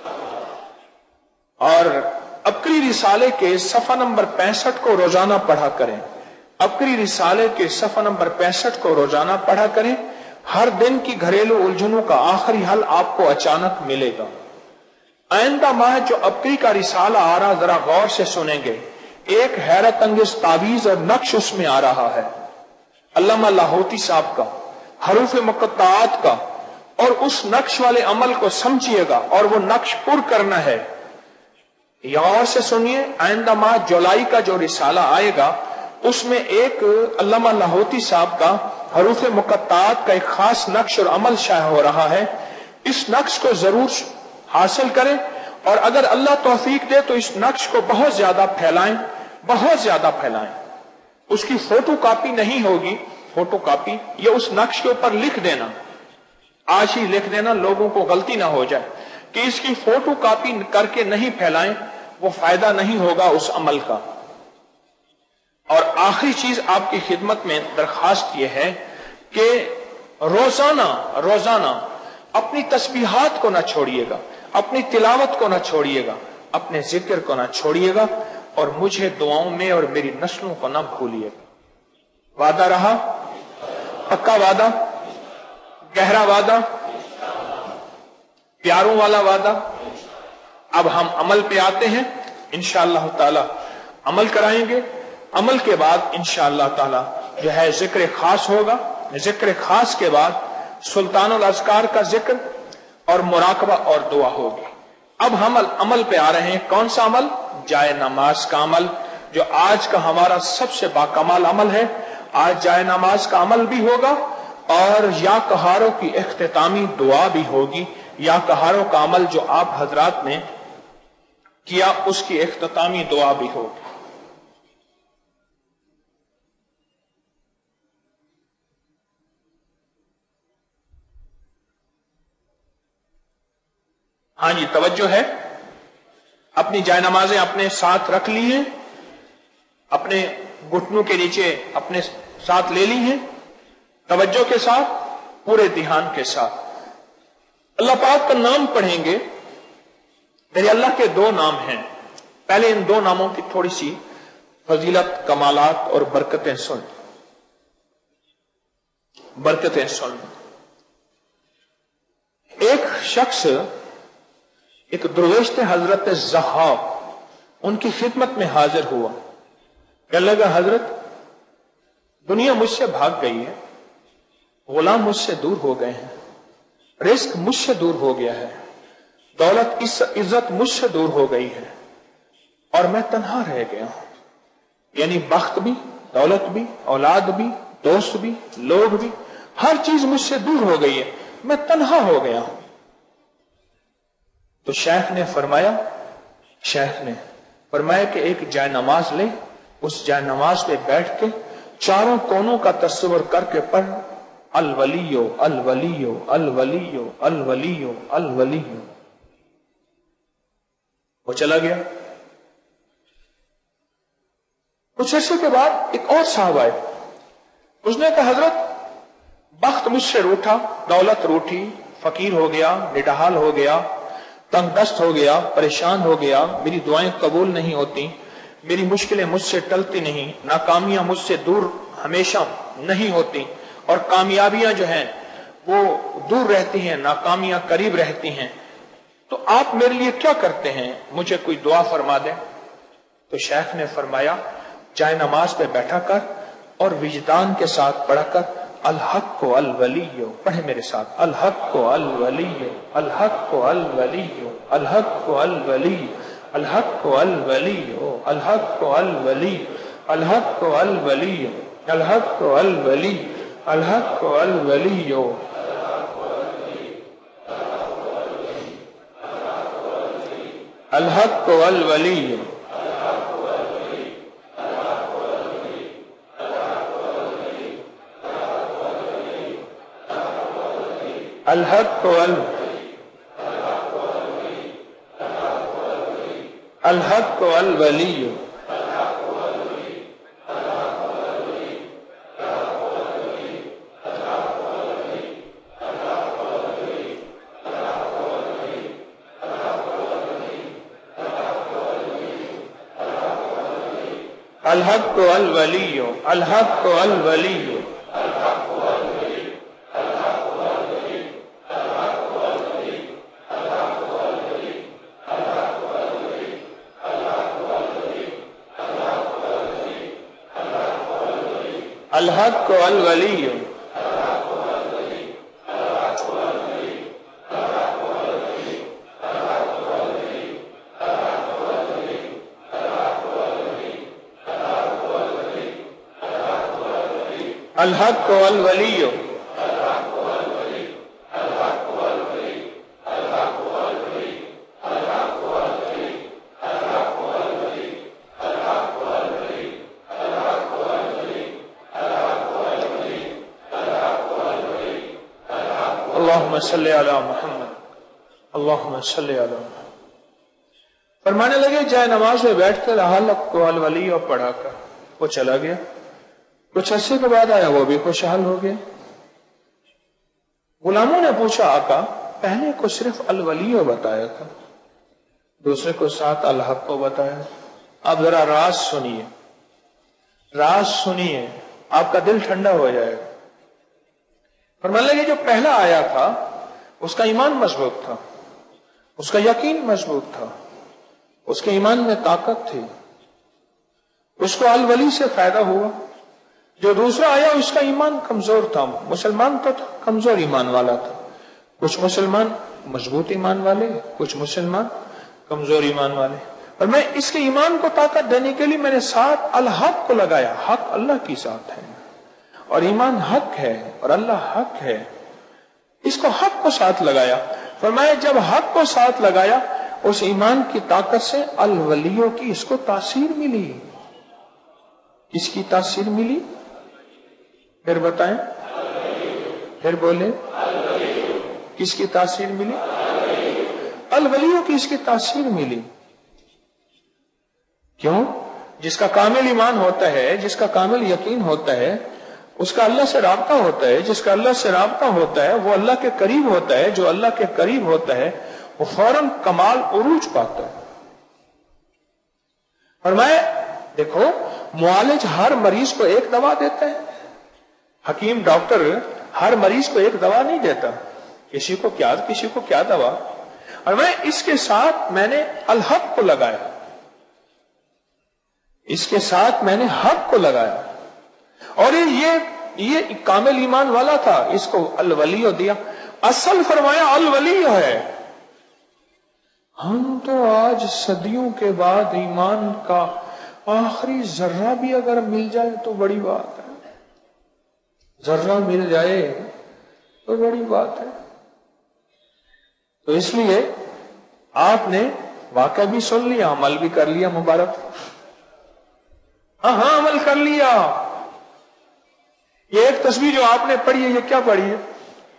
اور ابکری رسالے کے صفحہ نمبر پینسٹھ کو روزانہ پڑھا کریں. ابکری رسالے کے صفحہ نمبر پینسٹھ کو روزانہ پڑھا کریں. ہر دن کی گھریلو الجھنوں کا آخری حل آپ کو اچانک ملے گا. آئندہ ماہ جو ابکری کا رسالہ آ رہا ذرا غور سے سنیں گے. ایک حیرت انگیز تعویذ اور نقش اس میں آ رہا ہے، علامہ لاہوتی صاحب کا، حروف مقطعات کا. اور اس نقش والے عمل کو سمجھیے گا اور وہ نقش پر کرنا ہے. غور سے سنیے، آئندہ ماہ جولائی کا جو رسالہ آئے گا اس میں ایک علامہ لاہوتی صاحب کا حروف مقطعات کا ایک خاص نقش اور عمل شائع ہو رہا ہے. اس نقش کو ضرور حاصل کریں اور اگر اللہ توفیق دے تو اس نقش کو بہت زیادہ پھیلائیں، بہت زیادہ پھیلائیں. اس کی فوٹو کاپی نہیں ہوگی، فوٹو کاپی یہ اس نقش کے اوپر لکھ دینا، آج ہی لکھ دینا، لوگوں کو غلطی نہ ہو جائے کہ اس کی فوٹو کاپی کر کے نہیں پھیلائیں، وہ فائدہ نہیں ہوگا اس عمل کا. اور آخری چیز آپ کی خدمت میں درخواست یہ ہے کہ روزانہ روزانہ اپنی تسبیحات کو نہ چھوڑیے گا، اپنی تلاوت کو نہ چھوڑیے گا، اپنے ذکر کو نہ چھوڑیے گا اور مجھے دعاؤں میں اور میری نسلوں کو نہ بھولیے گا. وعدہ رہا؟ پکا وعدہ؟ گہرا وعدہ؟ پیاروں والا وعدہ؟ اب ہم عمل پہ آتے ہیں. انشاءاللہ تعالی عمل کرائیں گے. عمل کے بعد انشاءاللہ تعالی جو ہے ذکر خاص ہوگا. ذکر خاص کے بعد سلطان الاذکار کا ذکر اور مراقبہ اور دعا ہوگی. اب ہم عمل پہ آ رہے ہیں. کون سا عمل؟ جائے نماز کا عمل، جو آج کا ہمارا سب سے باکمال عمل ہے. آج جائے نماز کا عمل بھی ہوگا اور یا کہاروں کی اختتامی دعا بھی ہوگی. یا کہاروں کا عمل جو آپ حضرات نے کیا اس کی اختتامی دعا بھی ہوگی. ہاں جی، توجہ ہے. اپنی جائے نمازیں اپنے ساتھ رکھ لی ہیں، اپنے گھٹنوں کے نیچے اپنے ساتھ لے لی ہیں. توجہ کے ساتھ، پورے دھیان کے ساتھ اللہ پاک کا نام پڑھیں گے. میرے اللہ کے دو نام ہیں. پہلے ان دو ناموں کی تھوڑی سی فضیلت، کمالات اور برکتیں سن برکتیں سن ایک شخص، ایک درویش تھے حضرت ضحاک، ان کی خدمت میں حاضر ہوا. کہنے لگا حضرت دنیا مجھ سے بھاگ گئی ہے، غلام مجھ سے دور ہو گئے ہیں، رزق مجھ سے دور ہو گیا ہے، دولت عزت مجھ سے دور ہو گئی ہے اور میں تنہا رہ گیا ہوں. یعنی بخت بھی، دولت بھی، اولاد بھی، دوست بھی، لوگ بھی، ہر چیز مجھ سے دور ہو گئی ہے، میں تنہا ہو گیا ہوں. تو شیخ نے فرمایا شیخ نے فرمایا کہ ایک جائے نماز لے، اس جائے نماز پہ بیٹھ کے چاروں کونوں کا تصور کر کے پڑھ، الولیو الولیو الولیو الولیو الولیو. وہ چلا گیا. کچھ عرصے کے بعد ایک اور صاحب آئے. اس نے کہا حضرت بخت مجھ سے روٹھا، دولت روٹھی، فقیر ہو گیا، نڈحال ہو گیا، تنگ دست ہو گیا، پریشان ہو گیا، میری دعائیں قبول نہیں ہوتی، میری مشکلیں مجھ سے ٹلتی نہیں، ناکامیاں مجھ سے دور ہمیشہ نہیں ہوتی، اور کامیابیاں جو ہیں وہ دور رہتی ہیں، ناکامیاں قریب رہتی ہیں. تو آپ میرے لیے کیا کرتے ہیں؟ مجھے کوئی دعا فرما دیں. تو شیخ نے فرمایا جائے نماز پہ بیٹھا کر اور وجدان کے ساتھ پڑھا کر الحق کو الولی، پڑھے میرے ساتھ، الحق کو الولی، الحق کو الولی، الحق کو الولی، الحق کو الولی، الحق کو الولی، الحق کو الولی، الحق کو الولی، الحق کو الولی. الحق کو الولی، الحق کو ال الحق کو الولی، الحق کو الولی، الحق کو الولی. الحق کو الولی، الحق کو الولی، اللہم صلی علی محمد، اللہم صلی علی محمد. فرمانے لگے جائے نماز میں بیٹھ کر الحق کو الولی اور پڑھا کر. وہ چلا گیا. کچھ عرصے کے بعد آیا، وہ بھی خوشحال ہو گیا. غلاموں نے پوچھا آقا پہلے کو صرف الولی بتایا تھا، دوسرے کو ساتھ الحق کو بتایا. اب ذرا راز سنیے، راز سنیے، آپ کا دل ٹھنڈا ہو جائے گا. فرمانے لگے جو پہلا آیا تھا اس کا ایمان مضبوط تھا، اس کا یقین مضبوط تھا، اس کے ایمان میں طاقت تھی، اس کو الولی سے فائدہ ہوا. جو دوسرا آیا اس کا ایمان کمزور تھا، مسلمان تو تھا کمزور ایمان والا تھا. کچھ مسلمان مضبوط ایمان والے، کچھ مسلمان کمزور ایمان والے. اور میں اس کے ایمان کو طاقت دینے کے لیے میں نے ساتھ الحق کو لگایا. حق اللہ کی ذات ہے اور ایمان حق ہے اور اللہ حق ہے، اس کو حق کو ساتھ لگایا. فرمایا جب حق کو ساتھ لگایا اس ایمان کی طاقت سے الولیوں کی اس کو تاثیر ملی. کس کی تاثیر ملی؟ پھر بتائیں، پھر بولیں، کس کی تاثیر ملی؟ الولیوں کی اس کی تاثیر ملی. کیوں؟ جس کا کامل ایمان ہوتا ہے، جس کا کامل یقین ہوتا ہے، اس کا اللہ سے رابطہ ہوتا ہے. جس کا اللہ سے رابطہ ہوتا ہے وہ اللہ کے قریب ہوتا ہے. جو اللہ کے قریب ہوتا ہے وہ فوراً کمال عروج پاتا ہے. فرمایا دیکھو معالج ہر مریض کو ایک دوا دیتا ہے، حکیم ڈاکٹر ہر مریض کو ایک دوا نہیں دیتا. کسی کو کیا کسی کو کیا دوا. اور میں اس کے ساتھ میں نے الحق کو لگایا، اس کے ساتھ میں نے حق کو لگایا. اور یہ یہ کامل ایمان والا تھا، اس کو الولی دیا. اصل فرمایا الولی ہے. ہم تو آج صدیوں کے بعد ایمان کا آخری ذرہ بھی اگر مل جائے تو بڑی بات ہے. ذرہ مل جائے تو بڑی بات ہے. تو اس لیے آپ نے واقعہ بھی سن لیا، عمل بھی کر لیا. مبارک. ہاں ہاں عمل کر لیا. یہ ایک تسبیح جو آپ نے پڑھی ہے یہ کیا پڑھی ہے؟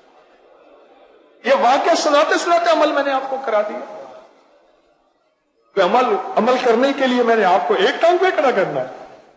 یہ واقعہ سناتے سناتے عمل میں نے آپ کو کرا دیا. کہ عمل عمل کرنے کے لیے میں نے آپ کو ایک ٹانگ پہ کھڑا کرنا ہے؟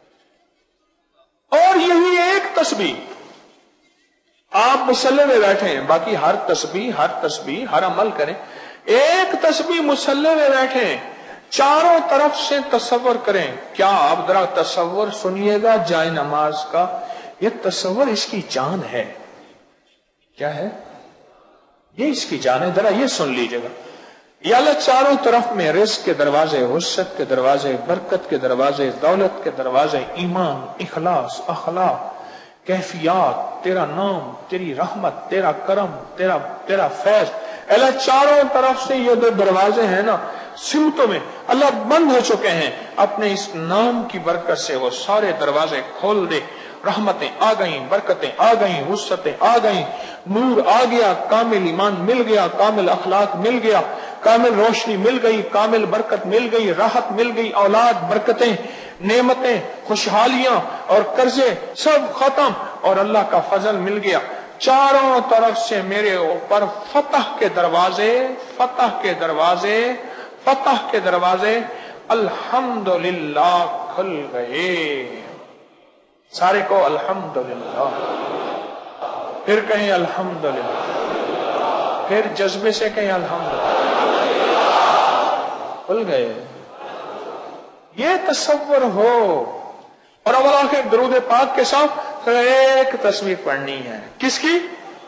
اور یہی ایک تسبیح آپ مصلی میں بیٹھے ہیں، باقی ہر تسبیح ہر تسبیح ہر عمل کریں، ایک تسبیح مصلی میں بیٹھے ہیں، چاروں طرف سے تصور کریں۔ کیا آپ ذرا تصور سنیے گا جائے نماز کا، یہ تصور اس کی جان ہے۔ کیا ہے یہ؟ اس کی جان ہے۔ ذرا یہ سن لیجیے گا، یا اللہ چاروں طرف میں رزق کے دروازے، وسعت کے دروازے، برکت کے دروازے، دولت کے دروازے، ایمان، اخلاص، اخلاق، کیفیات، تیرا نام، تیری رحمت، تیرا کرم، تیرا تیرا فیض، اللہ چاروں طرف سے یہ دو دروازے ہیں نا سمتوں میں اللہ بند ہو چکے ہیں، اپنے اس نام کی برکت سے وہ سارے دروازے کھول دے۔ رحمتیں آ گئیں، برکتیں آ گئیں، وسعتیں آ گئیں، نور آ گیا، کامل ایمان مل گیا، کامل اخلاق مل گیا، کامل روشنی مل گئی، کامل برکت مل گئی، راحت مل گئی، اولاد، برکتیں، نعمتیں، خوشحالیاں اور قرضے سب ختم، اور اللہ کا فضل مل گیا۔ چاروں طرف سے میرے اوپر فتح کے دروازے، فتح کے دروازے، فتح کے دروازے الحمدللہ کھل گئے۔ سارے کو الحمدللہ، پھر کہیں الحمدللہ، پھر جذبے سے کہیں الحمدللہ، کھل گئے۔ یہ تصور ہو، اور اول آخر درود پاک کے ساتھ ایک تسبیح پڑھنی ہے، کس کی؟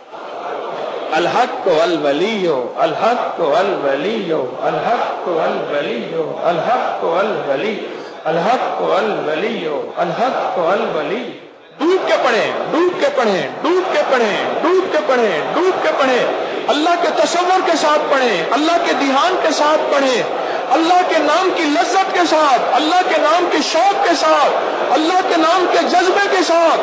الحق والولی، الحق والولی، الحق والولی، الحق والولی، الحق والولی، الحق والولی۔ ڈوب کے پڑھیں، ڈوب کے پڑھیں، ڈوب کے پڑھیں، ڈوب کے پڑھیں، ڈوب کے پڑھیں، اللہ کے تصور کے ساتھ پڑھیں، اللہ کے دھیان کے ساتھ پڑھیں، اللہ کے نام کی لذت کے ساتھ، اللہ کے نام کے شوق کے ساتھ، اللہ کے نام کے جذبے کے ساتھ،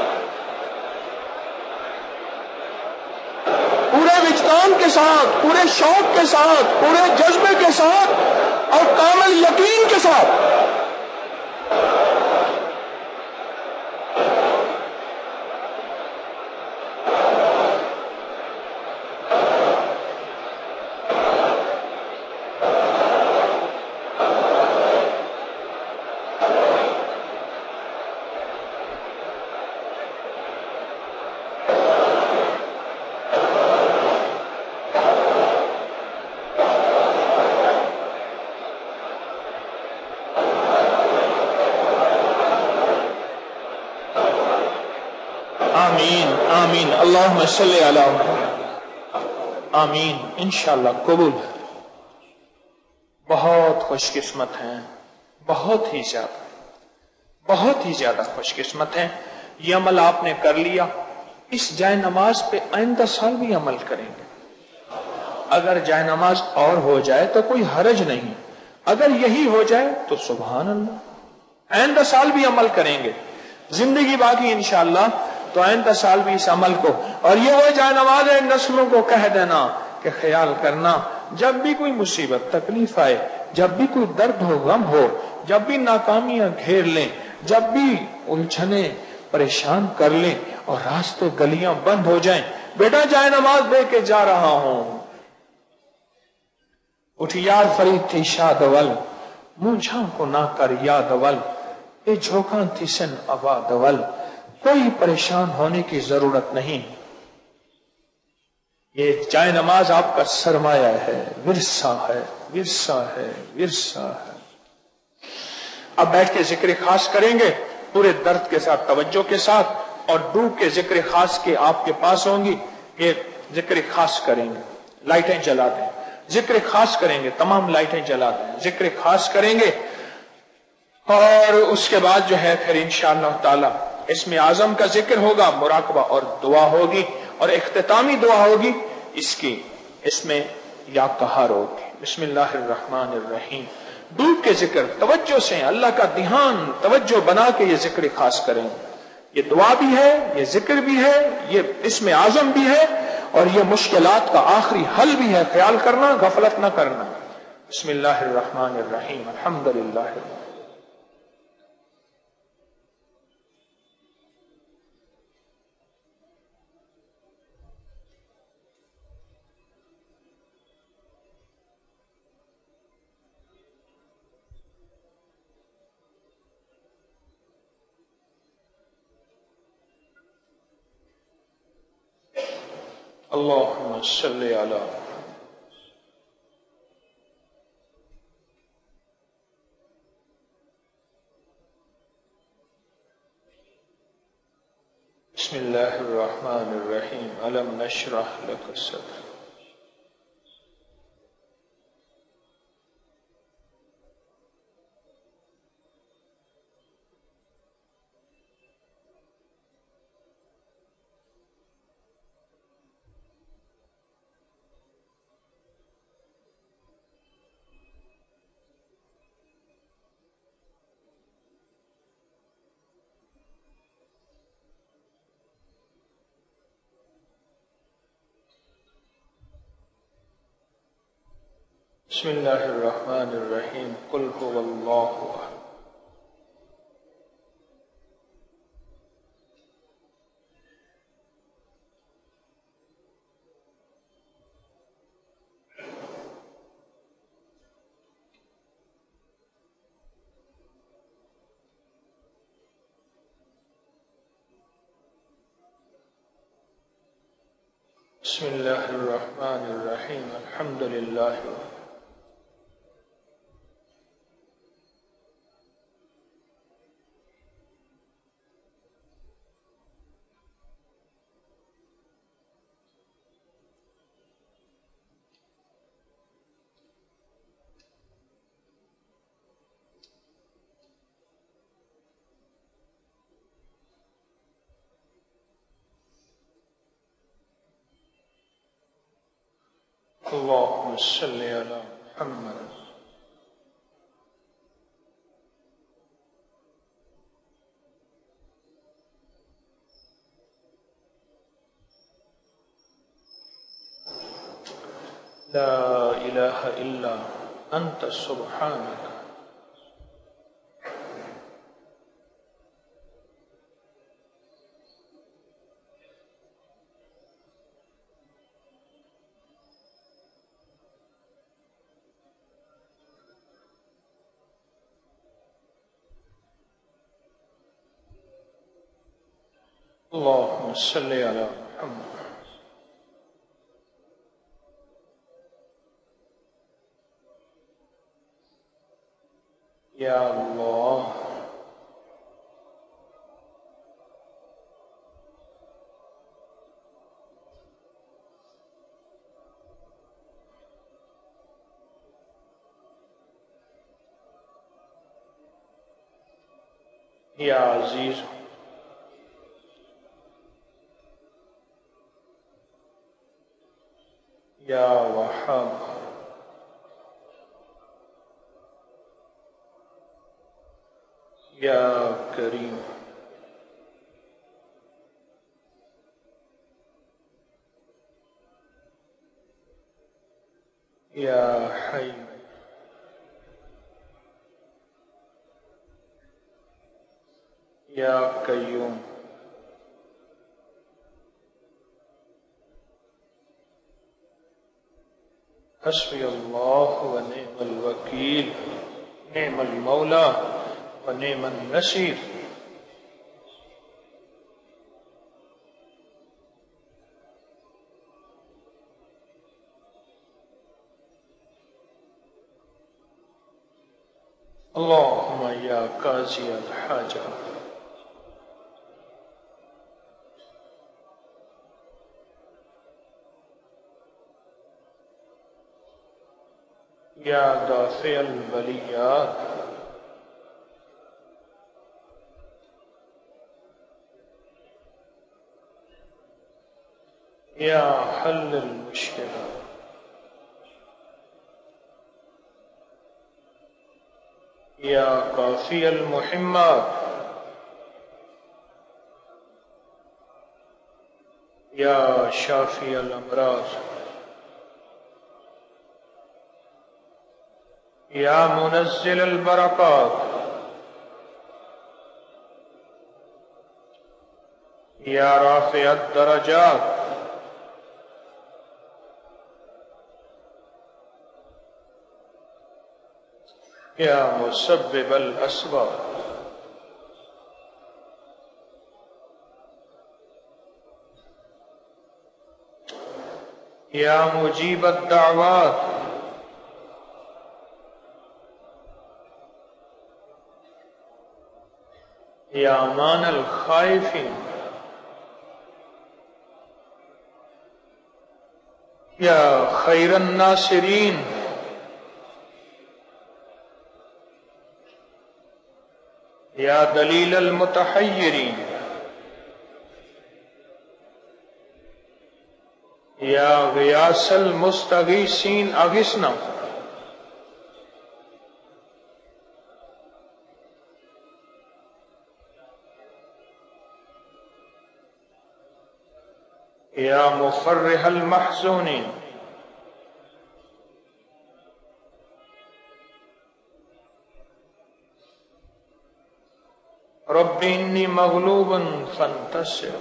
پورے وجدان کے ساتھ، پورے شوق کے ساتھ، پورے جذبے کے ساتھ اور کامل یقین کے ساتھ۔ آمین آمین، اللہم صلی علی محمد، آمین، انشاءاللہ قبول۔ بہت خوش قسمت ہیں، بہت ہی زیادہ، بہت ہی زیادہ خوش قسمت ہیں۔ یہ عمل آپ نے کر لیا، اس جائے نماز پہ آئندہ سال بھی عمل کریں گے۔ اگر جائے نماز اور ہو جائے تو کوئی حرج نہیں، اگر یہی ہو جائے تو سبحان اللہ، آئندہ سال بھی عمل کریں گے، زندگی باقی انشاءاللہ تو آئندہ سال بھی اس عمل کو۔ اور یہ وہ جائے نماز ہے نسلوں کو کہہ دینا کہ خیال کرنا، جب بھی کوئی مصیبت تکلیف آئے، جب بھی کوئی درد ہو، غم ہو، جب بھی ناکامیاں گھیر لیں، جب بھی الجھنے پریشان کر لیں اور راستے گلیاں بند ہو جائیں، بیٹا جائے نماز دے کے جا رہا ہوں، اٹھ یار فرید تھی شاد اول، مونجھا کو نہ کر یاد اول، اے جھوکاں تھی سن آباد اول، کوئی پریشان ہونے کی ضرورت نہیں۔ یہ جائے نماز آپ کا سرمایہ ہے، ورثہ ہے، ورثہ ہے، ورثہ ہے۔ اب بیٹھ کے ذکر خاص کریں گے پورے درد کے ساتھ، توجہ کے ساتھ، اور ڈوب کے ذکر خاص کے آپ کے پاس ہوں گی، یہ ذکر خاص کریں گے، لائٹیں جلا دیں، ذکر خاص کریں گے، تمام لائٹیں جلا دیں، ذکر خاص کریں گے، اور اس کے بعد جو ہے پھر انشاءاللہ تعالی اسم اعظم کا ذکر ہوگا، مراقبہ اور دعا ہوگی، اور اختتامی دعا ہوگی اس کی، اس میں یا قہار ہوگی۔ بسم اللہ الرحمن الرحیم۔ ڈوب کے ذکر توجہ سے، اللہ کا دھیان توجہ بنا کے یہ ذکر خاص کریں، یہ دعا بھی ہے، یہ ذکر بھی ہے، یہ اسم اعظم بھی ہے، اور یہ مشکلات کا آخری حل بھی ہے، خیال کرنا، غفلت نہ کرنا۔ بسم اللہ الرحمن الرحیم، الحمدللہ۔ اللهم صل على بسم اللہ الرحمن الرحیم الم نشرح لك صدرک بسم اللہ الرحمن الرحیم قل هو اللہ احد بسم اللہ الرحمن الرحیم الحمد للہ اللهم صل على محمد لا الہ الا انت سبحانک اللهم صل على محمد یا اللہ یا عزیز یا وہاب یا کریم یا حی یا قیوم حسبی اللہ و نعم الوکیل نعم المولا و نعم النصیر اللہم یا قاضی الحاجہ یا دافع البلیات یا حل المشکلات یا کافی المحمات یا شافی الامراض یا منزل البرکات یا رافع الدرجات یا مسبب الاسباب یا مجیب الدعوات یا امان الخائفین یا خیر الناصرین یا دلیل المتحیرین یا غیاث المستغیثین اغثنا یا مفرح المحزونین رب انی مغلوب فانتصر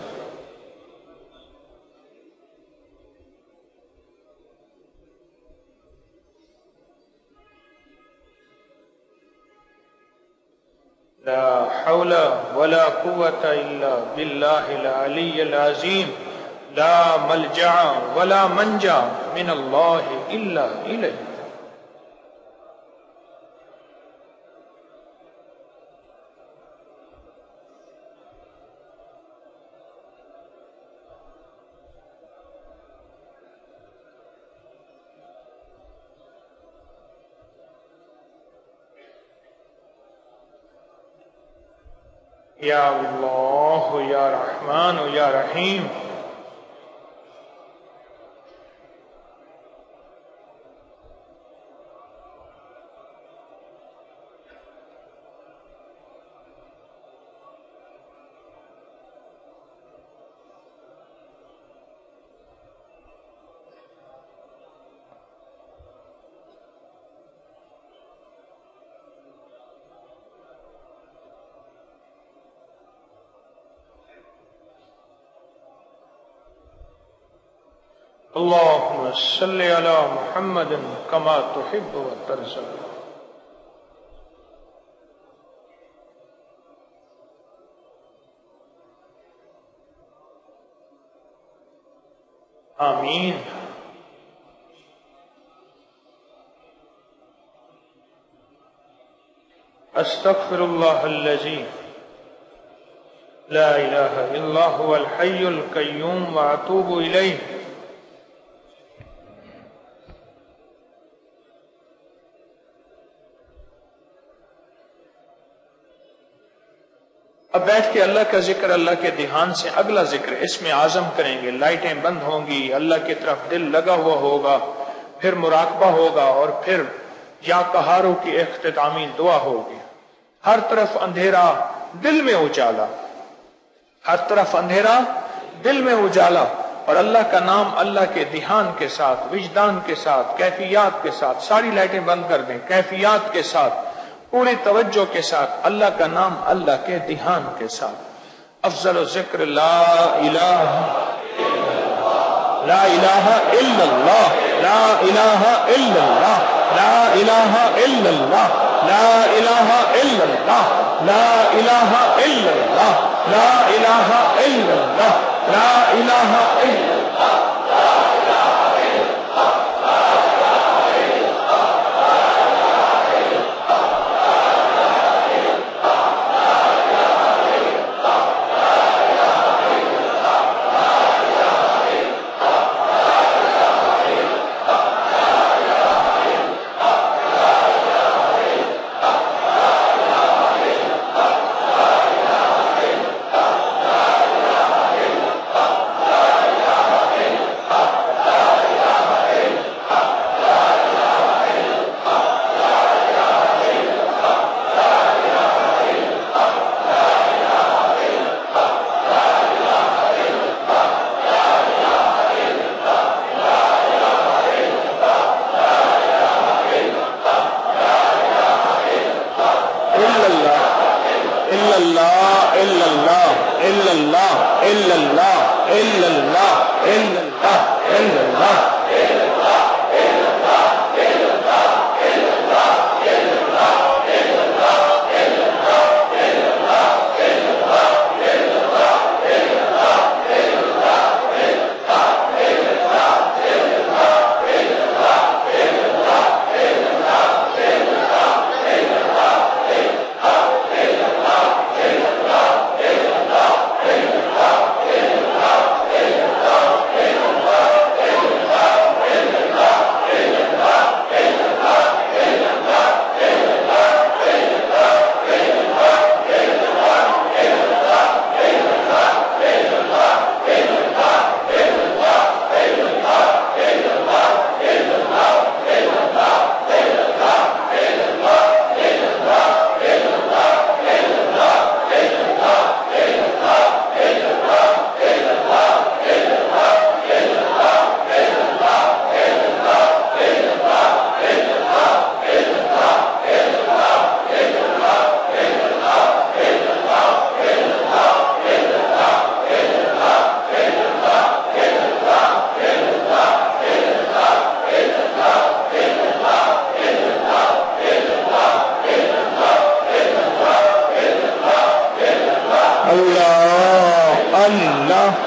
لا حول ولا قوة الا باللہ العلی العظیم لا ملجع ولا منجا من اللہ الا الیہ. یا اللہ یا رحمان یا رحیم اللہم صلی علی محمد کما تحب و ترضی. آمین. استغفر اللہ الذی لا الہ الا هو الحی القیوم واتوب الیہ. اب بیٹھ کے اللہ کا ذکر، اللہ کے دھیان سے اگلا ذکر اس میں عزم کریں گے. لائٹیں بند ہوں گی، اللہ کی طرف دل لگا ہوا ہوگا، پھر مراقبہ ہوگا اور پھر یا قہاروں کی اختتامی دعا ہوگی. ہر طرف اندھیرا، دل میں اجالا، ہر طرف اندھیرا، دل میں اجالا، اور اللہ کا نام اللہ کے دھیان کے ساتھ، وجدان کے ساتھ، کیفیات کے ساتھ. ساری لائٹیں بند کر دیں. کیفیات کے ساتھ، پوری توجہ کے ساتھ، اللہ کا نام اللہ کے دھیان کے ساتھ. افضل ذکر لا الہ لا الہ الا اللہ لا الہ الا اللہ لا الہ الا اللہ لا الہ الا اللہ لا الہ الا اللہ لا الہ الا اللہ لا الہ الا اللہ.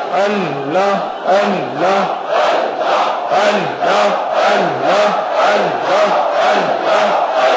اللہ اللہ اللہ اللہ اللہ اللہ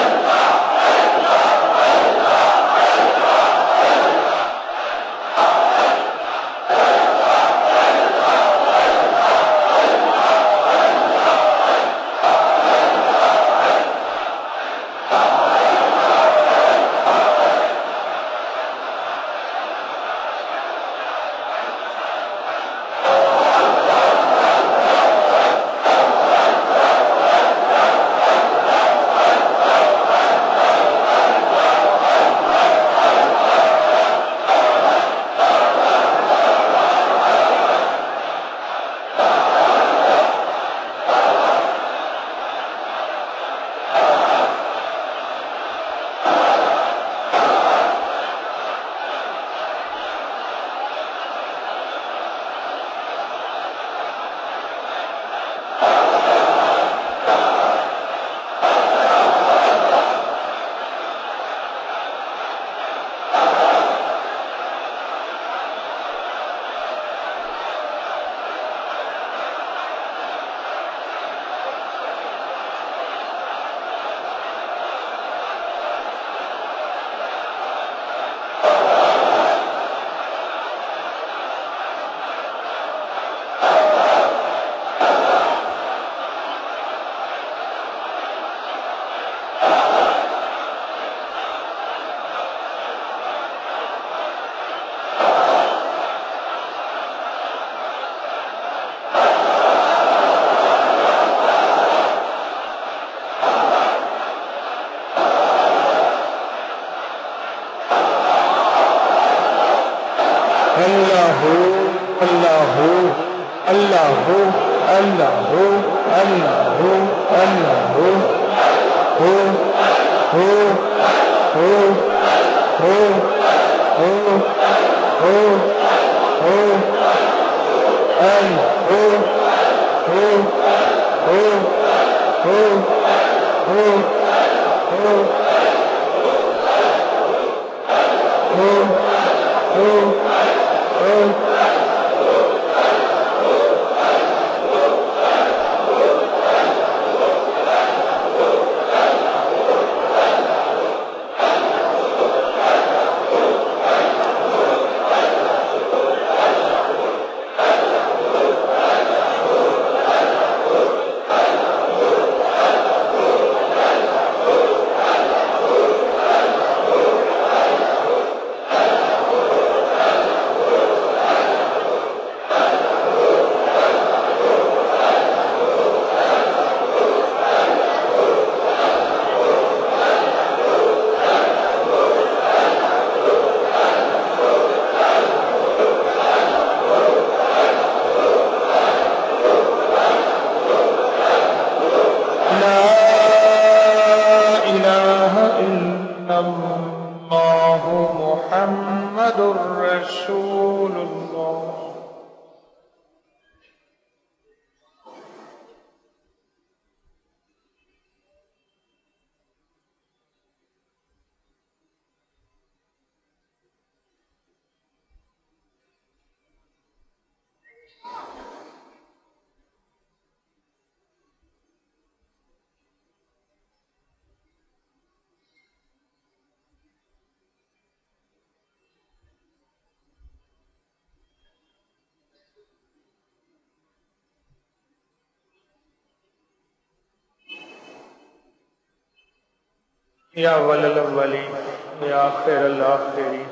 یا اول الاولین یا آخر الآخرین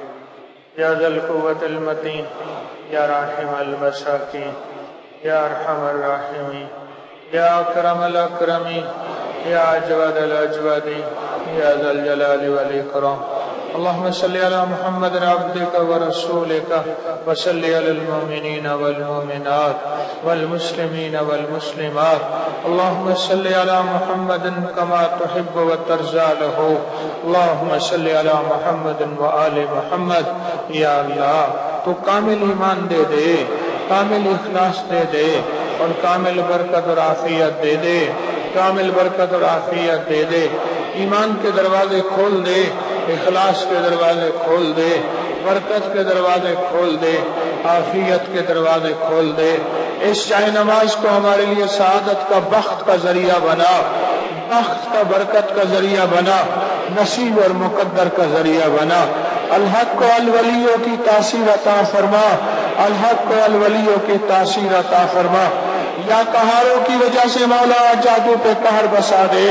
یا ذا القوة المتین یا راحم المساکین یا ارحم الراحمین یا اکرم الاکرمین یا اجود الاجودین یا ذا الجلال والاکرام. اللهم صل على محمد عبدك ورسولك وصل على المؤمنين والمؤمنات والمسلمين والمسلمات. اللهم صل على محمد كما تحب وترضى له. اللهم صل على محمد وآل محمد. یا اللہ تو کامل ایمان دے دے، کامل اخلاص دے دے اور کامل برکت اور عافیت دے دے، کامل برکت اور عافیت دے دے. ایمان کے دروازے کھول دے، اخلاص کے دروازے کھول دے، برکت کے دروازے کھول دے. आफियत के दरवाजे खोल दे। इस चाहे नमाज को हमारे लिए सआदत का, बख्त का जरिया बना, बख्त का, बरकत का जरिया बना, नसीब और मुकद्दर का जरिया बना। अल-हक को अल-वलियों की तासीर अता फरमा, अल-हक को अल-वलियों की तासीर अता फरमा। या कहारों की वजह से मौला जादू पे कहर बसा दे,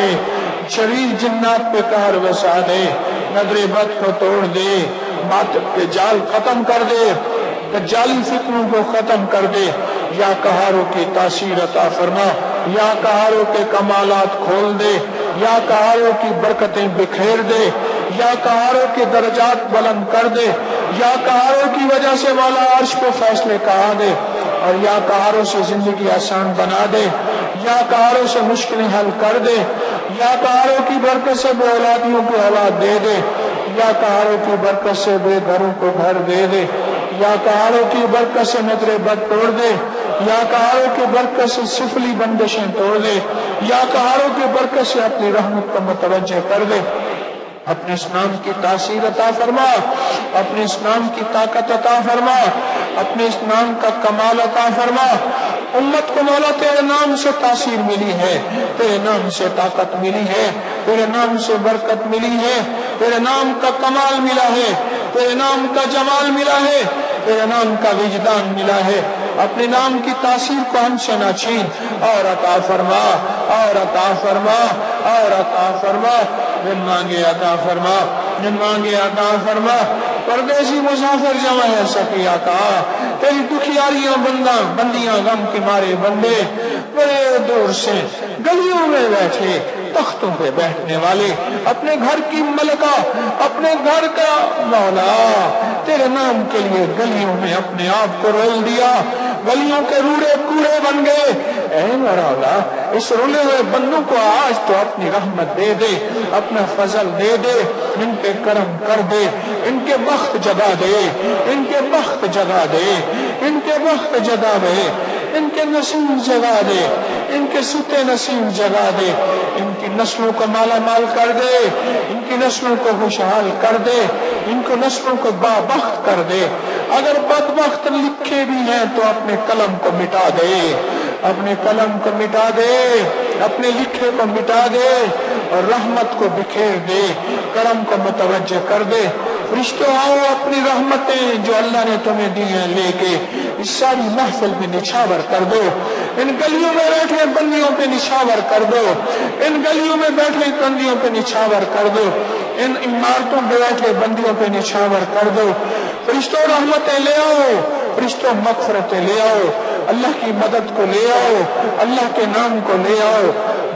शरीर जिन्नात पे कहर बसा दे, नजरे बद को तोड़ दे, बातिल के जाल खत्म कर दे, दज्जाली फिक्रों को खत्म कर दे। या कहारों की तासीर अता फरमा, या कहारों के कमालात खोल दे, या कहारों की बरकतें बिखेर दे, या कहारों के दर्जात बुलंद कर दे, या कहारों की वजह से मौला अर्श पे फैसले कहा दे, और या कहारों से जिंदगी आसान बना दे, या कहारों से मुश्किलें हल कर दे, या कहारों की बरकत से बे औलादियों को औलाद दे दे, या कहारों की बरकत से बेघरों को घर दे दे, या कहारों की बरकत से नजरे बद तोड़ दे, या कहारों की बरकत से सिफली बंदिशें तोड़ दे, या कहारों की बरकत से अपनी रहमत को मुतवज्जह कर दे। अपने इस नाम की तासीर अता फरमा, अपने इस नाम की ताकत अता फरमा, अपने इस नाम का कमाल अता फरमा। उम्मत को मौला तेरे नाम से तासीर मिली है, तेरे नाम से ताकत मिली है, तेरे नाम से बरकत मिली है, तेरे नाम का कमाल मिला है, तेरे नाम का जमाल मिला है, तेरे नाम का विजदान मिला है। अपने नाम की तासीर को हमसे न छीन और अता फरमा, और अता फरमा, और अता फरमा। जिन मांगे अता फरमा, जिन मांगे अता फरमा। परदेसी मुसाफिर जमा है सकिया का, तेरी दुखियारियां बंदा बंदियां गम के मारे बंदे, बड़े दूर से गलियों में बैठे, तख्तों पे बैठने वाले, अपने घर की मलका, अपने घर का मौला, तेरे नाम के लिए गलियों में अपने आप को रोल दिया, गलियों के रूड़े कूड़े बन गए। ऐ मौला, इस रुले हुए बंदों को आज तो अपनी रहमत दे दे, अपना फजल दे दे, इन पे करम कर दे, इनके बख्त जगा दे, इनके बख्त जगा दे, इनके बख्त जगा दे, इनके नसीब जगा दे, इनके सुते नसीब जगा दे, इनकी नस्लों को माला माल कर दे, इनकी नस्लों को खुशहाल कर दे, इनको नस्लों को बाबख्त कर दे। अगर बदबख्त लिखे भी हैं तो अपने कलम को मिटा दे, अपने कलम को मिटा दे, अपने लिखे को मिटा दे, और रहमत को बिखेर दे, करम को मुतवज्जह कर दे। फरिश्तों आओ, अपनी रहमतें जो अल्लाह ने तुम्हें दी हैं लेके इस सारी महफिल में निछावर कर दो। इन गलियों में बैठे बंदियों पे निछावर कर दो, इन गलियों में बैठे बंदियों पे निछावर कर दो, इन इमारतों में बैठे बंदियों पे निछावर कर दो। फरिश्तों रहमतें ले आओ, फरिश्तों मग़फ़िरतें ले आओ, अल्लाह की मदद को ले आओ, अल्लाह के नाम को ले आओ।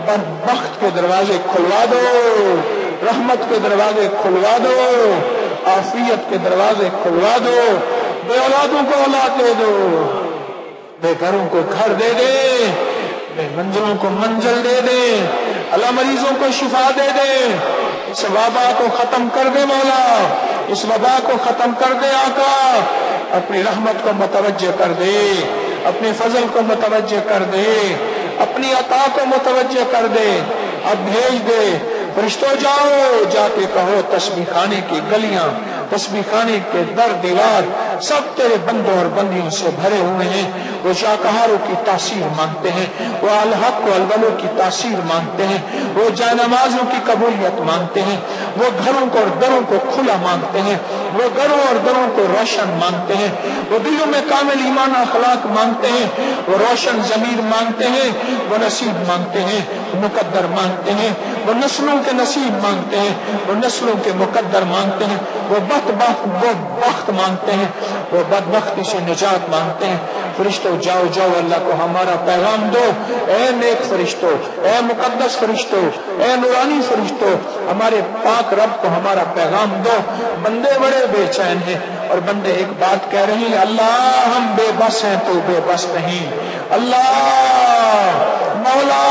बख्त के दरवाजे खुलवा दो, रहमत के दरवाजे खुलवा दो, आफियत के दरवाजे खुलवा दो। बे औलादों को औलाद दे दो, बेघरों को घर दे दे, बे मंजिलों को मंजिल दे दे, अल्लाह मरीजों को शिफा दे दे। इस वबा को खत्म कर दे मौला, इस वबा को खत्म कर दे आका। अपनी रहमत को मुतवज्जह कर दे, अपने फजल को मुतवज्जह कर दे, अपनी अता को मुतवज्जह कर दे। अब भेज दे फरिश्तों, जाओ जाके कहो तस्बीह खाने की गलियां, तस्बीह खाने के दर दीवार सब तेरे बंदों और बंदियों से भरे हुए हैं। वो शाकहारों की तासीर मांगते हैं, वो अल-हक को अलवलों की तासीर मांगते हैं, वो जानमाज़ों की कबूलियत मांगते हैं, वो घरों को और दरों को खुला मांगते हैं, वो घरों और दरों को रोशन मांगते हैं, वो दिलों में कामिल ईमान अखलाक मांगते हैं, वो रोशन ज़मीर मांगते हैं, वो नसीब मांगते हैं, मुकद्दर मांगते हैं, वो नस्लों के नसीब मांगते हैं, वो नस्लों के मुकद्दर मांगते हैं, वो बख्त वो बख्त मांगते हैं, वो बदबख्ती से निजात मांगते हैं। फरिश्तों जाओ जाओ, अल्लाह को हमारा पैगाम दो। ए नेक फरिश्तों, ए मुकद्दस फरिश्तों, ए नूरानी फरिश्तों, हमारे पाक रब को हमारा पैगाम दो। बंदे बड़े बेचैन हैं और बंदे एक बात कह रहे हैं, अल्लाह हम बेबस हैं तो बेबस नहीं। अल्लाह मौला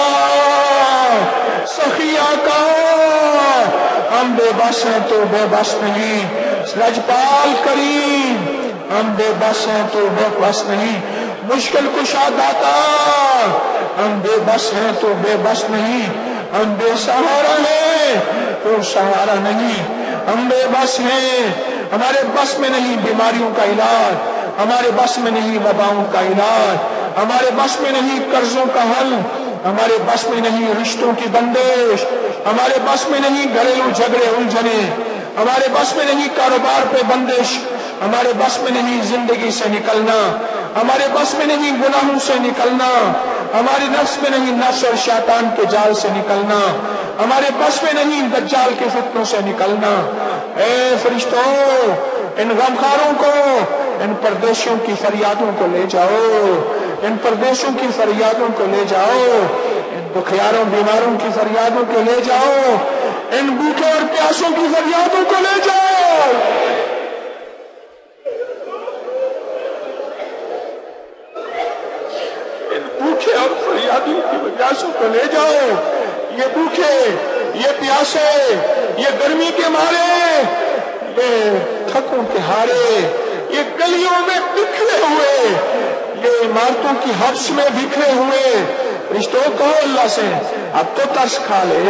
सखिया का हम बेबस हैं तो बेबस नहीं। रजपाल करीम हम बेबस हैं तो बेबस नहीं। मुश्किल कुशा दाता हम बेबस हैं तो बेबस नहीं। हम बेसहारा हैं तो सहारा नहीं। हम बेबस हैं, हमारे बस में नहीं बीमारियों का इलाज, ہمارے بس میں نہیں وباؤں کا علاج، ہمارے بس میں نہیں قرضوں کا حل، ہمارے بس میں نہیں رشتوں کی بندش، ہمارے بس میں نہیں گھریلو جھگڑے الجھنے، ہمارے بس میں نہیں کاروبار پہ بندش، ہمارے بس میں نہیں زندگی سے نکلنا، ہمارے بس میں نہیں گناہوں سے نکلنا، ہمارے نفس میں نہیں نفس اور شیطان کے جال سے نکلنا، ہمارے بس میں نہیں دجال کے فتنوں سے نکلنا۔ اے فرشتوں، ان غمخاروں کو، ان پردیشیوں کی فریادوں کو لے جاؤ، ان پردیشوں کی فریادوں کو لے جاؤ، ان دکھیاروں بیماروں کی فریادوں کو لے جاؤ، ان بھوکے اور پیاسوں کی فریادوں کو لے جاؤ۔ ان بھوکے اور فریادوں کی پیاسوں کو لے جاؤ۔ یہ بھوکے، یہ پیاسے، یہ گرمی کے مارے، یہ تھکوں کے ہارے، یہ گلیوں میں بکھرے ہوئے، یہ عمارتوں کی حبس میں بکھرے ہوئے رشتوں کو اللہ سے اب تو ترس کھا لے،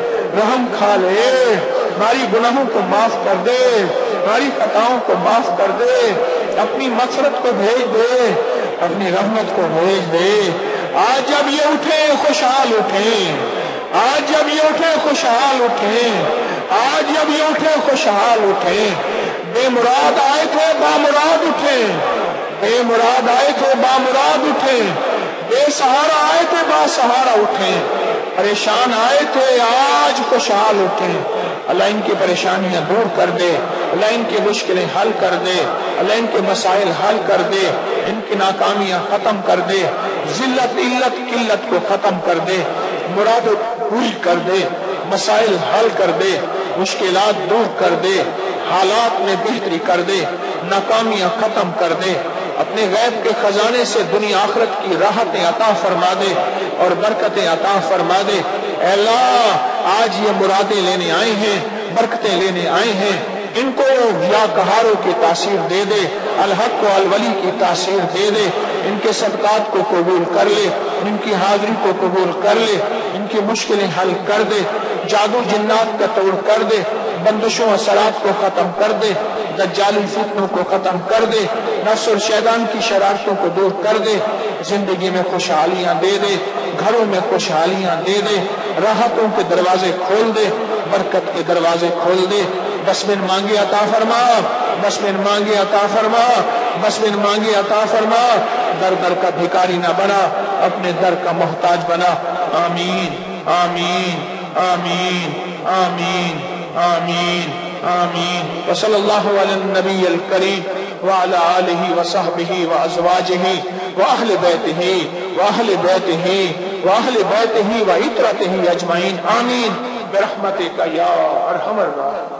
رحم کھا لے، ہماری گناہوں کو معاف کر دے، ہماری خطاؤں کو معاف کر دے، اپنی مغفرت کو بھیج دے، اپنی رحمت کو بھیج دے۔ آج جب یہ اٹھیں خوشحال اٹھیں، آج جب یہ اٹھیں خوشحال اٹھیں، آج جب یہ اٹھیں خوشحال اٹھیں۔ بے مراد آئے تھے بامراد اٹھیں، بے مراد آئے تھے بامراد اٹھیں، بے سہارا آئے تھے با سہارا اٹھیں، پریشان آئے تھے آج خوشحال اٹھیں۔ اللہ ان کی پریشانیاں دور کر دے، اللہ ان کی مشکلیں حل کر دے، اللہ ان کے مسائل حل کر دے، ان کی ناکامیاں ختم کر دے، ذلت علت قلت کو ختم کر دے، مراد پوری کر دے، مسائل حل کر دے، مشکلات دور کر دے، حالات میں بہتری کر دے، ناکامیاں ختم کر دے، اپنے غیب کے خزانے سے دنیا آخرت کی راحتیں عطا فرما دے اور برکتیں عطا فرما دے۔ اے اللہ، آج یہ مرادیں لینے آئے ہیں، برکتیں لینے آئے ہیں، ان کو یا کہاروں کی تاثیر دے دے، الحق و الولی کی تاثیر دے دے، ان کے صدقات کو قبول کر لے، ان کی حاضری کو قبول کر لے، ان کی مشکلیں حل کر دے، جادو جنات کا توڑ کر دے، بندشوں اثرات کو ختم کر دے، دجالی فتنوں کو ختم کر دے، نفس اور شیطان کی شرارتوں کو دور کر دے، زندگی میں خوشحالیاں دے دے، گھروں میں خوشحالیاں دے دے، راحتوں کے دروازے کھول دے، برکت کے دروازے کھول دے۔ بس من مانگے عطا فرما، بس من مانگے عطا فرما، بس من مانگے عطا فرما، در در کا بھکاری نہ بنا، اپنے در کا محتاج بنا۔ آمین آمین آمین آمین آمین آمین۔ وصلی اللہ علی النبی الکریم وعلی آلہ وصحبہ وازواجہ واہل بیتہ واہل بیتہ واہل بیتہ وعترتہ اجمعین، آمین برحمتک یا ارحم الراحمین۔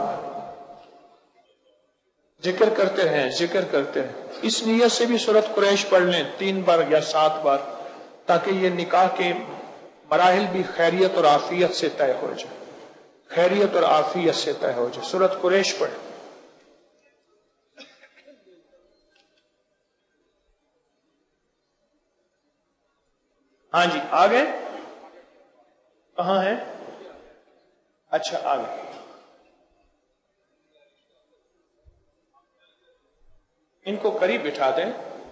ذکر کرتے ہیں ذکر کرتے ہیں اس نیت سے بھی سورۃ قریش پڑھ لیں تین بار یا سات بار، تاکہ یہ نکاح کے مراحل بھی خیریت اور عافیت سے طے ہو جائے، خیریت اور عافیت سے طے ہو جائے۔ سورۃ قریش پڑھ۔ ہاں جی آگے کہاں ہے؟ اچھا آگے ان کو قریب بٹھا دیں،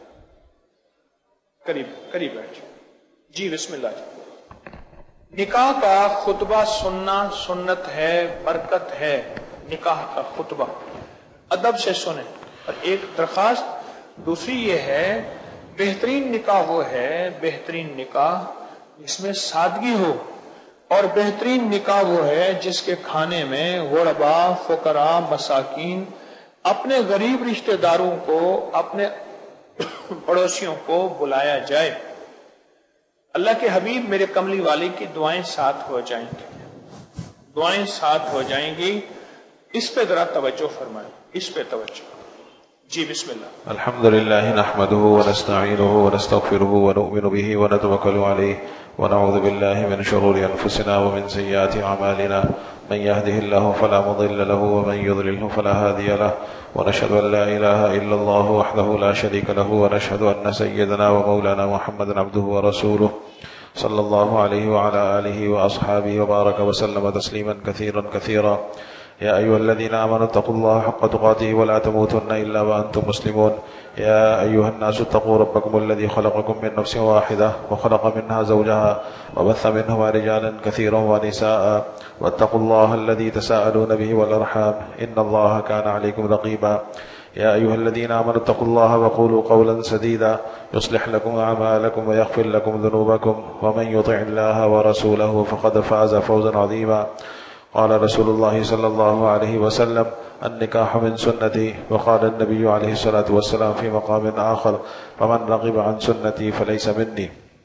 قریب قریب بیٹھ جی۔ بسم اللہ جی۔ نکاح کا خطبہ سننا سنت ہے، برکت ہے۔ نکاح کا خطبہ ادب سے سنیں۔ اور ایک درخواست دوسری یہ ہے، بہترین نکاح وہ ہے، بہترین نکاح جس میں سادگی ہو، اور بہترین نکاح وہ ہے جس کے کھانے میں غرباء، فقراء، مساکین، اپنے غریب رشتہ داروں کو، اپنے پڑوسیوں کو بلایا جائے۔ اللہ کے حبیب میرے کملی والے کی دعائیں ساتھ ہو جائیں گی، دعائیں ساتھ ہو جائیں گی، اس پہ ذرا توجہ فرمائیں، اس پہ توجہ جی۔ بسم اللہ۔ الحمدللہ نحمده ونستعینه ونستغفره ونؤمن به ونتوکل علیہ ونعوذ باللہ من شرور انفسنا ومن سیئات اعمالنا من يهده الله فلا مضل له ومن يضلله فلا هادي له ونشهد ان لا اله الا الله وحده لا شريك له ونشهد ان سيدنا ومولانا محمدا عبده ورسوله صلى الله عليه وعلى اله واصحابه وبارك وسلم تسليما كثيرا كثيرا۔ يا أيها الذين آمنوا اتقوا الله حق تقاته ولا تموتن إلا وأنتم مسلمون يا أيها الناس اتقوا ربكم الذي خلقكم من نفس واحدة وخلق منها زوجها وبث منهما رجالا كثيرا ونساء واتقوا الله الذي تساءلون به والأرحام إن الله كان عليكم رقيبا يا أيها الذين آمنوا اتقوا الله وقولوا قولا سديدا يصلح لكم أعمالكم ويغفر لكم ذنوبكم ومن يطع الله ورسوله فقد فاز فوزا عظيما قال رسول الله صلى الله عليه وسلم النكاح من سنتي وقال النبي عليه الصلاة والسلام في مقام آخر فمن رغب عن سنتي فليس مني.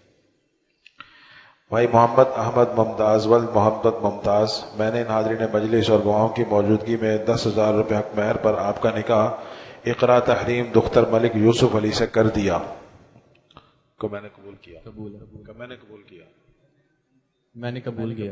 بھائی محمد احمد ممتاز ولد محمد ممتاز، میں نے ان حاضرین مجلس اور گواہوں کی موجودگی میں دس ہزار روپے حق مہر پر آپ کا نکاح اقرا تحریم دختر ملک یوسف علی سے کر دیا کو میں نے قبول کیا قبول میں نے قبول کیا میں نے قبول کیا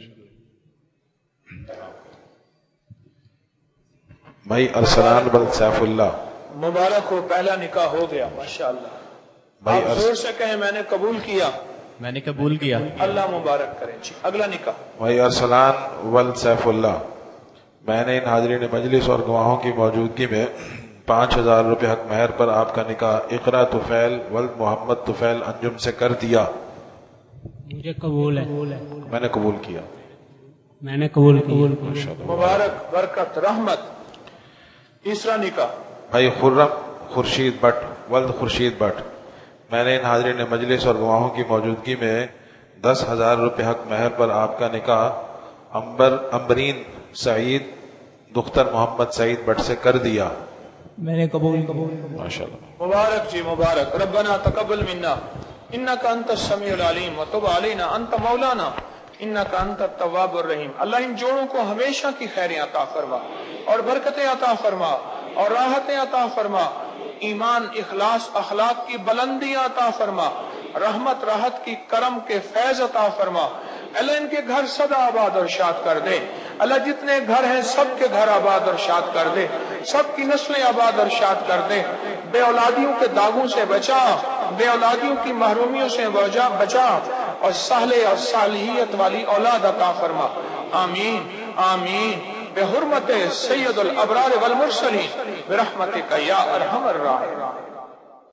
بھائی ارسلان بل سیف اللہ، مبارک ہو، پہلا نکاح ہو گیا ماشاءاللہ. بھائی آپ زور سے کہیں میں نے قبول کیا. میں نے قبول کیا. اللہ مبارک کرے. جی اگلا نکاح. بھائی ارسلان ول سیف اللہ، میں نے ان حاضرین مجلس اور گواہوں کی موجودگی میں پانچ ہزار روپے حق مہر پر آپ کا نکاح اقرا طفیل ولد محمد طفیل انجم سے کر دیا. مجھے قبول ہے. میں نے قبول کیا. میں نے قبول کیا. مبارک، برکت، رحمت. تیسرا نکاح. بھائی خرم خورشید بٹ ولد خورشید بٹ، میں نے ان حاضرین مجلس اور گواہوں کی موجودگی میں دس ہزار روپے حق مہر پر آپ کا نکاح امبر امبرین سعید دختر محمد سعید بٹ سے کر دیا. میں نے قبول ماشاءاللہ. مبارک جی مبارک. ربنا تقبل منا انک انت السمیع العلیم وتب علینا انت مولانا انک انت التواب الرحیم. اللہ ان جوڑوں کو ہمیشہ کی خیریں عطا فرما اور برکتیں عطا فرما اور راحتیں عطا فرما، ایمان اخلاص اخلاق کی بلندیاں عطا فرما، رحمت راحت کی کرم کے فیض عطا فرما. اللہ ان کے گھر سدا آباد اور شاد کر دے. اللہ جتنے گھر ہیں سب کے گھر آباد اور شاد کر دے، سب کی نسلیں آباد اور شاد کر دے. بے اولادیوں کے داغوں سے بچا، بے اولادیوں کی محرومیوں سے بچا اور صالح اور صالحیت والی اولاد عطا فرما. آمین آمین بحرمت سید الابرار والمرسلین برحمتک یا ارحم الراحمین.